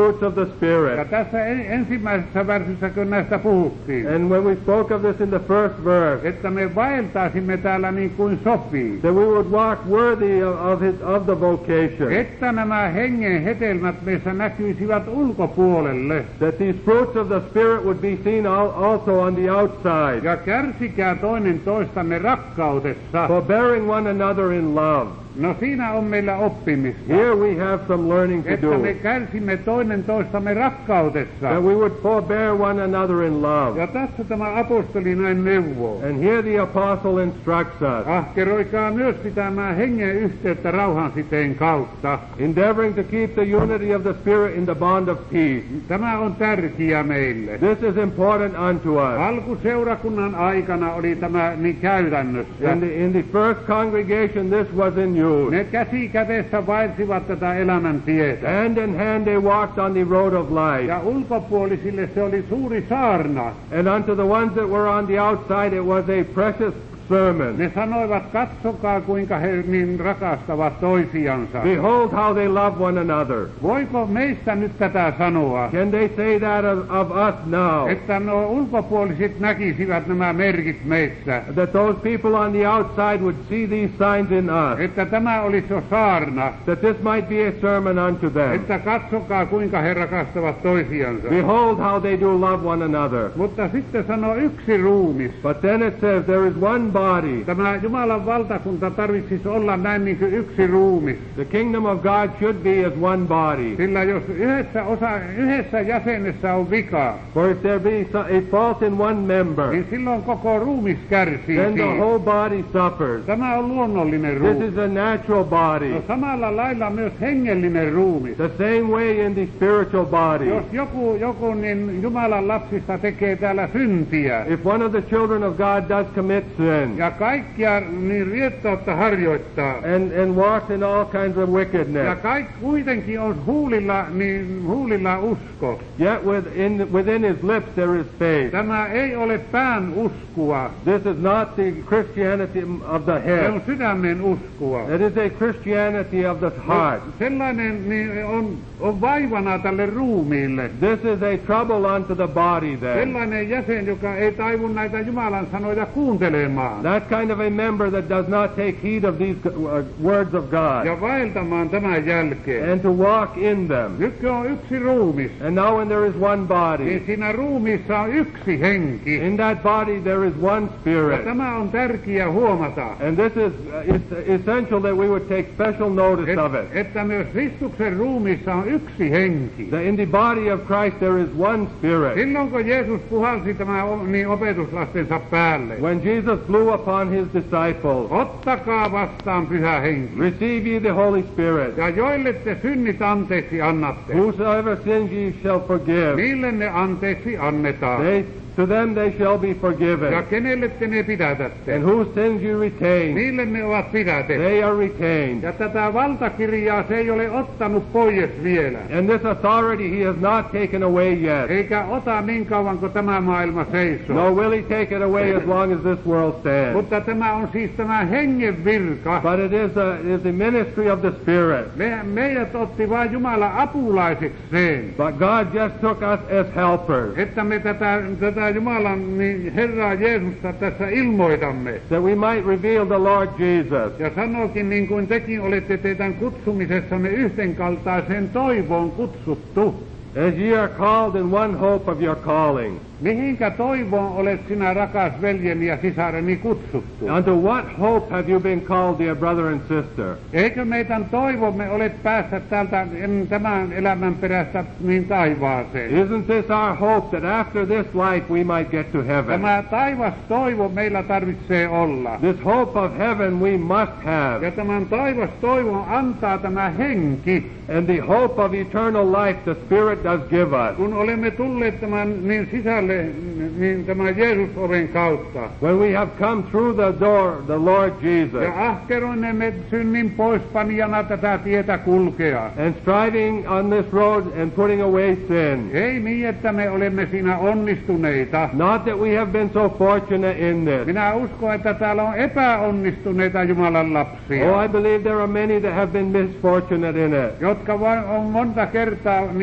fruits of the Ja Spirit. tässä en, ensimmäisessä versissä kun näistä puhuttiin, And when we spoke of this in the first verse, että me vaeltaisimme täällä niin kuin sopii. that we would walk worthy of, of, his, of the vocation. Että nämä hengen hedelmät meissä näkyisivät ulkopuolelle. That these fruits of the Spirit would be seen al- also on the outside. Ja kärsikää toinen toistanne rakkaudessa. Forbearing one another in love. No siinä on meillä oppimista. Here we have some learning to Että me do. kärsimme toinen toistamme rakkaudessa. That we would forbear one another in love. Ja tässä tämä apostoli näin neuvoo. And here the apostle instructs us, Ahkeroikaa myös pitämään hengen yhteyttä rauhansiteen kautta. endeavoring to keep the unity of the Spirit in the bond of peace. Tämä on tärkeä meille. This is important unto us. Alkuseurakunnan aikana oli tämä niin käytännössä. In the, in the first congregation, this was in use. Ne käsi kädessä vaelsivat tätä elämäntietä. Hand in hand they walked on the road of life. Ja ulkopuolisille se oli suuri saarna. And unto the ones that were on the outside, it was a precious sermon. Ne sanoivat, katsokaa kuinka he niin rakastavat toisiansa. Behold how they love one another. Voiko meistä nyt tätä sanoa? Can they say that of, of us now? Että nuo ulkopuoliset näkisivät nämä merkit meissä. That those people on the outside would see these signs in us. Että tämä olisi jo saarna. That this might be a sermon unto them. Että katsokaa kuinka he rakastavat toisiansa. Behold how they do love one another. Mutta sitten sanoo yksi ruumis. But then it says there is one body. Tämä Jumalan valtakunta tarvitsisi olla näin niin kuin yksi ruumis. The kingdom of God should be as one body. Sillä jos yhdessä, osa, yhdessä jäsenessä on vika, For if there be so- a fault in one member, niin silloin koko ruumis kärsii then the siitä. whole body suffers. Tämä on luonnollinen This ruumis. is a natural body. No, samalla lailla myös hengellinen ruumis. The same way in the spiritual body. Jos joku, joku niin Jumalan lapsista tekee täällä syntiä, If one of the children of God does commit sin ja kaikkia niin riettoutta harjoittaa, and, and walks in all kinds of ja wickedness, kaikki kuitenkin on huulilla, niin huulilla usko. yet within, within his lips there is faith. Tämä ei ole pään uskoa, This is not the Christianity of the se on head. sydämen uskoa. It is a Christianity of the heart. Sellainen niin on, on vaivana tälle ruumiille. This is a trouble unto the body then. Sellainen jäsen, joka ei taivu näitä Jumalan sanoja kuuntelemaan That kind of a member that does not take heed of these uh, words of God ja vaeltamaan tämän jälkeen. and to walk in them. Nyt on yksi ruumis, And now when there is one body, niin siinä ruumiissa on yksi henki. in that body there is one Ja spirit. tämä on tärkeää huomata, And this is uh, it's essential that we would take special notice et, of it. että myös Kristuksen ruumiissa on yksi henki. That in the body of Christ there is one spirit. Silloin kun Jeesus puhalsi tämä o- niin opetuslastensa päälle, When Jesus blew upon his disciples, ottakaa vastaan pyhä henki. receive ye the Holy Spirit. Ja joille te synnit anteeksi annatte, Whosoever sins ye shall forgive. niille ne anteeksi annetaan. They, to them they shall be Ja forgiven. kenelle te ne pidätätte, And whose sins you retain, niille ne ovat pidätetty. they are retained. Ja tätä valtakirjaa se ei ole ottanut pois vielä. And this authority he has not taken away yet. Eikä ota niin kauan kuin tämä maailma seisoo. Nor will he take it away as long as this world stands. Mutta tämä on siis tämä hengen virka. But it is a, it is the ministry of the Spirit. Me, meidät otti vain Jumala apulaisekseen. But God just took us as helpers, Että me tätä, tätä Jumalan niin Herraa Jeesusta tässä ilmoitamme. that we might reveal the Lord Jesus. Ja sanoikin niin kuin tekin olette teidän kutsumisessanne yhdenkaltaiseen toivoon kutsuttu. As ye are called in one hope of your calling. Mihinkä toivoon olet sinä rakas veljeni ja sisareni kutsuttu? Unto what hope have you been called, dear brother and sister? Eikö meidän toivomme ole päästä täältä en- tämän elämän perästä niin taivaaseen? Isn't this our hope that after this life we might get to heaven? Tämä taivas toivo meillä tarvitsee olla. This hope of heaven we must have. Ja tämän taivas toivon antaa tämä henki. And the hope of eternal life the Spirit does give us. Kun olemme tulleet tämän niin sisälle, niin tämän Jeesus-oven kautta. When we have come through the door, the Lord Jesus, Ja ahkeroinemme synnin poispanijana tätä tietä kulkea. and striving on this road and putting away sin. Ei niin, että me olemme siinä onnistuneita. Not that we have been so fortunate in this. Minä uskon, että täällä on epäonnistuneita Jumalan lapsia, Oh, I believe there are many that have been misfortunate in it. jotka vain on monta kertaa niin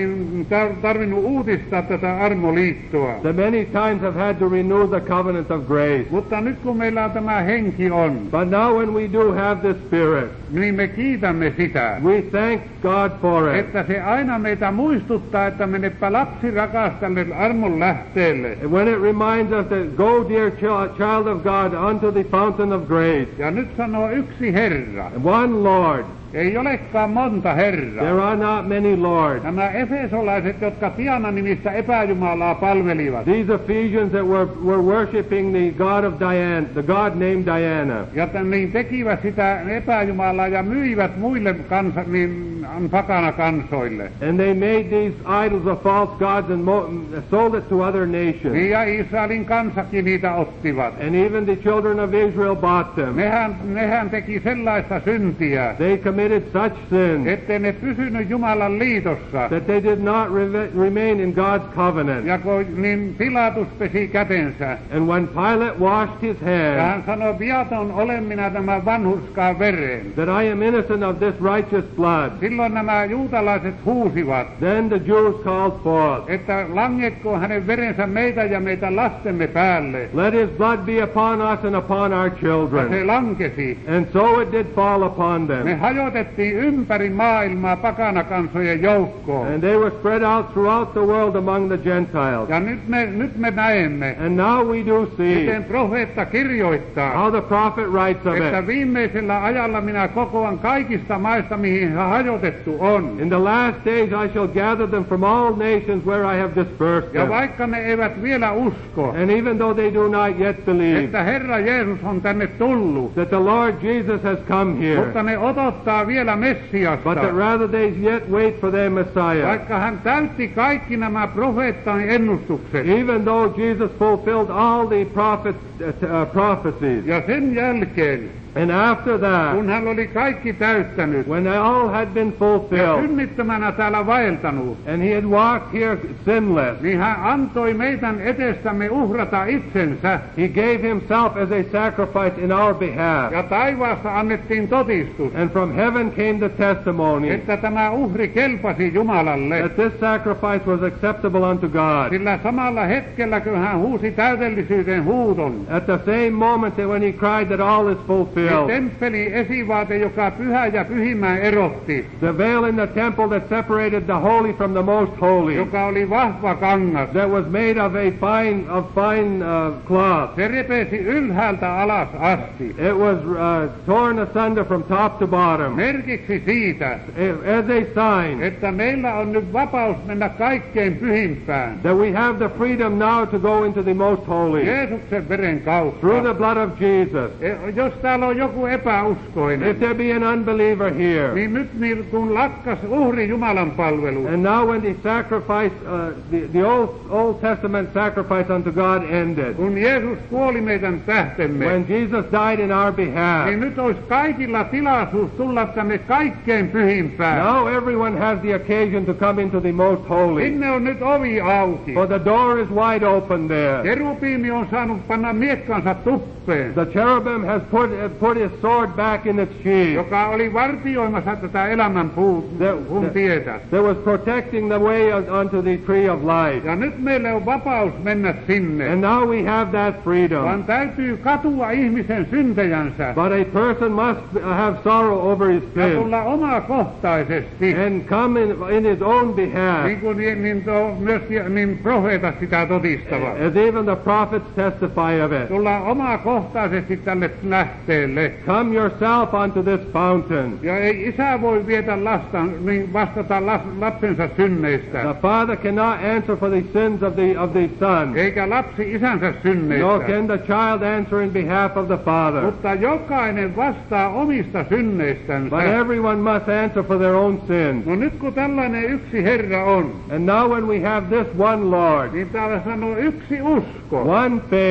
tar- tarvinnut uudistaa tätä armoliittoa. that many times have had to renew the covenant of grace. Mutta nyt kun meillä on tämä henki on, But now when we do have the Spirit, niin me kiitämme sitä. we thank God for it. Että se aina meitä muistuttaa, että menepä lapsi rakas tälle armon lähteelle. And when it reminds us that go, dear ch- child of God, unto the fountain of grace, Ja nyt sanoo yksi Herra. one Lord. Ei olekaan monta Herraa. There are not many lords. Nämä efesolaiset, jotka Diana nimistä epäjumalaa palvelivat. These Ephesians that were, were worshipping the god of Diana, the god named Diana. Ja t- niin tekivät sitä epäjumalaa ja myivät muille kansa, niin pakana kansoille. And they made these idols of false gods and mo- sold it to other nations. Niin ja Israelin kansakin niitä ottivat. And even the children of Israel bought them. Nehän, nehän teki sellaista syntiä, They committed such sins ettei ne pysynyt Jumalan liitossa. that they did not re- remain in God's covenant. Ja kun niin Pilatus pesi kätensä. And when Pilate washed his Ja hän hands, sanoi, viaton olen minä tämän vanhurskaan vereen. that I am innocent of this righteous blood, Silloin nämä juutalaiset huusivat, then the Jews called forth, että langetko hänen verensä meitä ja meitä lastemme päälle. let his blood be upon us and upon our Ja se children. lankesi. And so it did fall upon Me them. hajotettiin ympäri maailmaa pakanakansojen joukkoon. And they were spread out throughout the world among the Gentiles. Ja nyt me, nyt me näemme, And now we do see miten profeetta kirjoittaa, how the prophet writes of että it. viimeisellä ajalla minä kokoan kaikista maista, mihin he hajotettu on. In the last days I shall gather them from all nations where I have dispersed Ja them. vaikka ne eivät vielä usko, And even though they do not yet believe että Herra Jeesus on tänne tullut, that the Lord Jesus has come here, mutta ne odottaa vielä Messiasta, but that rather they yet wait for their Messiah. vaikka hän täytti kaikki nämä profeettan ennustukset. Even though Jesus fulfilled all the prophets, uh, prophecies. Ja sen jälkeen, And after that, kun hän oli kaikki täyttänyt when they all had been ja fulfilled, synnittömänä täällä vaeltanut, and he had walked here sinless, niin hän antoi meidän etestämme uhrata itsensä. he gave himself as a sacrifice in our behalf. Ja taivaasta annettiin todistus, And from heaven came the testimony että tämä uhri kelpasi Jumalalle. that this sacrifice was acceptable unto God. Sillä samalla hetkellä, kun hän huusi täydellisyyden huudon, At the same moment that when he cried that all is niin fulfilled, temppelin esivaate, joka pyhä ja pyhimmän erotti, the veil in the temple that separated the holy from the most holy, joka oli vahva kangas, that was made of a fine of fine uh, cloth, se repesi ylhäältä alas asti. it was uh, torn asunder from top to bottom, Merkiksi siitä, as a sign että meillä on nyt vapaus mennä kaikkein pyhimpään. that we have the freedom now to go into the most holy Jeesuksen veren kautta. through the blood of Jesus. E- Jos täällä on joku epäuskoinen, If there be an unbeliever here, niin nyt niin kun lakkas uhri Jumalan palvelu, and now when the sacrifice, uh, the, the Old, Old Testament sacrifice unto God ended, kun Jeesus kuoli meidän tähtemme, when Jesus died in our behalf, niin nyt olisi kaikilla tilaisuus tulla tänne kaikkein pyhimpään. now everyone has the occasion to come into the most holy. Sinne on nyt ovi auki. For the door is wide open there. Kerubiimi on saanut panna miekkansa tuppeen, The cherubim has put uh, put his sword back in its sheath. joka oli vartioimassa tätä elämän puun The- tietä. That was protecting the way on- unto the tree of life. Ja nyt meille on vapaus mennä sinne. And now we have that freedom. Vaan täytyy katua ihmisen syntejänsä But a person must uh, have sorrow over his ja sin tulla omakohtaisesti. and come in, in his own behalf, Niin kuin niin, niin, to, myös niin profeetat sitä todistavat. as even the prophets testify of it. Tulla omakohtaisesti tälle lähteelle. Come yourself unto this fountain. Ja ei isä voi vietä lasta, niin vastata las, lapsensa synneistä. The father cannot answer for the sins of the of the son, Eikä lapsi isänsä nor synneistä. can the child answer in behalf of the father. Mutta jokainen vastaa omista synneistensä. But everyone must answer for their own sins. No nyt kun tällainen yksi Herra on, And now when we have this one Lord, niin täällä sanoo yksi usko. one faith,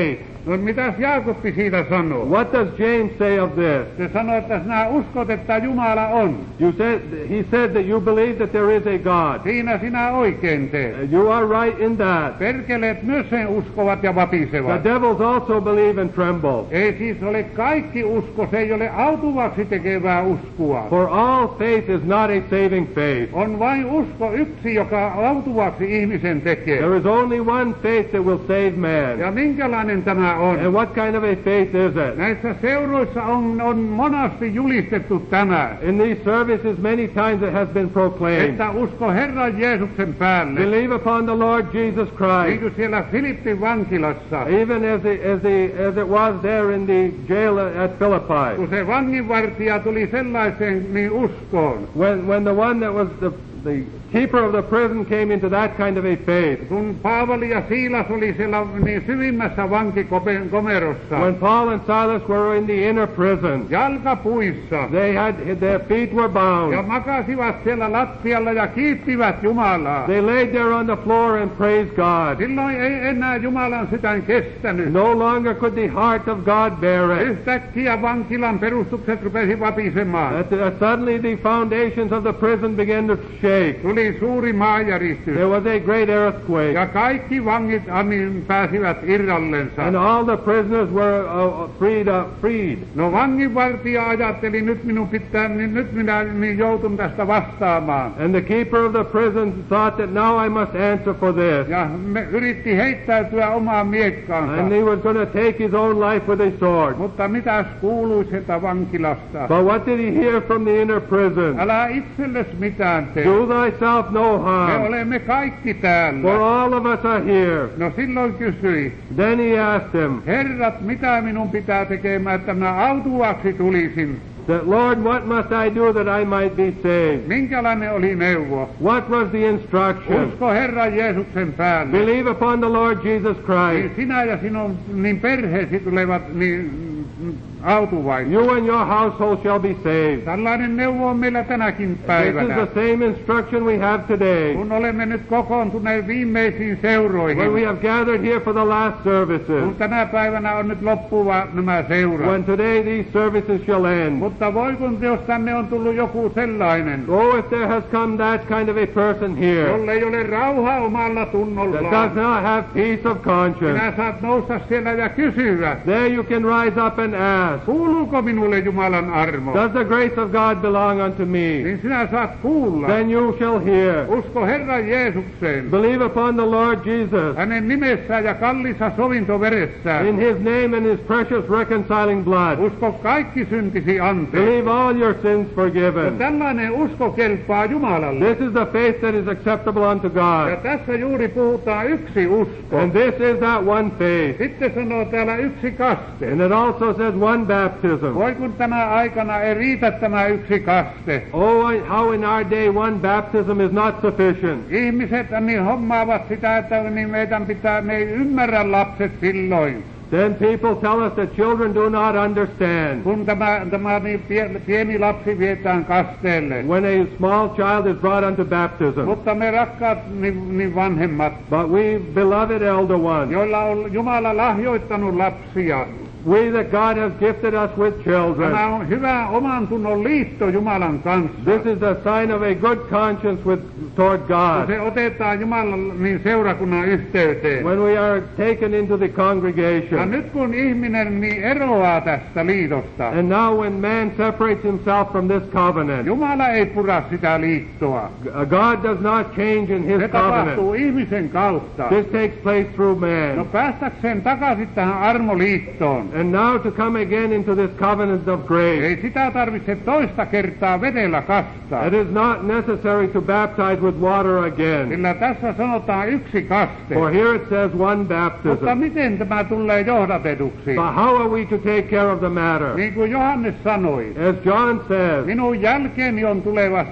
No mitäs Jaakobi siitä sanoo? What does James say of this? Se sanoo, että sinä uskot, että Jumala on. You said, he said that you believe that there is a God. Siinä sinä oikein teet. You are right in that. Perkeleet myös sen uskovat ja vapisevat. The devils also believe and tremble. Ei siis ole kaikki usko, se ei ole autuvaksi tekevää uskoa. For all faith is not a saving faith. On vain usko yksi, joka autuvaksi ihmisen tekee. There is only one faith that will save man. Ja minkälainen tämä on? And what kind of a faith is it? Näissä seuroissa on, on monasti julistettu tämä. In these services many times it has been proclaimed. Että usko Herran Jeesuksen päälle. Believe upon the Lord Jesus Niin Christ. kuin siellä Filippin vankilassa. Even as, the, as, the, as it was there in the jail at Philippi. Kun se vanginvartija tuli sellaiseen niin uskoon. When, when the one that was the, the keeper of the prison came into that kind of a faith. Kun Paavali ja Siilas oli siellä niin syvimmässä vankikomerossa. When Paul and Silas were in the inner prison. Jalkapuissa. They had, their feet were bound. Ja makasivat siellä lattialla ja kiittivät Jumalaa. They laid there on the floor and praised God. Silloin ei enää Jumalan sydän kestänyt. No longer could the heart of God bear it. Yhtäkkiä vankilan perustukset rupesi vapisemaan. That, uh, suddenly the foundations of the prison began to shake. Tuli suuri maanjäristys. There was a great earthquake. Ja kaikki vangit amin pääsivät irrallensa. And all the prisoners were uh, freed, uh, freed. No vanginvartija ajatteli, nyt minun pitää, niin nyt minä niin joutun tästä vastaamaan. And the keeper of the prison thought that now I must answer for this. Ja me yritti heittäytyä omaan miekkaansa. And he was going to take his own life with a sword. Mutta mitäs kuului sieltä vankilasta? But what did he hear from the inner prison? Älä itsellesi mitään tee. Do thyself no Me harm. olemme kaikki täällä. For all of us are here. No silloin kysyi, Then he asked him, herrat, mitä minun pitää tekemään, että minä autuaksi tulisin? that, Lord, what must I do that I might be saved? Minkälainen oli neuvo? What was the instruction? Usko Herran Jeesuksen päälle. Believe upon the Lord Jesus Niin Christ. sinä ja sinun niin perheesi tulevat niin mm, autuvaisia. You and your household shall be saved. Tällainen neuvo on meillä tänäkin This is päivänä. the same instruction we have today. Kun olemme nyt kokoontuneet viimeisiin seuroihin, When we have gathered here for the last kun services. tänä päivänä on nyt loppuva nämä seurat. When today these services shall end. Mutta voi kun jos tänne on tullut joku sellainen, Oh, if there has come that kind of a person here jolle ei ole rauha omalla that does tunnollaan, not have peace of conscience, sinä saat nousta siellä ja kysyä, there you can rise up and ask, kuuluuko minulle Jumalan armo? does the grace of God belong unto me? Niin sinä saat kuulla. Then you shall hear. Usko Herran Jeesukseen, Believe upon the Lord Jesus. hänen nimessään ja kallissa sovintoveressään. In his name and his precious reconciling blood. Usko kaikki syntisi anteeksi. Believe all your sins Ja forgiven. tällainen usko kelpaa Jumalalle. This is the faith that is acceptable unto Ja God. tässä juuri puhutaan yksi usko. And this is that one faith. Sitten sanoo täällä yksi kaste. And it also says one baptism. Voi kun tänä aikana ei riitä tämä yksi kaste. Oh, I- how in our day one baptism is not sufficient. Ihmiset niin hommaavat sitä, että niin meidän pitää, ne ei ymmärrä lapset silloin. Then people tell us that children do not understand. Kun tämä, tämä niin pie- pieni lapsi vietään kasteelle. When a small child is brought unto baptism. Mutta me rakkaat niin, niin vanhemmat, But we beloved elder ones, joilla on Jumala lahjoittanut lapsia. we that God has gifted us with children. Tämä on hyvä oman tunnon liitto Jumalan kanssa. This is a sign of a good conscience with toward Kun God. se otetaan Jumalan niin seurakunnan yhteyteen. When we are taken into the Ja congregation. nyt kun ihminen niin eroaa tästä liitosta, And now when man separates himself from this covenant, Jumala ei pura sitä liittoa. God does not change in his Se covenant. tapahtuu ihmisen kautta. This takes place through No man. päästäkseen takaisin tähän armoliittoon, And now to come again into this covenant of grace, ei sitä tarvitse toista kertaa vedellä kastaa. it is not necessary to baptize with water again. Sillä tässä sanotaan yksi kaste. For here it says one Mutta baptism. miten tämä tulee johdatetuksi? But how are we to take care of the matter? Niin kuin Johannes sanoi, As John says, minun jälkeeni on tuleva se,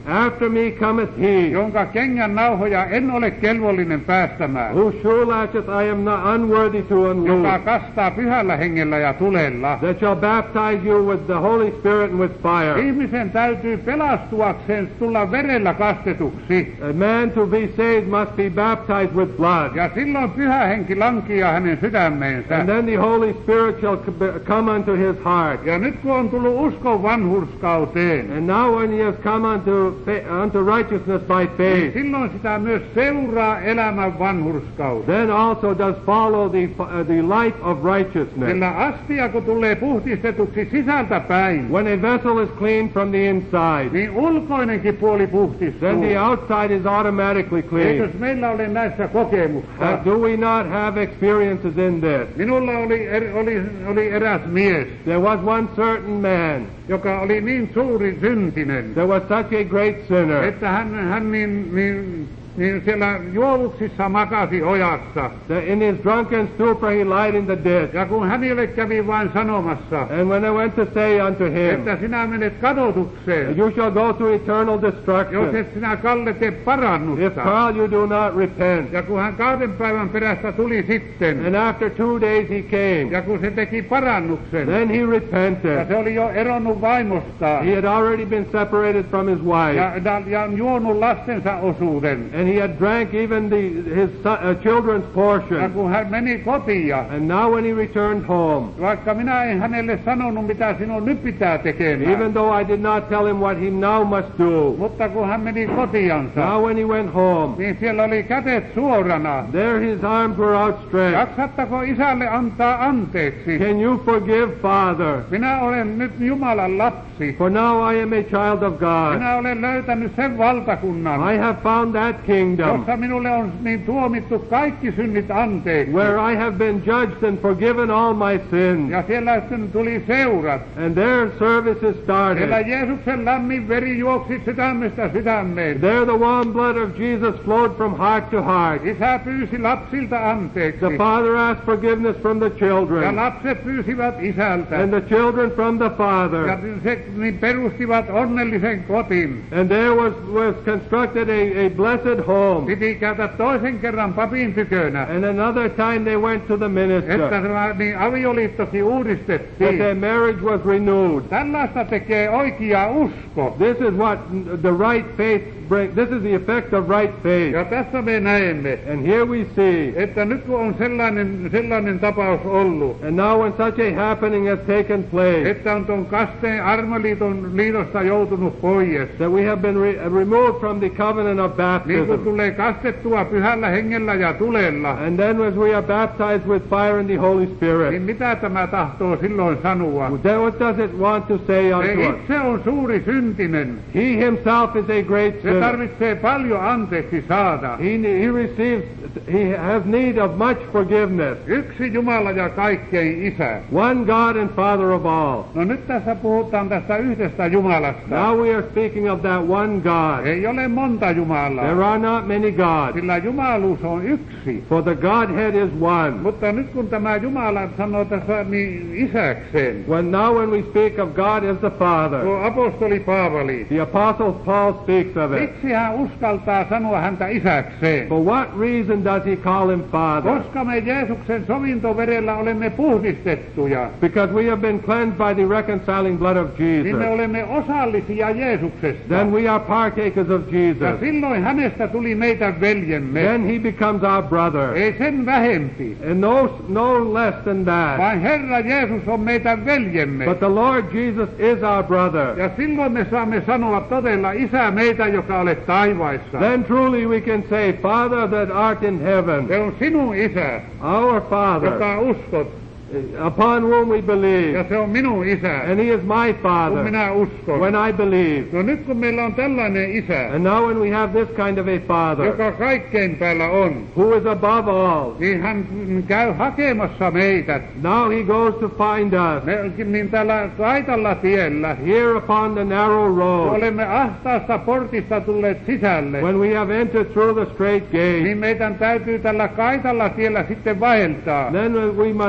After me cometh he, jonka kengän nauhoja en ole kelvollinen päästämään, whose shoe latches I am not unworthy to joka unloose, kastaa pyhällä hengellä ja tulella. that shall baptize you with the Holy Spirit and with fire. Ihmisen täytyy pelastuakseen tulla verellä kastetuksi, A man to be saved must be baptized with blood. ja silloin pyhä henki lankia hänen sydämeensä. And then the Holy Spirit shall c- come unto his heart. Ja nyt kun on tullut uskon vanhurskauteen, And now when he has come unto, fa- unto righteousness by niin faith, silloin sitä myös seuraa elämän vanhurskaus. then also does follow the, uh, the life of righteousness. Sillä astia kun tulee puhdistetuksi sisältä päin, When a vessel is clean from the inside, niin ulkoinenkin puoli puhdistuu. then the outside is automatically clean. Eikös meillä ole näissä kokemusta? Uh, do we not have experiences in this? Minulla oli, er, oli, oli eräs mies, There was one certain man, joka oli niin suuri syntinen, there was such a great sinner, että hän, hän niin, niin, niin siellä juovuksissa makasi ojassa. that in his drunken stupor he lied in the ditch. Ja kun hänelle kävi vain sanomassa, And when I went to say unto him, että sinä menet kadotukseen, you shall go to eternal jos destruction, et sinä Kalle tee if parannusta. Carl you do not repent. Ja kun hän kahden päivän perästä tuli sitten, And after two days he came, ja kun se teki parannuksen, then he ja repented. se oli jo eronnut vaimostaan, He had already been separated from his wife, ja, ja, ja juonut lastensa osuuden. and he had drank even the, his son, uh, children's Ja portion. kun hän meni kotiin, And now when he returned home, vaikka minä en hänelle sanonut, mitä sinun nyt pitää tekemään, even though I did not tell him what he now must do, mutta kun hän meni kotiansa, now when he went home, niin siellä oli kätet suorana. there his arms were outstretched. Jaksattako isälle antaa anteeksi? Can you forgive, Father? Minä olen nyt Jumalan lapsi. For now I am a child of God. Minä olen löytänyt sen valtakunnan, I have found that kingdom jossa minulle on niin tuomittu kaikki synnit anteeksi. where I have been judged and forgiven all my sins. Ja siellä sitten tuli seurat. And their services Siellä started. Jeesuksen lämmin veri juoksi sydämestä sydämeen. There the warm blood of Jesus flowed from heart to heart. Isä pyysi lapsilta anteeksi. The Father asked forgiveness from the Ja children, lapset pyysivät isältä. and the children from the Ja Father. se, niin perustivat onnellisen kotin. And there was, was constructed a, a blessed home. Piti käydä toisen kerran papin tykönä, And another time they went to the että minister, tämä niin avioliittokin that uudistettiin. their marriage was renewed. Tällaista tekee oikea usko. This is what the right faith brings. This is the effect of right faith. Ja tässä me näemme, And here we see, että nyt kun on sellainen, sellainen tapaus ollut, and now when such a happening has taken place, että on tuon kasteen armoliiton liitosta joutunut pois, that we have been re- removed from the covenant of niin kun baptism. tulee kastettua pyhällä hengellä ja tulella, And then as we are baptized with fire and the Holy niin Spirit, mitä tämä tahtoo silloin sanoa? then what does it want to say Se unto us? itse on suuri syntinen. He himself is a great Se sinner. tarvitsee paljon anteeksi saada. He, he receives, he has need of much forgiveness. Yksi Jumala ja kaikkein Isä. One God and Father of all. No nyt tässä puhutaan tästä yhdestä Jumalasta. Now we are speaking of that one God. Ei ole monta Jumalaa, There are not many gods, sillä jumaluus on yksi. for the Godhead is one. Mutta nyt kun tämä Jumala sanoo tässä niin isäkseen, When now when we speak of God as the Father, tuo apostoli Paavali, the Apostle Paul speaks of it. miksi hän uskaltaa sanoa häntä isäkseen? For what reason does he call him Father? Koska me Jeesuksen sovintoverellä olemme puhdistettuja, Because we have been cleansed by the reconciling blood of niin me Jesus. olemme osallisia Jeesuksesta. Then we are partakers of Ja Jesus. silloin hänestä tuli meidän veljemme. Then he becomes our brother. Ei sen vähempi, And no, no less than that. vaan Herra Jeesus on meidän veljemme. But the Lord Jesus is our brother. Ja silloin me saamme sanoa todella, Isä meitä, joka olet taivaissa. Then truly we can say, Father that art in heaven, Se on sinun Isä, our Father, joka uskot, upon whom we believe. ja se on minun Isä, And he is my kun Father minä uskon. when I believe. No nyt kun meillä on tällainen Isä, And now when we have this kind of a Father, joka kaikkein päällä on, who is above all, niin hän käy hakemassa meitä. now he goes to find us Me, niin tällä kaitalla tiellä, here upon the narrow kun road. olemme ahtaasta portista tulleet sisälle, When we have entered through the straight gate, niin meidän täytyy tällä kaitalla tiellä sitten vaeltaa. then we must journey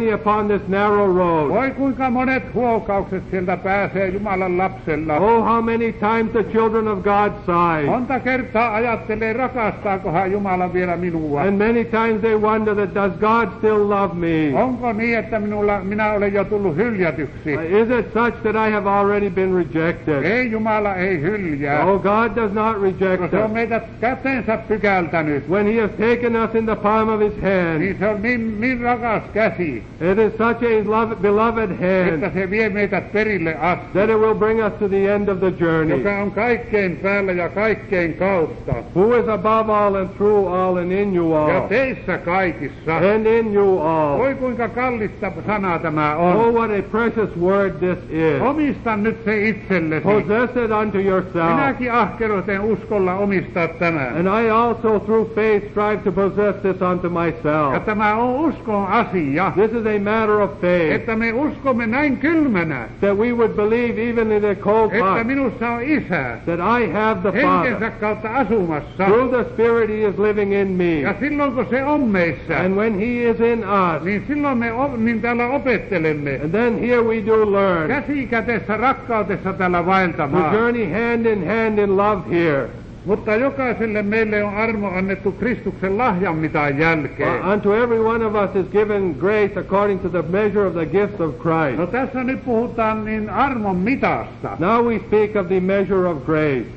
journey upon this narrow road. Voi kuinka monet huokaukset sieltä pääsee Jumalan lapsella. Oh, how many times the children of God sigh. Monta kertaa ajattelee, rakastaakohan Jumala vielä minua. And many times they wonder that does God still love me? Onko niin, että minulla, minä olen jo tullut hyljätyksi? Is it such that I have already been rejected? Ei, Jumala ei hyljää. Oh, God does not reject No, se on us. meidät kätensä pykältänyt. When He has taken us in the palm of His hand, Niin se on niin, niin rakas käsi, it is such a love, beloved että hand se vie meidät perille asti, that it will bring us to the end of the journey. joka on kaikkein päällä ja kaikkein kautta. Who is above all and through all and in you Ja all, teissä kaikissa. and in you all. Voi kuinka kallista sana tämä Oh, on. what a precious word this is. Omista nyt se itsellesi. Possess it unto yourself. Minäkin ahkeroiten uskolla omistaa tämän. And I also through faith strive to possess this unto Ja myself. tämä on uskon asia, This is a matter of faith, että me uskomme näin kylmänä, that we would believe even in a cold että heart minussa on isä that I have the henkensä Father. kautta asumassa. Through the Spirit He is living in me. Ja silloin kun se on meissä, And when He is in us, niin silloin me o- niin täällä opettelemme and then here we do learn käsi kädessä rakkaudessa tällä to vaeltamaan. journey hand in hand in love here. Mutta jokaiselle meille on armo annettu Kristuksen lahjan mitan jälkeen. Uh, unto every one of us is given grace according to the measure of the gift of Christ. No tässä nyt puhutaan niin armon mitasta. Now we speak of the measure of grace.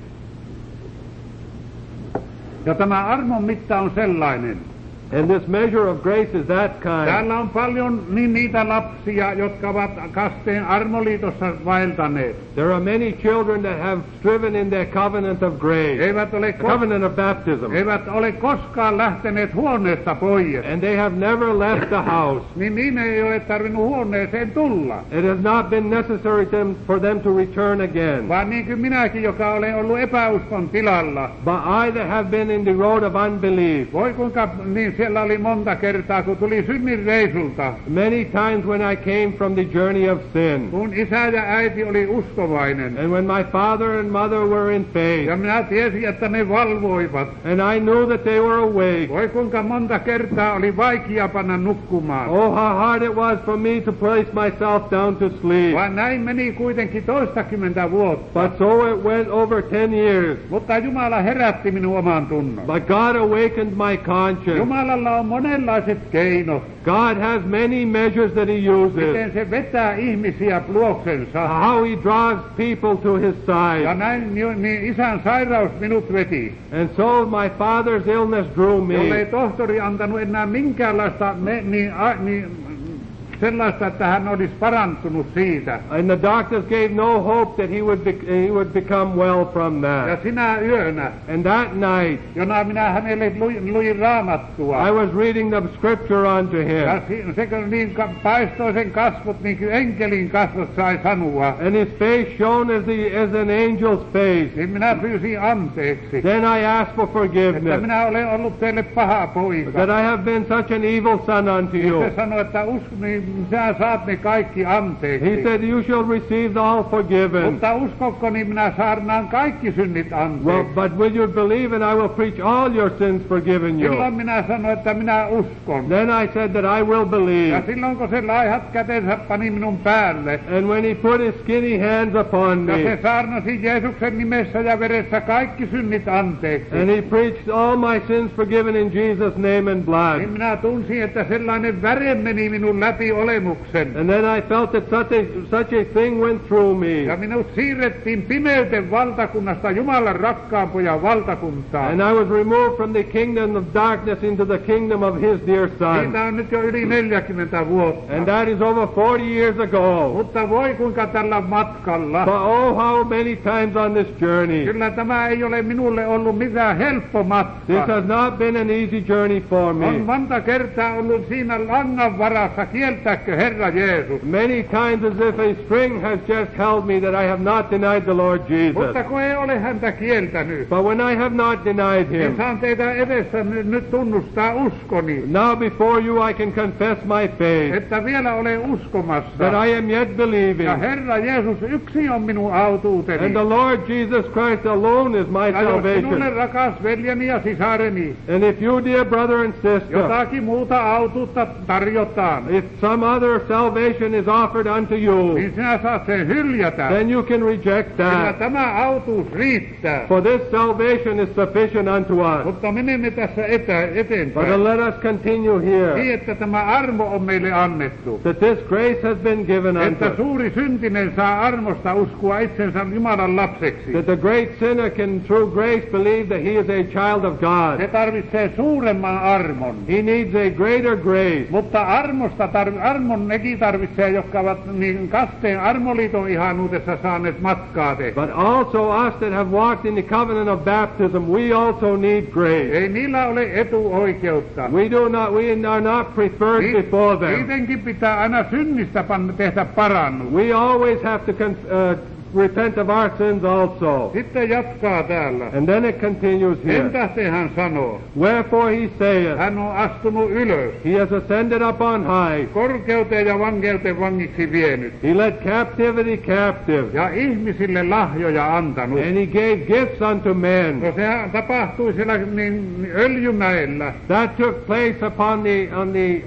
Ja tämä armon mitta on sellainen. And this measure of grace is that kind. Täällä on paljon niin niitä lapsia, jotka ovat kasteen armoliitossa vaeltaneet. There are many children that have striven in their covenant of grace, Eivät ole, the kos- covenant of baptism, eivät ole koskaan lähteneet huoneesta pois. and they have never left the house. Niin niin ei ole tarvinnut huoneeseen tulla. It has not been necessary them, for them to return again. Vaan niin kuin minäkin, joka olen ollut epäuskon tilalla. But I that have been in the road of unbelief, Voi kuinka, niin siellä oli monta kertaa, kun tuli synnin reisulta. many times when I came from the journey of sin, Kun isä ja äiti oli uskovainen. and when my father and mother were in faith, Ja minä tiesin, että ne valvoivat. and I knew that they were awake. Voi kuinka monta kertaa oli vaikea panna nukkumaan. Oh, how hard it was for me to place myself down to sleep. Vaan näin meni kuitenkin toistakymmentä vuotta. But so it went over ten years. Mutta Jumala herätti minun oman tunnon. But God awakened my conscience. Jumalalla on monenlaiset keinot, God has many measures that He uses. miten se vetää ihmisiä luoksensa. How He draws people to His Ja side. näin niin isän sairaus minut veti. And so my father's illness drew Jollei me. tohtori antanut enää minkäänlaista me, niin, a, niin, sellaista, että hän olisi parantunut siitä. And the doctors gave no hope that he would be, he would become well from Ja that. sinä yönä, And that night, jona minä hänelle luin, luin raamattua. I was reading the scripture unto Ja him. si- se kun niin ka- paistoi sen kasvot, niin kuin enkelin kasvot sai sanoa. And his face shone as, the, as an angel's face. Niin minä pyysin anteeksi, Then I asked for että forgiveness. minä olen ollut teille paha poika. That I have been such an evil son unto you. Se sanoi, että usko, niin sinä saat ne kaikki He anteeksi. said, you shall receive all forgiven. Mutta uskokko, niin minä saarnaan kaikki synnit Well, anteeksi. but will you believe and I will preach all your sins forgiven you? Silloin minä sanoin, että minä uskon. Then I said that I will Ja believe. silloin kun se laihat kätensä pani minun päälle, And when he put his skinny hands upon ja se me, saarnasi Jeesuksen nimessä ja veressä kaikki synnit anteeksi, and he preached all my sins forgiven in Jesus' name and blood. niin minä tunsin, että sellainen väre meni minun läpi olemuksen. And then I felt that such a, such a thing went through Ja me. minut siirrettiin pimeyten valtakunnasta Jumalan rakkaan pojan valtakuntaan. And I was removed from the kingdom of darkness into the kingdom of his dear son. Siitä on nyt jo yli neljäkymmentä vuotta. And that is over forty years ago. Mutta voi kuinka tällä matkalla. But oh, how many times on this journey. Kyllä tämä ei ole minulle ollut mitään helppo This matka. has not been an easy journey for On me. monta kertaa ollut siinä langan varassa, kieltääkö Herra Jeesus. Many times as if a string has just held me that I have not denied the Lord Jesus. Mutta kun ei ole häntä kieltänyt, But when I have not denied niin him, saan teitä edessä nyt, nyt tunnustaa uskoni, now before you I can confess my faith, että vielä olen that uskomassa. I am yet believing. Ja Herra Jeesus yksi on minun autuuteni. And the Lord Jesus Christ alone is my Ja jos sinulle salvation. rakas veljeni ja sisareni, And if you, dear brother and sister, jotakin muuta autuutta tarjotaan, if some some other salvation is offered unto you, niin sinä saat sen hyljätä. then you can reject Kyllä that. tämä autuus riittää. For this salvation is sufficient unto us. Mutta menemme tässä etä, But eteenpäin. let us continue here. Niin, että tämä armo on meille annettu. That this grace has been given unto Että us. suuri syntinen saa armosta uskoa itsensä Jumalan lapseksi. That the great sinner can through grace believe that he is a child of God. Se tarvitsee suuremman armon. He needs a greater grace. Mutta armosta tarv- armon nekin tarvitsee, jotka ovat niin kasteen armoliiton ihanuudessa saaneet matkaa tehdä. But also us that have walked in the covenant of baptism, we also need grace. Ei niillä ole etuoikeutta. We do not, we are not preferred Ni- before them. Niidenkin pitää aina synnistä panna tehdä parannus. We always have to con- uh, repent of our sins also. Sitten jatkaa täällä. And then it continues Sen here. tähden hän sanoo, Wherefore he saith, hän on astunut ylös, he has ascended up on high. korkeuteen ja vankeuteen vangiksi vienyt, He led captivity captive. ja ihmisille lahjoja antanut. And he gave gifts unto men. No sehän tapahtui siellä niin Öljymäellä, That took place upon the, on the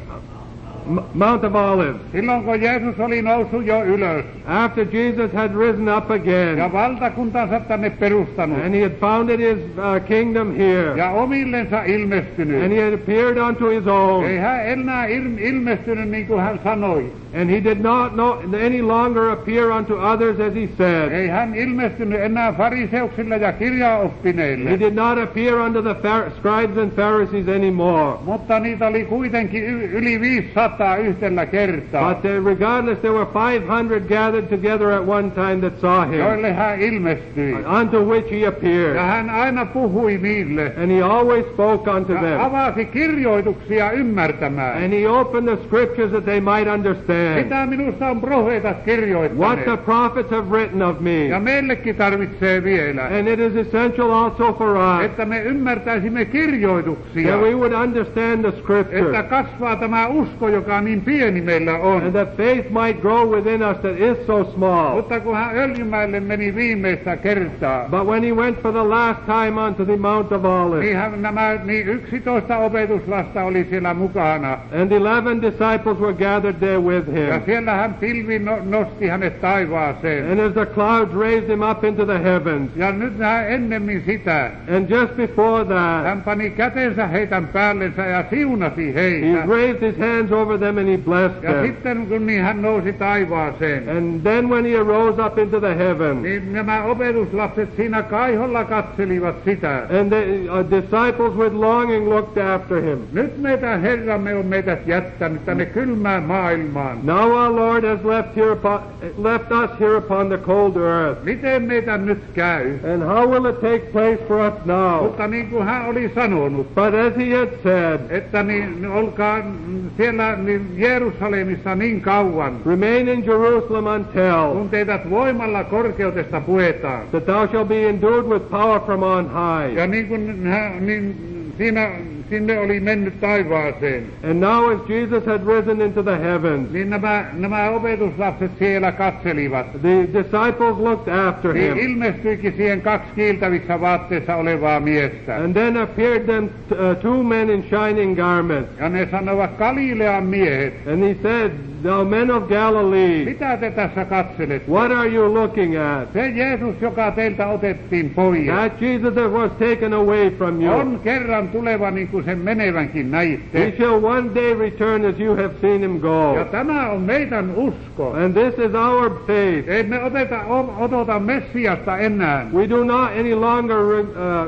M- Mount of Olives. silloin kun Jeesus oli noussut jo ylös, After Jesus had risen up again. ja valtakuntansa tänne perustanut, And he had founded his uh, kingdom here. ja omillensa And ilmestynyt. he had appeared unto his own. Ei hän enää il- ilmestynyt niin kuin hän sanoi. And he did not no, any longer appear unto others as he said. Ei hän ilmestynyt enää fariseuksille ja He kirjaoppineille, did not appear unto the Phar- scribes and Pharisees anymore. mutta niitä oli kuitenkin y- yli viisisataa yhdellä kertaa, But uh, regardless, there were five hundred gathered together at one time that saw him, joille hän ilmestyi. unto which he appeared. Ja hän aina puhui niille And he always spoke unto ja them. avasi kirjoituksia ymmärtämään. And he opened the scriptures that they might understand. Mitä minusta on profeetat What the kirjoittaneet. prophets have written of me. Ja meillekin tarvitsee vielä, And it is essential also for us että me ymmärtäisimme kirjoituksia, that we would understand the että scripture. kasvaa tämä usko, joka niin pieni meillä And on. that faith might grow within us that is so small. Mutta kun hän Öljymäelle meni viimeistä kertaa, But when he went for the last time onto the Mount of Olives, niin, hän, nämä, niin yksitoista opetuslasta oli siellä mukana. and eleven disciples were gathered there with Ja him. siellä hän pilvi no, nosti hänet taivaaseen. And as the clouds raised him up into the heavens, Ja nyt hän ennemmin sitä, and just before that, hän pani kätensä heidän päällensä ja siunasi he heitä. raised his hands over them and he blessed Ja them. sitten kun niin hän nousi taivaaseen, And then when he arose up into the heavens, niin nämä opetuslapset siinä kaiholla katselivat sitä. and the uh, disciples with longing looked after him. Nyt meitä Herramme on meidät jättänyt tänne kylmään maailmaan. Now our Lord has left here upon, left us here upon the cold earth. Miten meitä nyt käy? And how will it take place for us now? Mutta niin kuin hän oli sanonut, But as he had said, että niin olkaa siellä niin Jerusalemissa niin kauan, remain in Jerusalem until kun teidät voimalla korkeudesta puetaan. that thou shalt be endued with power from on high. Ja niin kuin hän, niin siinä, sinne oli mennyt taivaaseen, And now as Jesus had risen into the heavens, niin nämä, nämä opetuslapset siellä katselivat. the disciples looked after Niin him. ilmestyikin siihen kaksi kiiltävissä vaatteissa olevaa miestä. And then appeared them uh, two men in shining garments. Ja ne sanovat Galilean miehet, And he said, thou men of Galilee, mitä te tässä katselette? what are you looking at? Se Jeesus, joka teiltä otettiin pois, That Jesus that was taken away from you. on kerran tuleva niin kuin sen menevänkin He näitte. shall one day return as you have seen him go. Ja tämä on meidän usko. And this is our faith. Ei me oteta, o- odota Messiasta enää. We do not any longer uh,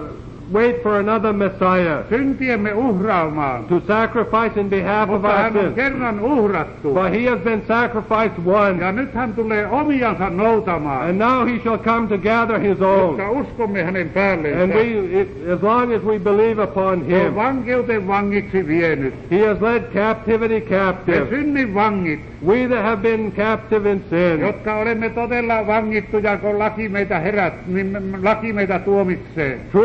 wait for another Messiah Syntiemme uhraamaan. to sacrifice in behalf of Mutta our hän on sins. kerran uhrattu. But he has been sacrificed once. Ja nyt hän tulee omiansa noutamaan. And now he shall come to gather his own. Koska uskomme hänen And päällensä. we, it, as long as we believe upon Se on him, vankeuteen vangiksi vienyt. he has led captivity Me captive. synnin vangit, We that have been captive in sin, jotka olemme todella vangittuja, kun laki meitä herät, niin laki meitä tuomitsee. truly we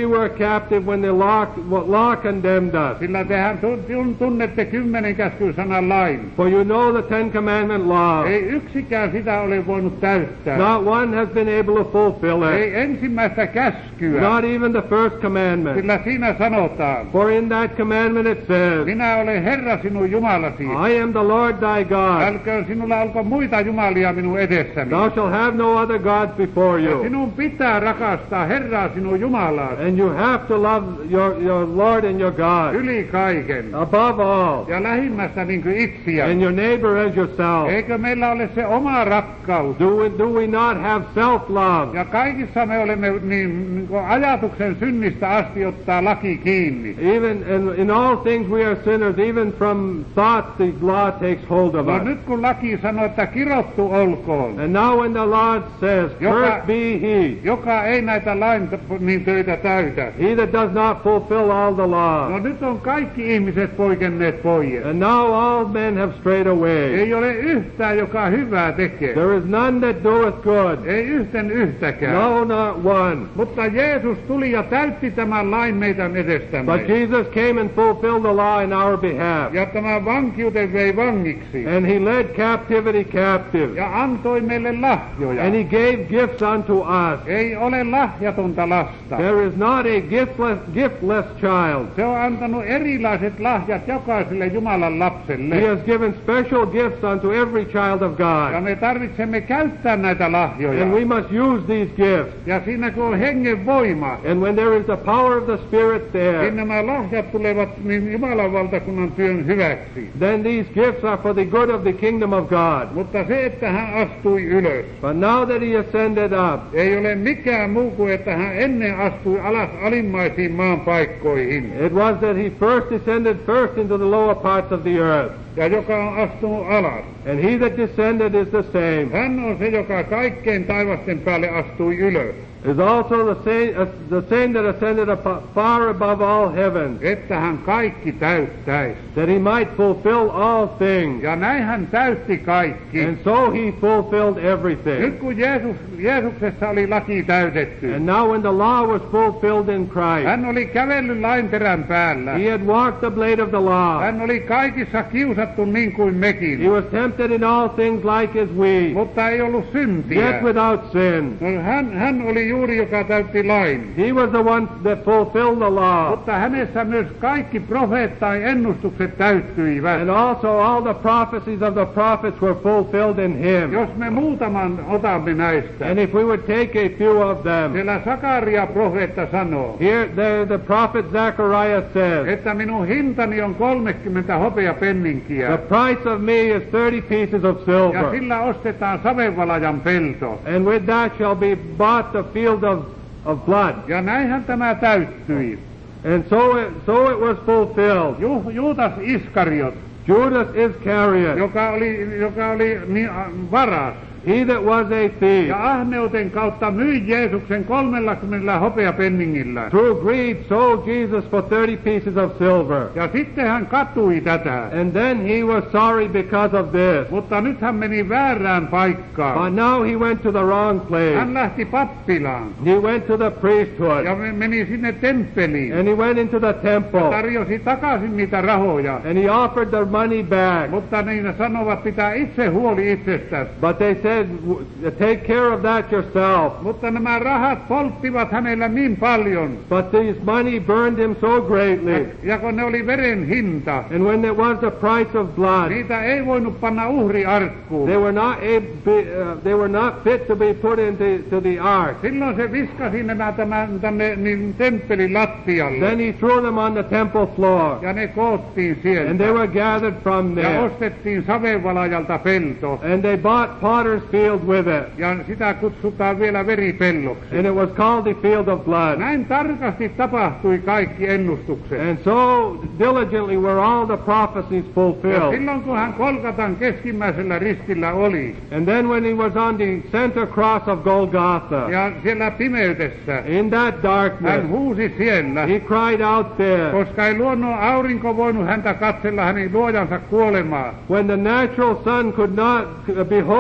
we were captive when the law, law condemned us. Sillä tehän tun- tunnette kymmenen käskysanan lain. For you know the Ten Commandment law. Ei yksikään sitä ole voinut täyttää. Not one has been able to fulfill it. Ei ensimmäistä käskyä. Not even the first commandment. Sillä siinä sanotaan, For in that commandment it says, minä olen Herra sinun Jumalasi. I am the Lord thy God. Älköön sinulla olko muita jumalia minun edessäni. Thou shalt have no other gods before Ja you. sinun pitää rakastaa Herraa sinun Jumalaasi And you have to love your, your Lord and your God yli kaiken. above all, Ja lähimmästä niin kuin itseä. and your neighbor as yourself. Eikö meillä ole se oma rakkaus? Do we, do we not have self-love? Ja kaikissa me olemme niin, niin kuin ajatuksen synnistä asti ottaa laki kiinni. Even in, in all things we are sinners, even from thoughts the law takes hold of No us. nyt kun laki sanoo, että kirottu olkoon, And now when the Lord says, Joka- cursed be he, joka ei näitä lain t- niin töitä täytä. he that does not fulfill all the law. No nyt on kaikki ihmiset poikenneet pois. And now all men have strayed away. Ei ole yhtään, joka hyvää tekee. There is none that doeth good. Ei yhten yhtäkään. No, not one. Mutta Jeesus tuli ja täytti tämän lain meidän edestämme. But Jesus came and fulfilled the law in our behalf. Ja tämän vankiuden vei vangiksi. And he led captivity captive. Ja antoi meille lahjoja. And he gave gifts unto us. Ei ole lahjatonta lasta. There is not a giftless, giftless child. Se on antanut erilaiset lahjat jokaiselle Jumalan lapselle. He has given special gifts unto every child of Ja God. me tarvitsemme käyttää näitä lahjoja. And we must use these gifts. Ja siinä kun on hengen voima, And when there is the power of the Spirit there, niin nämä lahjat tulevat niin Jumalan valtakunnan työn hyväksi. then these gifts are for the good of the kingdom of God. Mutta se, että hän astui ylös, But now that he ascended up, ei ole mikään muu kuin, että hän ennen astui alas alimmaisiin maan paikkoihin. it was that he first descended first into the lower parts of the earth. Ja joka on astunut alas. And he that descended is the same, Hän on se, joka kaikkein taivasten päälle astui ylös. is also the same, uh, the same that ascended up far above all heavens, Että hän kaikki täyttäisi. that he might fulfill all things. Ja näin hän täytti kaikki. And so he fulfilled Nyt everything. kun Jeesus, Jeesuksessa oli laki täytetty, And now when the law was fulfilled in Christ, hän oli kävellyt lainterän päällä. he had walked the blade of the law. Hän oli kaikissa kiusattu niin kuin He mekin, was tempted in all things like as we, mutta ei ollut syntiä. yet without sin. No, hän, hän oli juuri, joka täytti lain. He was the one that fulfilled the law. Mutta hänessä myös kaikki profeettain ennustukset täyttyivät. And also all the prophecies of the prophets were fulfilled in him. Jos me muutaman otamme näistä, And if we would take a few of them, siellä Sakaria profeetta sanoo, here the, the prophet Zechariah says, että minun hintani on kolmekymmentä the hopeapenninkiä, price of me is thirty pieces of ja silver, sillä ostetaan savevalajan pelto. and with that shall be bought the field of, of blood. Ja näinhän tämä täyttyi. And so it, so it was fulfilled. Ju, Juutas Iskariot, Judas Iscariot, joka oli, joka oli niin, äh, varas, he that was a thief, ja ahneuden kautta myi Jeesuksen kolmellakymmenellä hopeapenningillä. through greed sold Jesus for thirty pieces of silver. Ja sitten hän katui tätä. And then he was sorry because of this. Mutta nyt hän meni väärään paikkaan. But now he went to the wrong place. Hän lähti pappilaan He went to the priesthood. ja me- meni sinne temppeliin. And he went into the temple. Tarjosi takaisin niitä rahoja. And he offered the money back. Mutta niin sanovat, pitää itse huoli itsestäsi. But they said, "W- take care of that yourself. Mutta nämä rahat polttivat hänellä niin paljon. But this money burned him so greatly. Ja kun ne oli veren hinta, And when it was the price of blood, niitä ei voinut panna uhriarkkuun. they were not able, uh, they were not fit to be put into to the ark. Silloin se viskasi nämä tämän, tänne niin temppelin lattialle. Then he threw them on the temple floor. Ja ne koottiin And they sieltä. were gathered from Ja there. ostettiin savevalajalta pelto. And they bought potter's field with it. Ja sitä kutsutaan vielä veripelloksi. And it was called the field of blood. Näin tarkasti tapahtui kaikki ennustukset. And so diligently were all the prophecies Ja fulfilled. silloin kun hän Kolkatan keskimmäisellä ristillä oli, And then when he was on the center cross of Golgotha, ja siellä pimeytessä, in that hän darkness, huusi siellä, he cried out there. koska ei luonnon aurinko voinut häntä katsella hänen luojansa kuolemaa. When the natural sun could not behold the,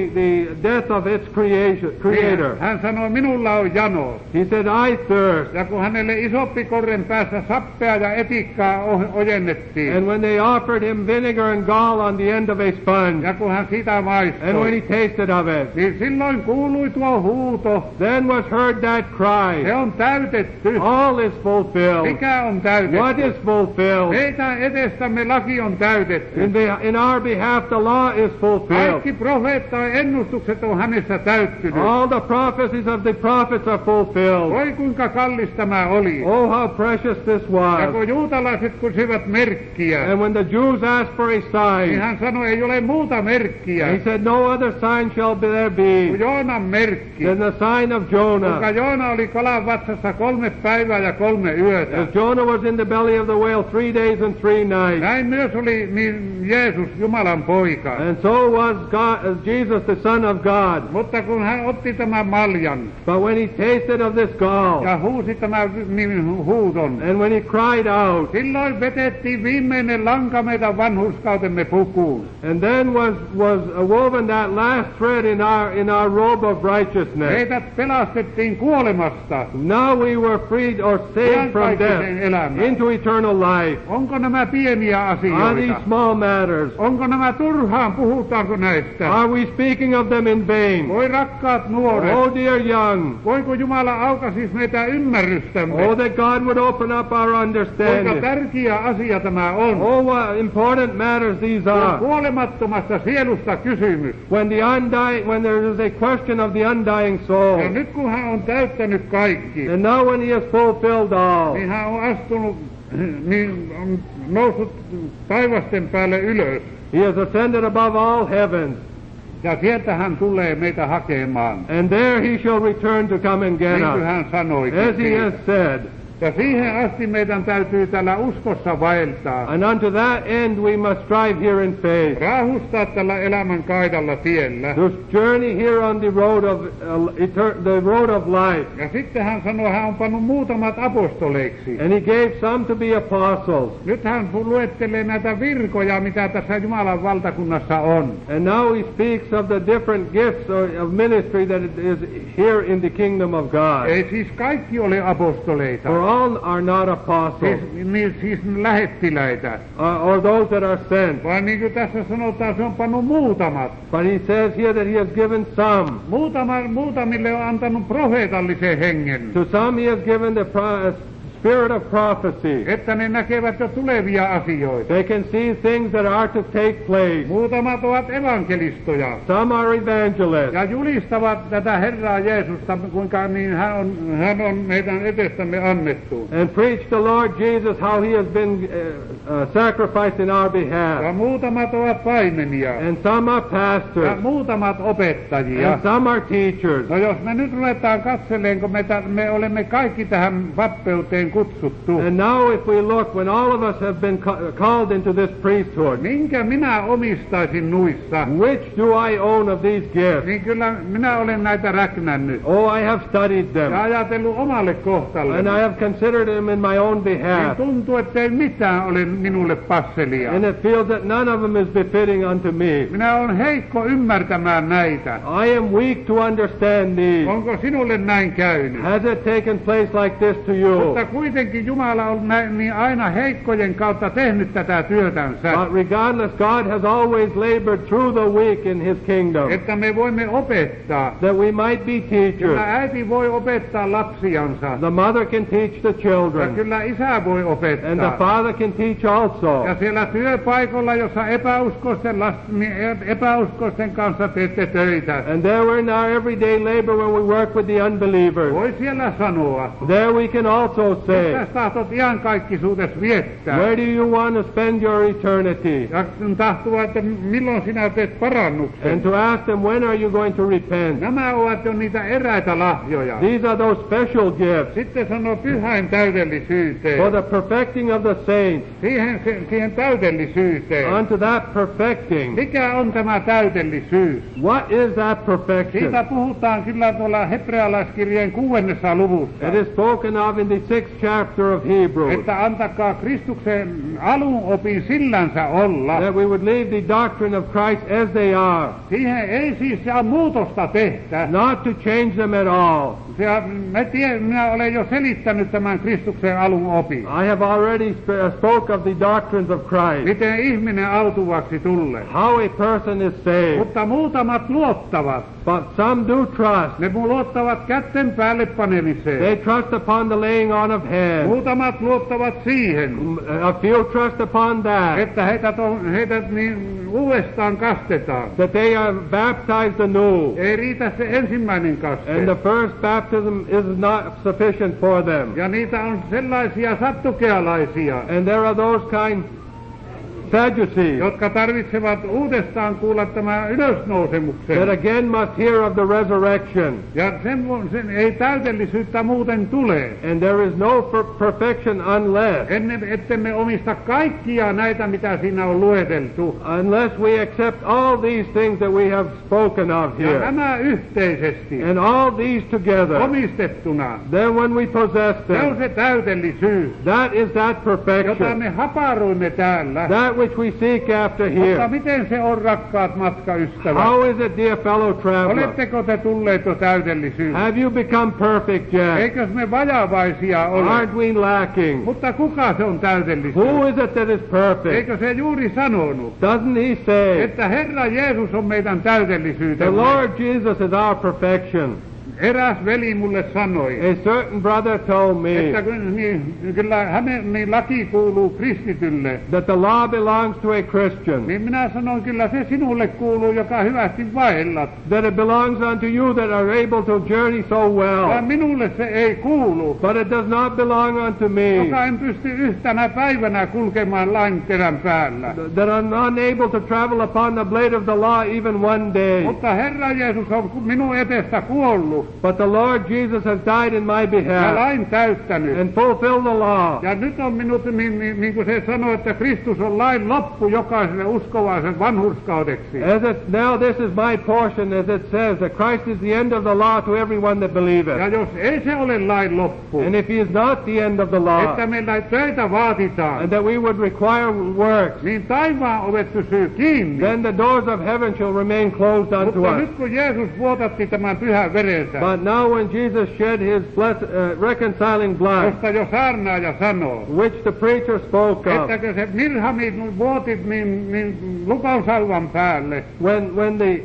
the death of its creation, creator. Hän sanoi, minulla on jano. He said, I thirst. Ja kun hänelle isoppi korren päässä sappea ja etikkaa ojennettiin. And when they offered him vinegar and gall on the end of a sponge, ja kun hän sitä maistoi, and when he tasted of it, niin silloin kuului tuo huuto. then was heard that cry, Se on täytetty. all is fulfilled. Mikä on täytetty? What is fulfilled? Meitä edestämme laki on täytetty. In, the, in our behalf the law is fulfilled. Kaikki profeettojen ennustukset on hänessä täyttynyt. All the prophecies of the prophets are fulfilled. Voi kuinka kallis tämä oli. Oh, how precious this Ja was. kun juutalaiset kysyvät merkkiä, And when the Jews asked for a niin sign, hän sanoi, ei ole muuta merkkiä he said, no other sign shall there kuin be Joonan merkki. than the sign of Jonah. Koska Joona oli kalan vatsassa kolme päivää ja kolme yötä. As Jonah was in the belly of the whale three days and three nights. Näin myös oli niin Jeesus, Jumalan poika. And so was God, uh, Jesus, the Son of God. Mutta kun hän otti tämän maljan But when he tasted of this gall, ja huusi tämän niin huudon, and when he cried out, silloin vetettiin viimeinen lanka meidän vanhurskautemme pukuun. and then was was woven that last thread in our in our robe of righteousness. Meidät pelastettiin kuolemasta. Now we were freed or saved from death into eternal life. Onko nämä pieniä Are these asioita? small matters? Onko nämä turhaan? Puhutaanko näistä? Are we speaking of them in vain? Voi rakkaat nuoret, Oh, dear young, voiko Jumala aukaisisi meitä ymmärrystämme? oh, that God would open up our Kuinka understanding. tärkeä asia tämä on? Oh, what important matters these On are. kuolemattomasta sielusta kysymys. When the undying, when there is a question of the undying soul, Ja nyt kun hän on täyttänyt kaikki, and now when he has fulfilled all, niin hän on astunut, niin on noussut taivasten päälle ylös. he has ascended above all heavens, Ja sieltä hän tulee meitä hakemaan. and there he shall return to come and get Niin kuin us, hän sanoi. as he has said. Ja siihen asti meidän täytyy täällä uskossa vaeltaa. And unto that end we must strive here in faith. Raahustaa tällä elämän kaidalla tiellä. To journey here on the road of uh, eter- the road of life. Ja sitten hän sanoi, hän on pannut muutamat apostoleiksi. And he gave some to be apostles. Nyt hän luettelee näitä virkoja, mitä tässä Jumalan valtakunnassa on. And now he speaks of the different gifts of of ministry that is here in the kingdom of God. Ei siis kaikki ole apostoleita. For all are not apostles, Siis, niin, siis lähettiläitä. uh, or those that are sent. Vaan niin kuin tässä sanotaan, se on pannut muutamat. But he says here that he has given some. Muutama, muutamille on antanut profeetallisen hengen. To some he has given the pro- spirit of prophecy. Että ne näkevät jo tulevia asioita. They can see things that are to take place. Muutamat ovat evankelistoja. Some are evangelists. Ja julistavat tätä Herraa Jeesusta, kuinka niin hän on, hän on meidän edestämme annettu. And preach the Lord Jesus, how he has been uh, uh, sacrificed in our Ja behalf. muutamat ovat paimenia. And some are Ja pastors. muutamat opettajia. And some are teachers. No jos me nyt ruvetaan katseleen, kun me, tä- me olemme kaikki tähän vappeuteen kutsuttu. And now if we look, when all of us have been ca- called into this priesthood, Minkä minä omistaisin nuissa? which do I own of these gifts? Niin kyllä minä olen näitä räknännyt. Oh, I have studied them. Ja ajatellut omalle kohtalle. And I have considered them in my own Niin behalf. tuntuu, ettei mitään ole minulle passelia. And it feels that none of them is befitting unto me. Minä olen heikko ymmärtämään näitä. I am weak to understand these. Onko sinulle näin käynyt? Has it taken place like this to you? Mutta kuitenkin Jumala on näin, niin aina heikkojen kautta tehnyt tätä työtänsä. But regardless, God has always labored through the weak in his kingdom, Että me voimme opettaa. that we might be teachers. Kyllä äiti voi opettaa lapsiansa. The mother can teach the Ja children, kyllä isä voi and the opettaa. father can teach also. Ja siellä työpaikoilla, jossa epäuskoisten, last- niin epäuskoisten kanssa teette töitä, And there we're in our everyday labor when we work with the unbelievers. voi siellä sanoa, There we can also say, mitä tahtot iankaikkisuudessa viettää. where do you want to spend your eternity? Ja tahtoo, että milloin sinä teet parannuksen. And to ask them, when are you going to repent? Nämä ovat jo niitä eräitä lahjoja. These are those special gifts Sitten sanoo pyhäin täydellisyyteen. for the perfecting of the saints, Siihen, se- siihen täydellisyyteen. unto that perfecting. Mikä on tämä täydellisyys? What is that perfection? Siitä puhutaan kyllä tuolla hebrealaiskirjeen kuudennessa luvussa. It is spoken of in the sixth chapter of Hebrews. että antakaa Kristuksen alun opin sillänsä olla. That we would leave the doctrine of Christ as they are. Siihen ei siis saa muutosta tehdä. Not to change them at all. Se, mä tiedän, minä olen jo selittänyt tämän Kristuksen alun opin. I have already sp- spoke of the doctrines of Christ. Miten ihminen autuvaksi tulee. How a person is saved. Mutta muutamat luottavat. But some do trust. Ne luottavat kätten päälle panemiseen. They trust upon the laying on of hands. Muutamat luottavat siihen. A few trust upon that. Että heitä, on, heitä niin uudestaan kastetaan. That they are baptized anew. Ei riitä se ensimmäinen kaste. And the first baptism is not sufficient for them. Ja niitä on sellaisia sattukealaisia. And there are those kind Sadducees, jotka tarvitsevat uudestaan kuulla tämän ylösnousemuksen. That again must hear of the resurrection. Ja sen, sen ei täydellisyyttä muuten tule. And there is no perfection unless. Ennen ettemme omista kaikkia näitä, mitä siinä on lueteltu. Unless we accept all these things that we have spoken of here. Ja nämä yhteisesti. And all these together. Omistettuna. Then when we possess them. Se on se täydellisyys. That is that perfection. Jota me haparoimme täällä. That which we seek after here. Mutta miten se on, rakkaat matkaystävät? How is it, dear fellow traveler? Oletteko te tulleet jo täydellisyyteen? Have you become perfect yet? Eikös me vajavaisia ole? Aren't we lacking? Mutta kuka se on täydellisyys? Who is it that is perfect? Eikö se juuri sanonut? Doesn't he say? Että Herra Jeesus on meidän täydellisyytemme. The Lord Jesus is our perfection. Eräs veli mulle sanoi, a certain brother told me, että niin, kyllä hänen niin laki kuuluu kristitylle. That the law belongs to a Christian. Niin minä sanoin, kyllä se sinulle kuuluu, joka hyvästi vaellat. That it belongs unto you that are able to journey so well. Ja minulle se ei kuulu. But it does not belong unto me. Joka en pysty yhtenä päivänä kulkemaan lain terän päällä. That I'm unable to travel upon the blade of the law even one day. Mutta Herra Jeesus on minun edestä kuollut. But the Lord Jesus has died in my behalf. Ja lain täyttänyt. And fulfilled the law. Ja nyt on minut, niin, niin, niin kuin se sanoo, että Kristus on lain loppu jokaiselle uskovaisen vanhurskaudeksi. As it, now this is my portion, as it says, that Christ is the end of the law to everyone that believeth. Ja jos ei se ole lain loppu. And if he is not the end of the law. Että meillä töitä vaatitaan. And that we would require works. Niin taivaan ovet pysyy kiinni. Then the doors of heaven shall remain closed unto Mutta us. nyt kun Jeesus vuotatti tämän pyhän verensä. But now when Jesus shed his bless, uh, reconciling blood, josta jo saarnaaja sanoo, which the preacher spoke of, ettäkö se Mirhami vuotit niin, niin lupausauvan päälle, when, when the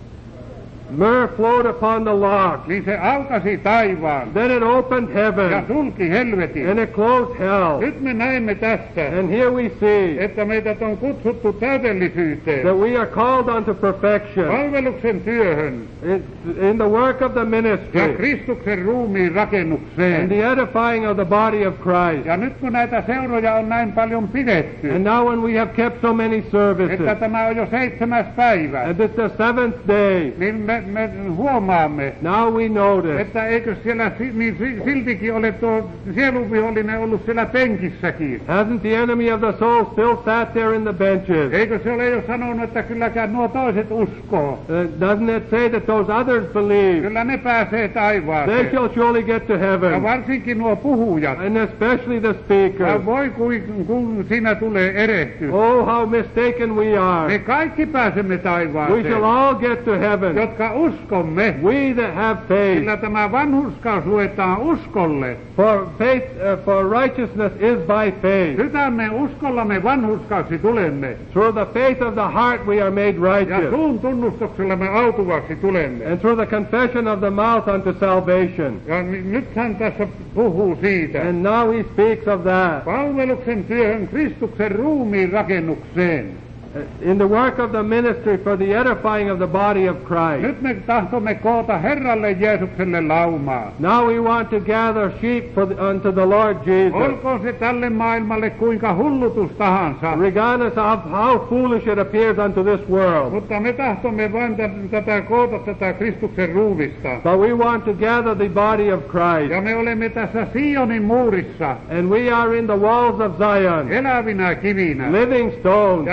myrrh flowed upon the lock, niin se aukasi taivaan, then it opened heaven, ja sulki helvetin, and it closed hell. Nyt me näemme tässä, and here we see, että meidät on kutsuttu täydellisyyteen, that we are called unto perfection, palveluksen työhön, in, in the work of the ja ministry, Kristuksen ruumiin rakennukseen. and the edifying of the body of Christ. Ja nyt kun näitä seuroja on näin paljon pidetty, And now when we have kept so many services, että tämä on jo seitsemäs päivä, and it's the seventh day, niin me, me huomaamme, now we notice, että eikö siellä si- niin si- siltikin ole tuo sielunvihollinen ollut siellä penkissäkin. hasn't the enemy of the soul still sat there in the benches? Eikö se ole jo sanonut, että kylläkään nuo toiset uskoo? Uh, doesn't it say that those others believe? Kyllä ne pääsee They taivaaseen. shall surely get to Ja heaven, varsinkin nuo puhujat. and especially the speakers. Ja voi kun, kun siinä tulee erehtys. Oh, how mistaken we Me are. kaikki pääsemme We shall taivaaseen, all get to heaven. jotka uskomme. We that have faith. Sillä tämä vanhurskaus luetaan uskolle. For faith, uh, for righteousness is by faith. Sydämen uskolla me vanhurskauksi tulemme. Through the faith of the heart we are made Ja righteous. suun tunnustuksella me autuvaksi tulemme. And through the confession of the mouth unto salvation. Ja ni- nyt hän tässä puhuu siitä. And now he speaks of that. Palveluksen työhön Kristuksen ruumiin rakennukseen. Uh, In the work of the ministry for the edifying of the body of Christ. Nyt me tahtomme koota Herralle Jeesukselle laumaa. Now we want to gather sheep for the, unto the Lord Jesus. Olkoon se tälle maailmalle kuinka hullutus tahansa. Regardless of how foolish it appears unto this world. Mutta me tahtomme vain t- tätä koota tätä Kristuksen ruuvista. But we want to gather the body of Christ. Ja me olemme tässä Sionin muurissa And we are in the walls of Zion. elävinä kivinä. Living stones. Ja jos tähän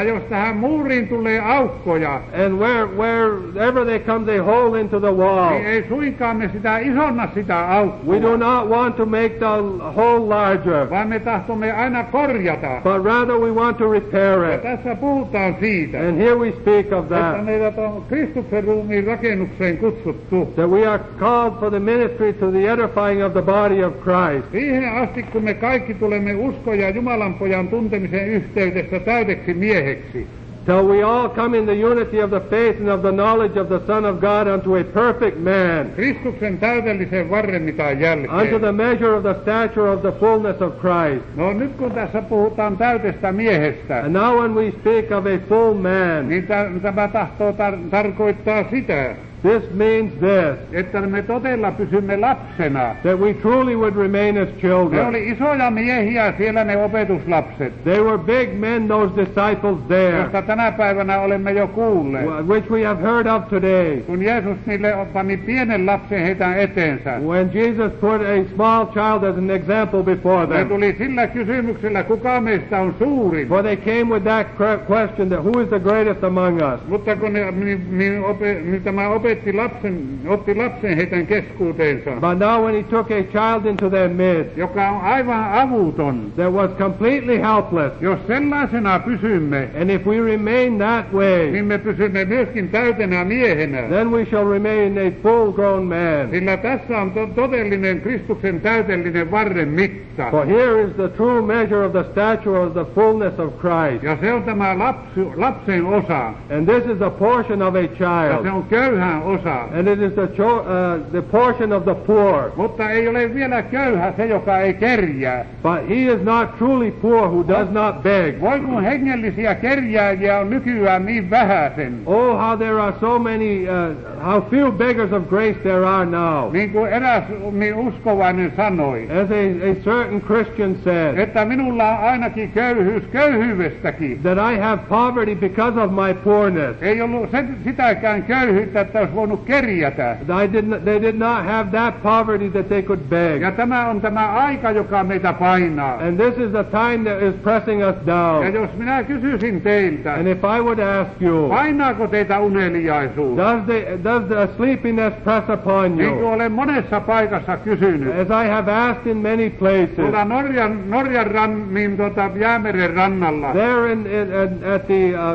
tähän muuriin tulee aukkoja, and where, wherever they come, they hole into the wall. niin ei suinkaan me sitä isonna sitä aukkoa, We do not want to make the hole larger, vaan me tahtomme aina korjata. but rather we want to repair Ja it. tässä puhutaan siitä, And here we speak of että that, meidät on Kristuksen ruumiin rakennukseen kutsuttu. that we are called for the ministry to the edifying of the body of Christ. Siihen asti, kun me kaikki tulemme uskon ja Jumalan pojan tuntemisen yhteydessä täydeksi mieheksi, Till we all come in the unity of the faith and of the knowledge of the Son of God unto a perfect man, Kristuksen täydellisen varremitan jälkeen. unto the measure of the stature of the fullness of Christ. No nyt kun tässä puhutaan täydestä miehestä, And now when we speak of a full man, niin tä- tämä tahtoo tar- tarkoittaa sitä, this means this, että me todella pysymme lapsena. that we truly would remain as Ne children. oli isoja miehiä siellä ne opetuslapset, They were big men, those disciples there, josta tänä päivänä olemme jo kuulleet. wh- which we have heard of today. Kun Jeesus niille pani pienen lapsen heidän eteensä, When Jesus put a small child as an example before ne them, tuli sillä kysymyksellä, kuka meistä on suurin. for they came with that que- question that who is the greatest among us? Mutta kun ne, niin, niin ope, niin tämä opetti lapsen, otti lapsen heidän keskuuteensa, But now when he took a child into their midst joka on aivan avuton, that was completely helpless, jos sellaisena pysymme, and if we remain that way, niin me pysymme myöskin täytenä miehenä. then we shall remain a full-grown man. Sillä tässä on to- todellinen Kristuksen täydellinen varren mitta. For here is the true measure of the stature of the fullness of Christ. Ja se on tämä lapsu, lapsen osa, And this is the portion of a ja se child. on köyhän osa. And it is the, cho- uh, the portion of the poor. Mutta ei ole vielä köyhä se, joka ei kerjää. But he is not truly poor who does not beg. Voi kun hengellisiä kerjääjiä on nykyään niin vähäisen. Oh, how there are so many, uh, how few beggars of grace there are now. Niin kuin eräs niin uskovainen sanoi, As a, a certain Christian said, että minulla on ainakin köyhyys köyhyydestäkin. that I have poverty because of my poorness. Ei ollut sen, sitäkään köyhyyttä, että olisi voinut kerjätä. I did not, they did not have that poverty that they could beg. Ja tämä on tämä aika, joka meitä painaa. And this is the time that is pressing us Ja down. jos minä kysyisin teiltä, And if I would ask you, painaako teitä uneliaisuus? does the, does the sleepiness press upon Niin kuin you? olen monessa paikassa kysynyt. As I have asked in many places, Tuolla Norjan, Norjan ran, niin tuota, Jäämeren rannalla. there in, in, in at the uh,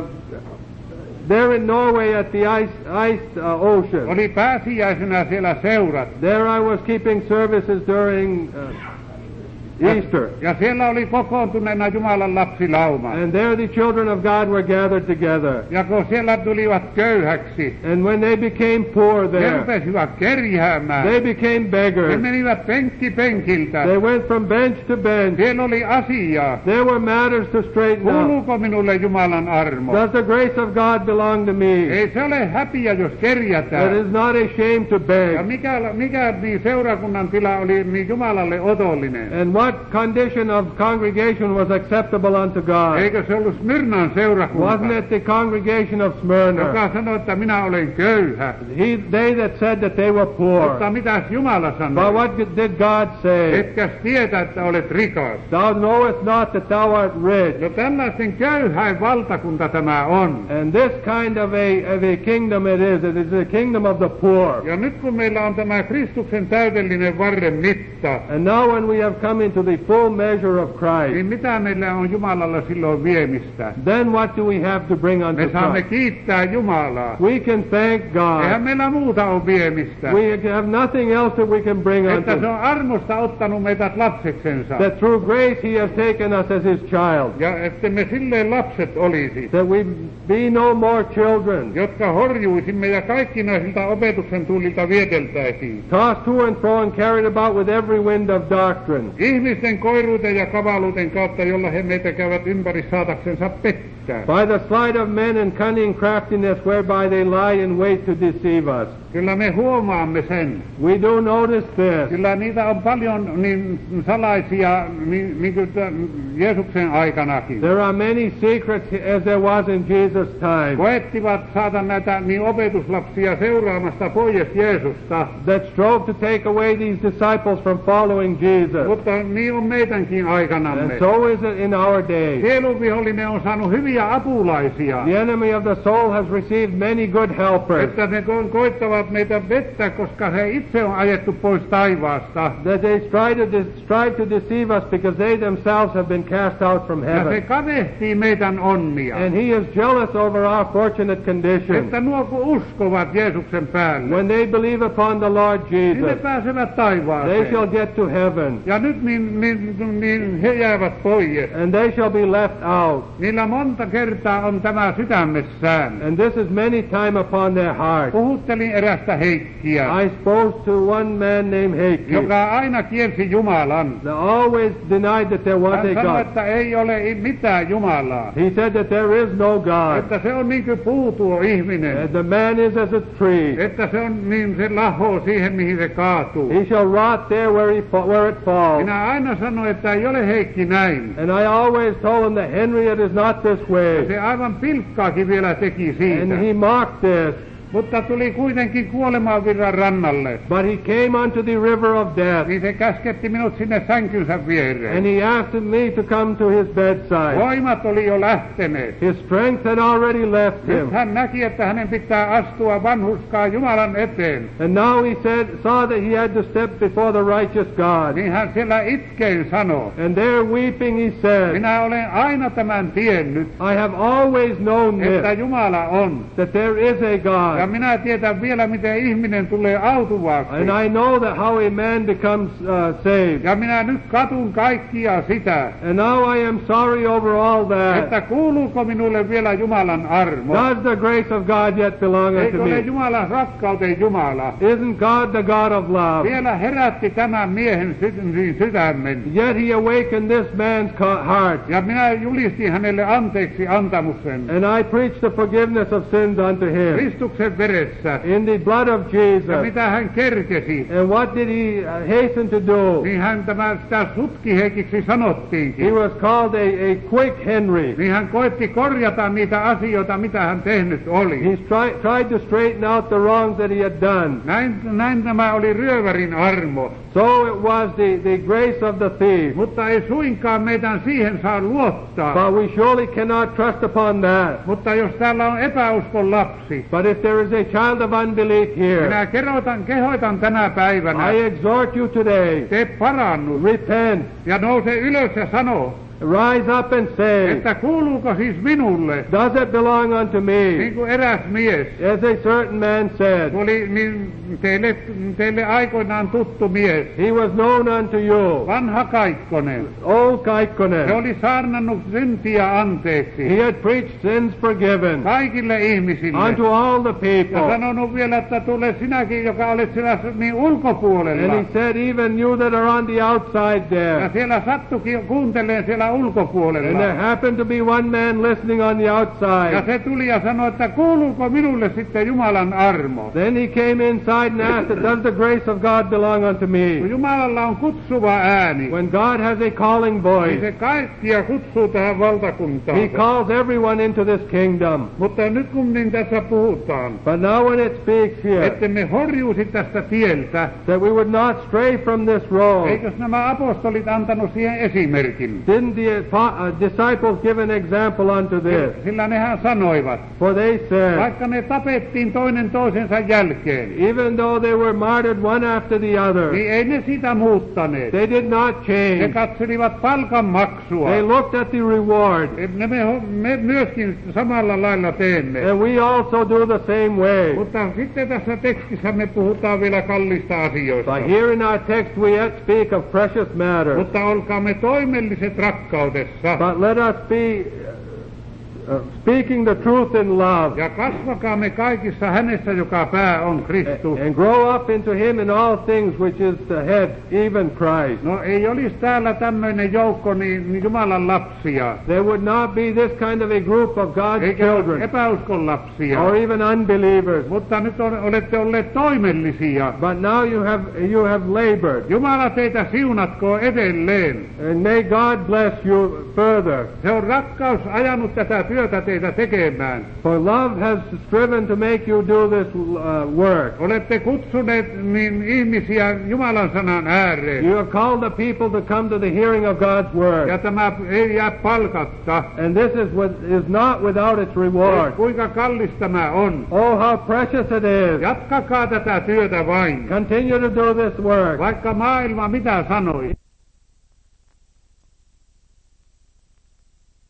there in Norway at the ice iced uh, ocean. Oli pääsiäisenä siellä seurat. There I was keeping services during uh, Easter. Ja siellä oli kokoontuneena Jumalan lapsilauma. And there the children of God were gathered together. Ja kun siellä tulivat köyhäksi, And when they became poor ne there, rupesivat kerjäämään. they became Ne beggars. menivät penkki penkiltä. They went from bench to bench. Siellä oli asiaa. There were matters to straighten out. Kuuluuko minulle Jumalan armo? Does the grace of God belong to me? Ei se ole häpiä, jos It kerjätään. is not a shame to Ja beg. mikä, mikä niin seurakunnan tila oli niin Jumalalle otollinen? And what condition of congregation was acceptable unto God? Eikö se ollut Smyrnan seurakunta, Wasn't it the congregation of Smyrna? joka sanoi, että minä olen köyhä? He, they that said that they were poor. Mutta mitäs Jumala But sanoi? what did God say? Etkäs tietä, että olet rikas. Thou knowest not that thou art rich. No tällaisten köyhäin valtakunta tämä on. And this kind of a, of a kingdom it is. It is the kingdom of the poor. Ja nyt kun meillä on tämä Kristuksen täydellinen varren mitta, And now when we have come into the full measure of Christ, niin mitä meillä on Jumalalla silloin viemistä? then what do we have to bring unto Me saamme Christ? kiittää Jumalaa. We can thank Eihän God. meillä muuta ole viemistä. We have nothing else that we can bring Että se unto. on armosta ottanut meidät lapseksensa. That through grace He has taken us as His child. Ja että me silleen lapset olisi, That we be no more children, jotka horjuisimme ja kaikkinaisilta opetuksen tuulilta vieteltäisiin. tossed to and fro and carried about with every wind of doctrine. Ihmisten koiruuden ja kavaluuden kautta, jolla he meitä käyvät ympäri saataksensa pettää. By the sleight of men and cunning craftiness whereby they lie in wait to deceive us. Kyllä me huomaamme sen. We do notice this. Kyllä niitä on paljon niin salaisia, niin, niin kuin tämän Jeesuksen aikanakin. There are many secrets as there was in Jesus' time Koettivat saada näitä niin opetuslapsia seuraamasta pois Jeesusta. that strove to take away these disciples from following Jesus. Mutta niin on meidänkin aikanamme. And so is it in our day. Sielunvihollinen on saanut hyvin hyviä apulaisia. The enemy of the soul has received many good helpers. Että ne ko- koittavat meitä vettä, koska he itse on ajettu pois taivaasta. That they strive to, de- strive to deceive us because they themselves have been cast out from Ja se heaven. kadehtii meidän onnia. And he is jealous over our fortunate condition. Että nuo kun uskovat Jeesuksen päälle, When they believe upon the Lord niin ne Jesus, pääsevät they taivaaseen. shall get to heaven. Ja nyt niin, niin, niin he jäävät pois. And they shall be left out. Niillä monta kertaa on tämä sydämessään. And this is many time upon their heart. Puhuttelin erästä Heikkiä, I spoke to one man named Heikki. joka aina kielsi Jumalan. They always denied that there was Hän a sanoi, God. että ei ole mitään Jumalaa. He said that there is no God. Että se on niin kuin puu tuo ihminen. And the man is as a tree. Että se on niin, se lahoo siihen, mihin se kaatuu. He shall rot there where, he fa- where it falls. Minä aina sanoin, että ei ole Heikki näin. And I always told him that Henry, it is not this way. Se aivan pilkkaakin vielä teki siitä. And he mocked this. Mutta tuli kuitenkin kuolemanvirran rannalle. But he came unto the river of death. Niin se käsketti minut sinne sänkynsä viereen. And he asked me to come to his bedside. Voimat oli jo lähteneet. His strength had already left Nyt him. hän näki, että hänen pitää astua vanhurskaan Jumalan eteen. And now he said, saw that he had to step before the righteous God. Niin hän siellä itkein sanoi, And there weeping he said, minä olen aina tämän tiennyt, I have always known että this, Jumala on. that there is a Ja God. minä tiedän vielä, miten ihminen tulee autuvaksi. And I know that how a man becomes uh, saved. Ja minä nyt katun kaikkia sitä, And now I am sorry over all että that. kuuluuko minulle vielä Jumalan armo. Does the grace of God yet belong Eikö unto ole me? Jumalan rakkauden Jumala? Isn't God the God of love? Vielä herätti tämän miehen sy- sydämen. Yet he awakened this man's co- heart. Ja minä julistin hänelle anteeksi antamuksen And I preached the forgiveness of sins unto him Kristuksen veressä. in the blood of Ja Jesus. mitä hän kerkesi, And what did he uh, hasten to do? niin hän tämä sitä sutkiheikiksi He sanottiinkin. was called a, a quick Henry. Niin hän koetti korjata niitä asioita, mitä hän tehnyt He oli. stri- tried to straighten out the wrongs that he had done. Näin, näin tämä oli ryövärin armo. So it was the, the grace of the thief. Mutta ei suinkaan meidän siihen saa luottaa. But we surely cannot trust upon that. Mutta jos täällä on epäuskon lapsi, But if there is a child of unbelief here, minä kehotan, kehotan tänä päivänä, I exhort you today, tee parannus repent, ja nouse ylös ja sano, rise up and say, että kuuluuko siis minulle, does it belong unto niin me? kuin eräs mies, As a certain man said, oli niin teille, teille aikoinaan tuttu mies, he was known unto you, vanha Kaikkonen. old Se Kaikkonen. oli saarnannut syntiä anteeksi He had preached sins forgiven kaikille ihmisille. unto all the Ja people. sanonut vielä, että tule sinäkin, joka olet siellä niin ulkopuolella. And he said, even you that are on the outside Ja there. siellä sattukin kuunteleen siellä And ulkopuolella. there happened to be one man listening on the Ja outside. se tuli ja sanoi, että kuuluuko minulle sitten Jumalan armo? Then he came inside and asked, does the grace of God belong unto Kun me? Jumalalla on kutsuva ääni, When God has a calling niin voice, se kaikkia kutsuu tähän valtakuntaan. he calls everyone into this kingdom. Mutta nyt kun niin tässä puhutaan, But now when it speaks here, että me horjuisi tästä tieltä, that we would not stray from this road, eikös nämä apostolit antanut siihen esimerkin? didn't the apo- uh, disciples give an example unto this? Sillä nehän sanoivat, For they said, vaikka ne tapettiin toinen toisensa jälkeen, even though they were martyred one after the other, niin ei ne sitä muuttaneet. they did not Ne change. katselivat palkanmaksua. They looked at the reward. Ne me, me myöskin samalla lailla teemme. And we also do the same way. Mutta sitten tässä tekstissä me puhutaan vielä kallista asioista. But here in our text we yet speak of precious matters. Mutta olkaamme toimelliset rakkaudessa. But let us be uh, speaking the truth in love, Ja kasvakaamme kaikissa hänessä, joka pää on Kristus. and grow up into him in all things, which is the head, even Christ. No ei olisi täällä tämmöinen joukko niin, niin Jumalan lapsia, There would not be this kind of a group of God's eikä children, epäuskon lapsia. or even unbelievers. Mutta nyt on, olette olleet toimellisia. But now you have you have labored, Jumala teitä siunatkoon edelleen. and may God bless you further. Se on rakkaus ajanut tätä työtä teitä tekemään. For love has striven to make you do this uh, work. Olette kutsuneet niin ihmisiä Jumalan sanan ääreen. You have called the people to come to the hearing of God's word. Ja tämä ei jää palkatta. And this is what is not without its reward. Kuinka kallis tämä on. Oh, how precious it is. Jatkakaa tätä työtä vain. Continue to do this work. Vaikka maailma mitä sanoi.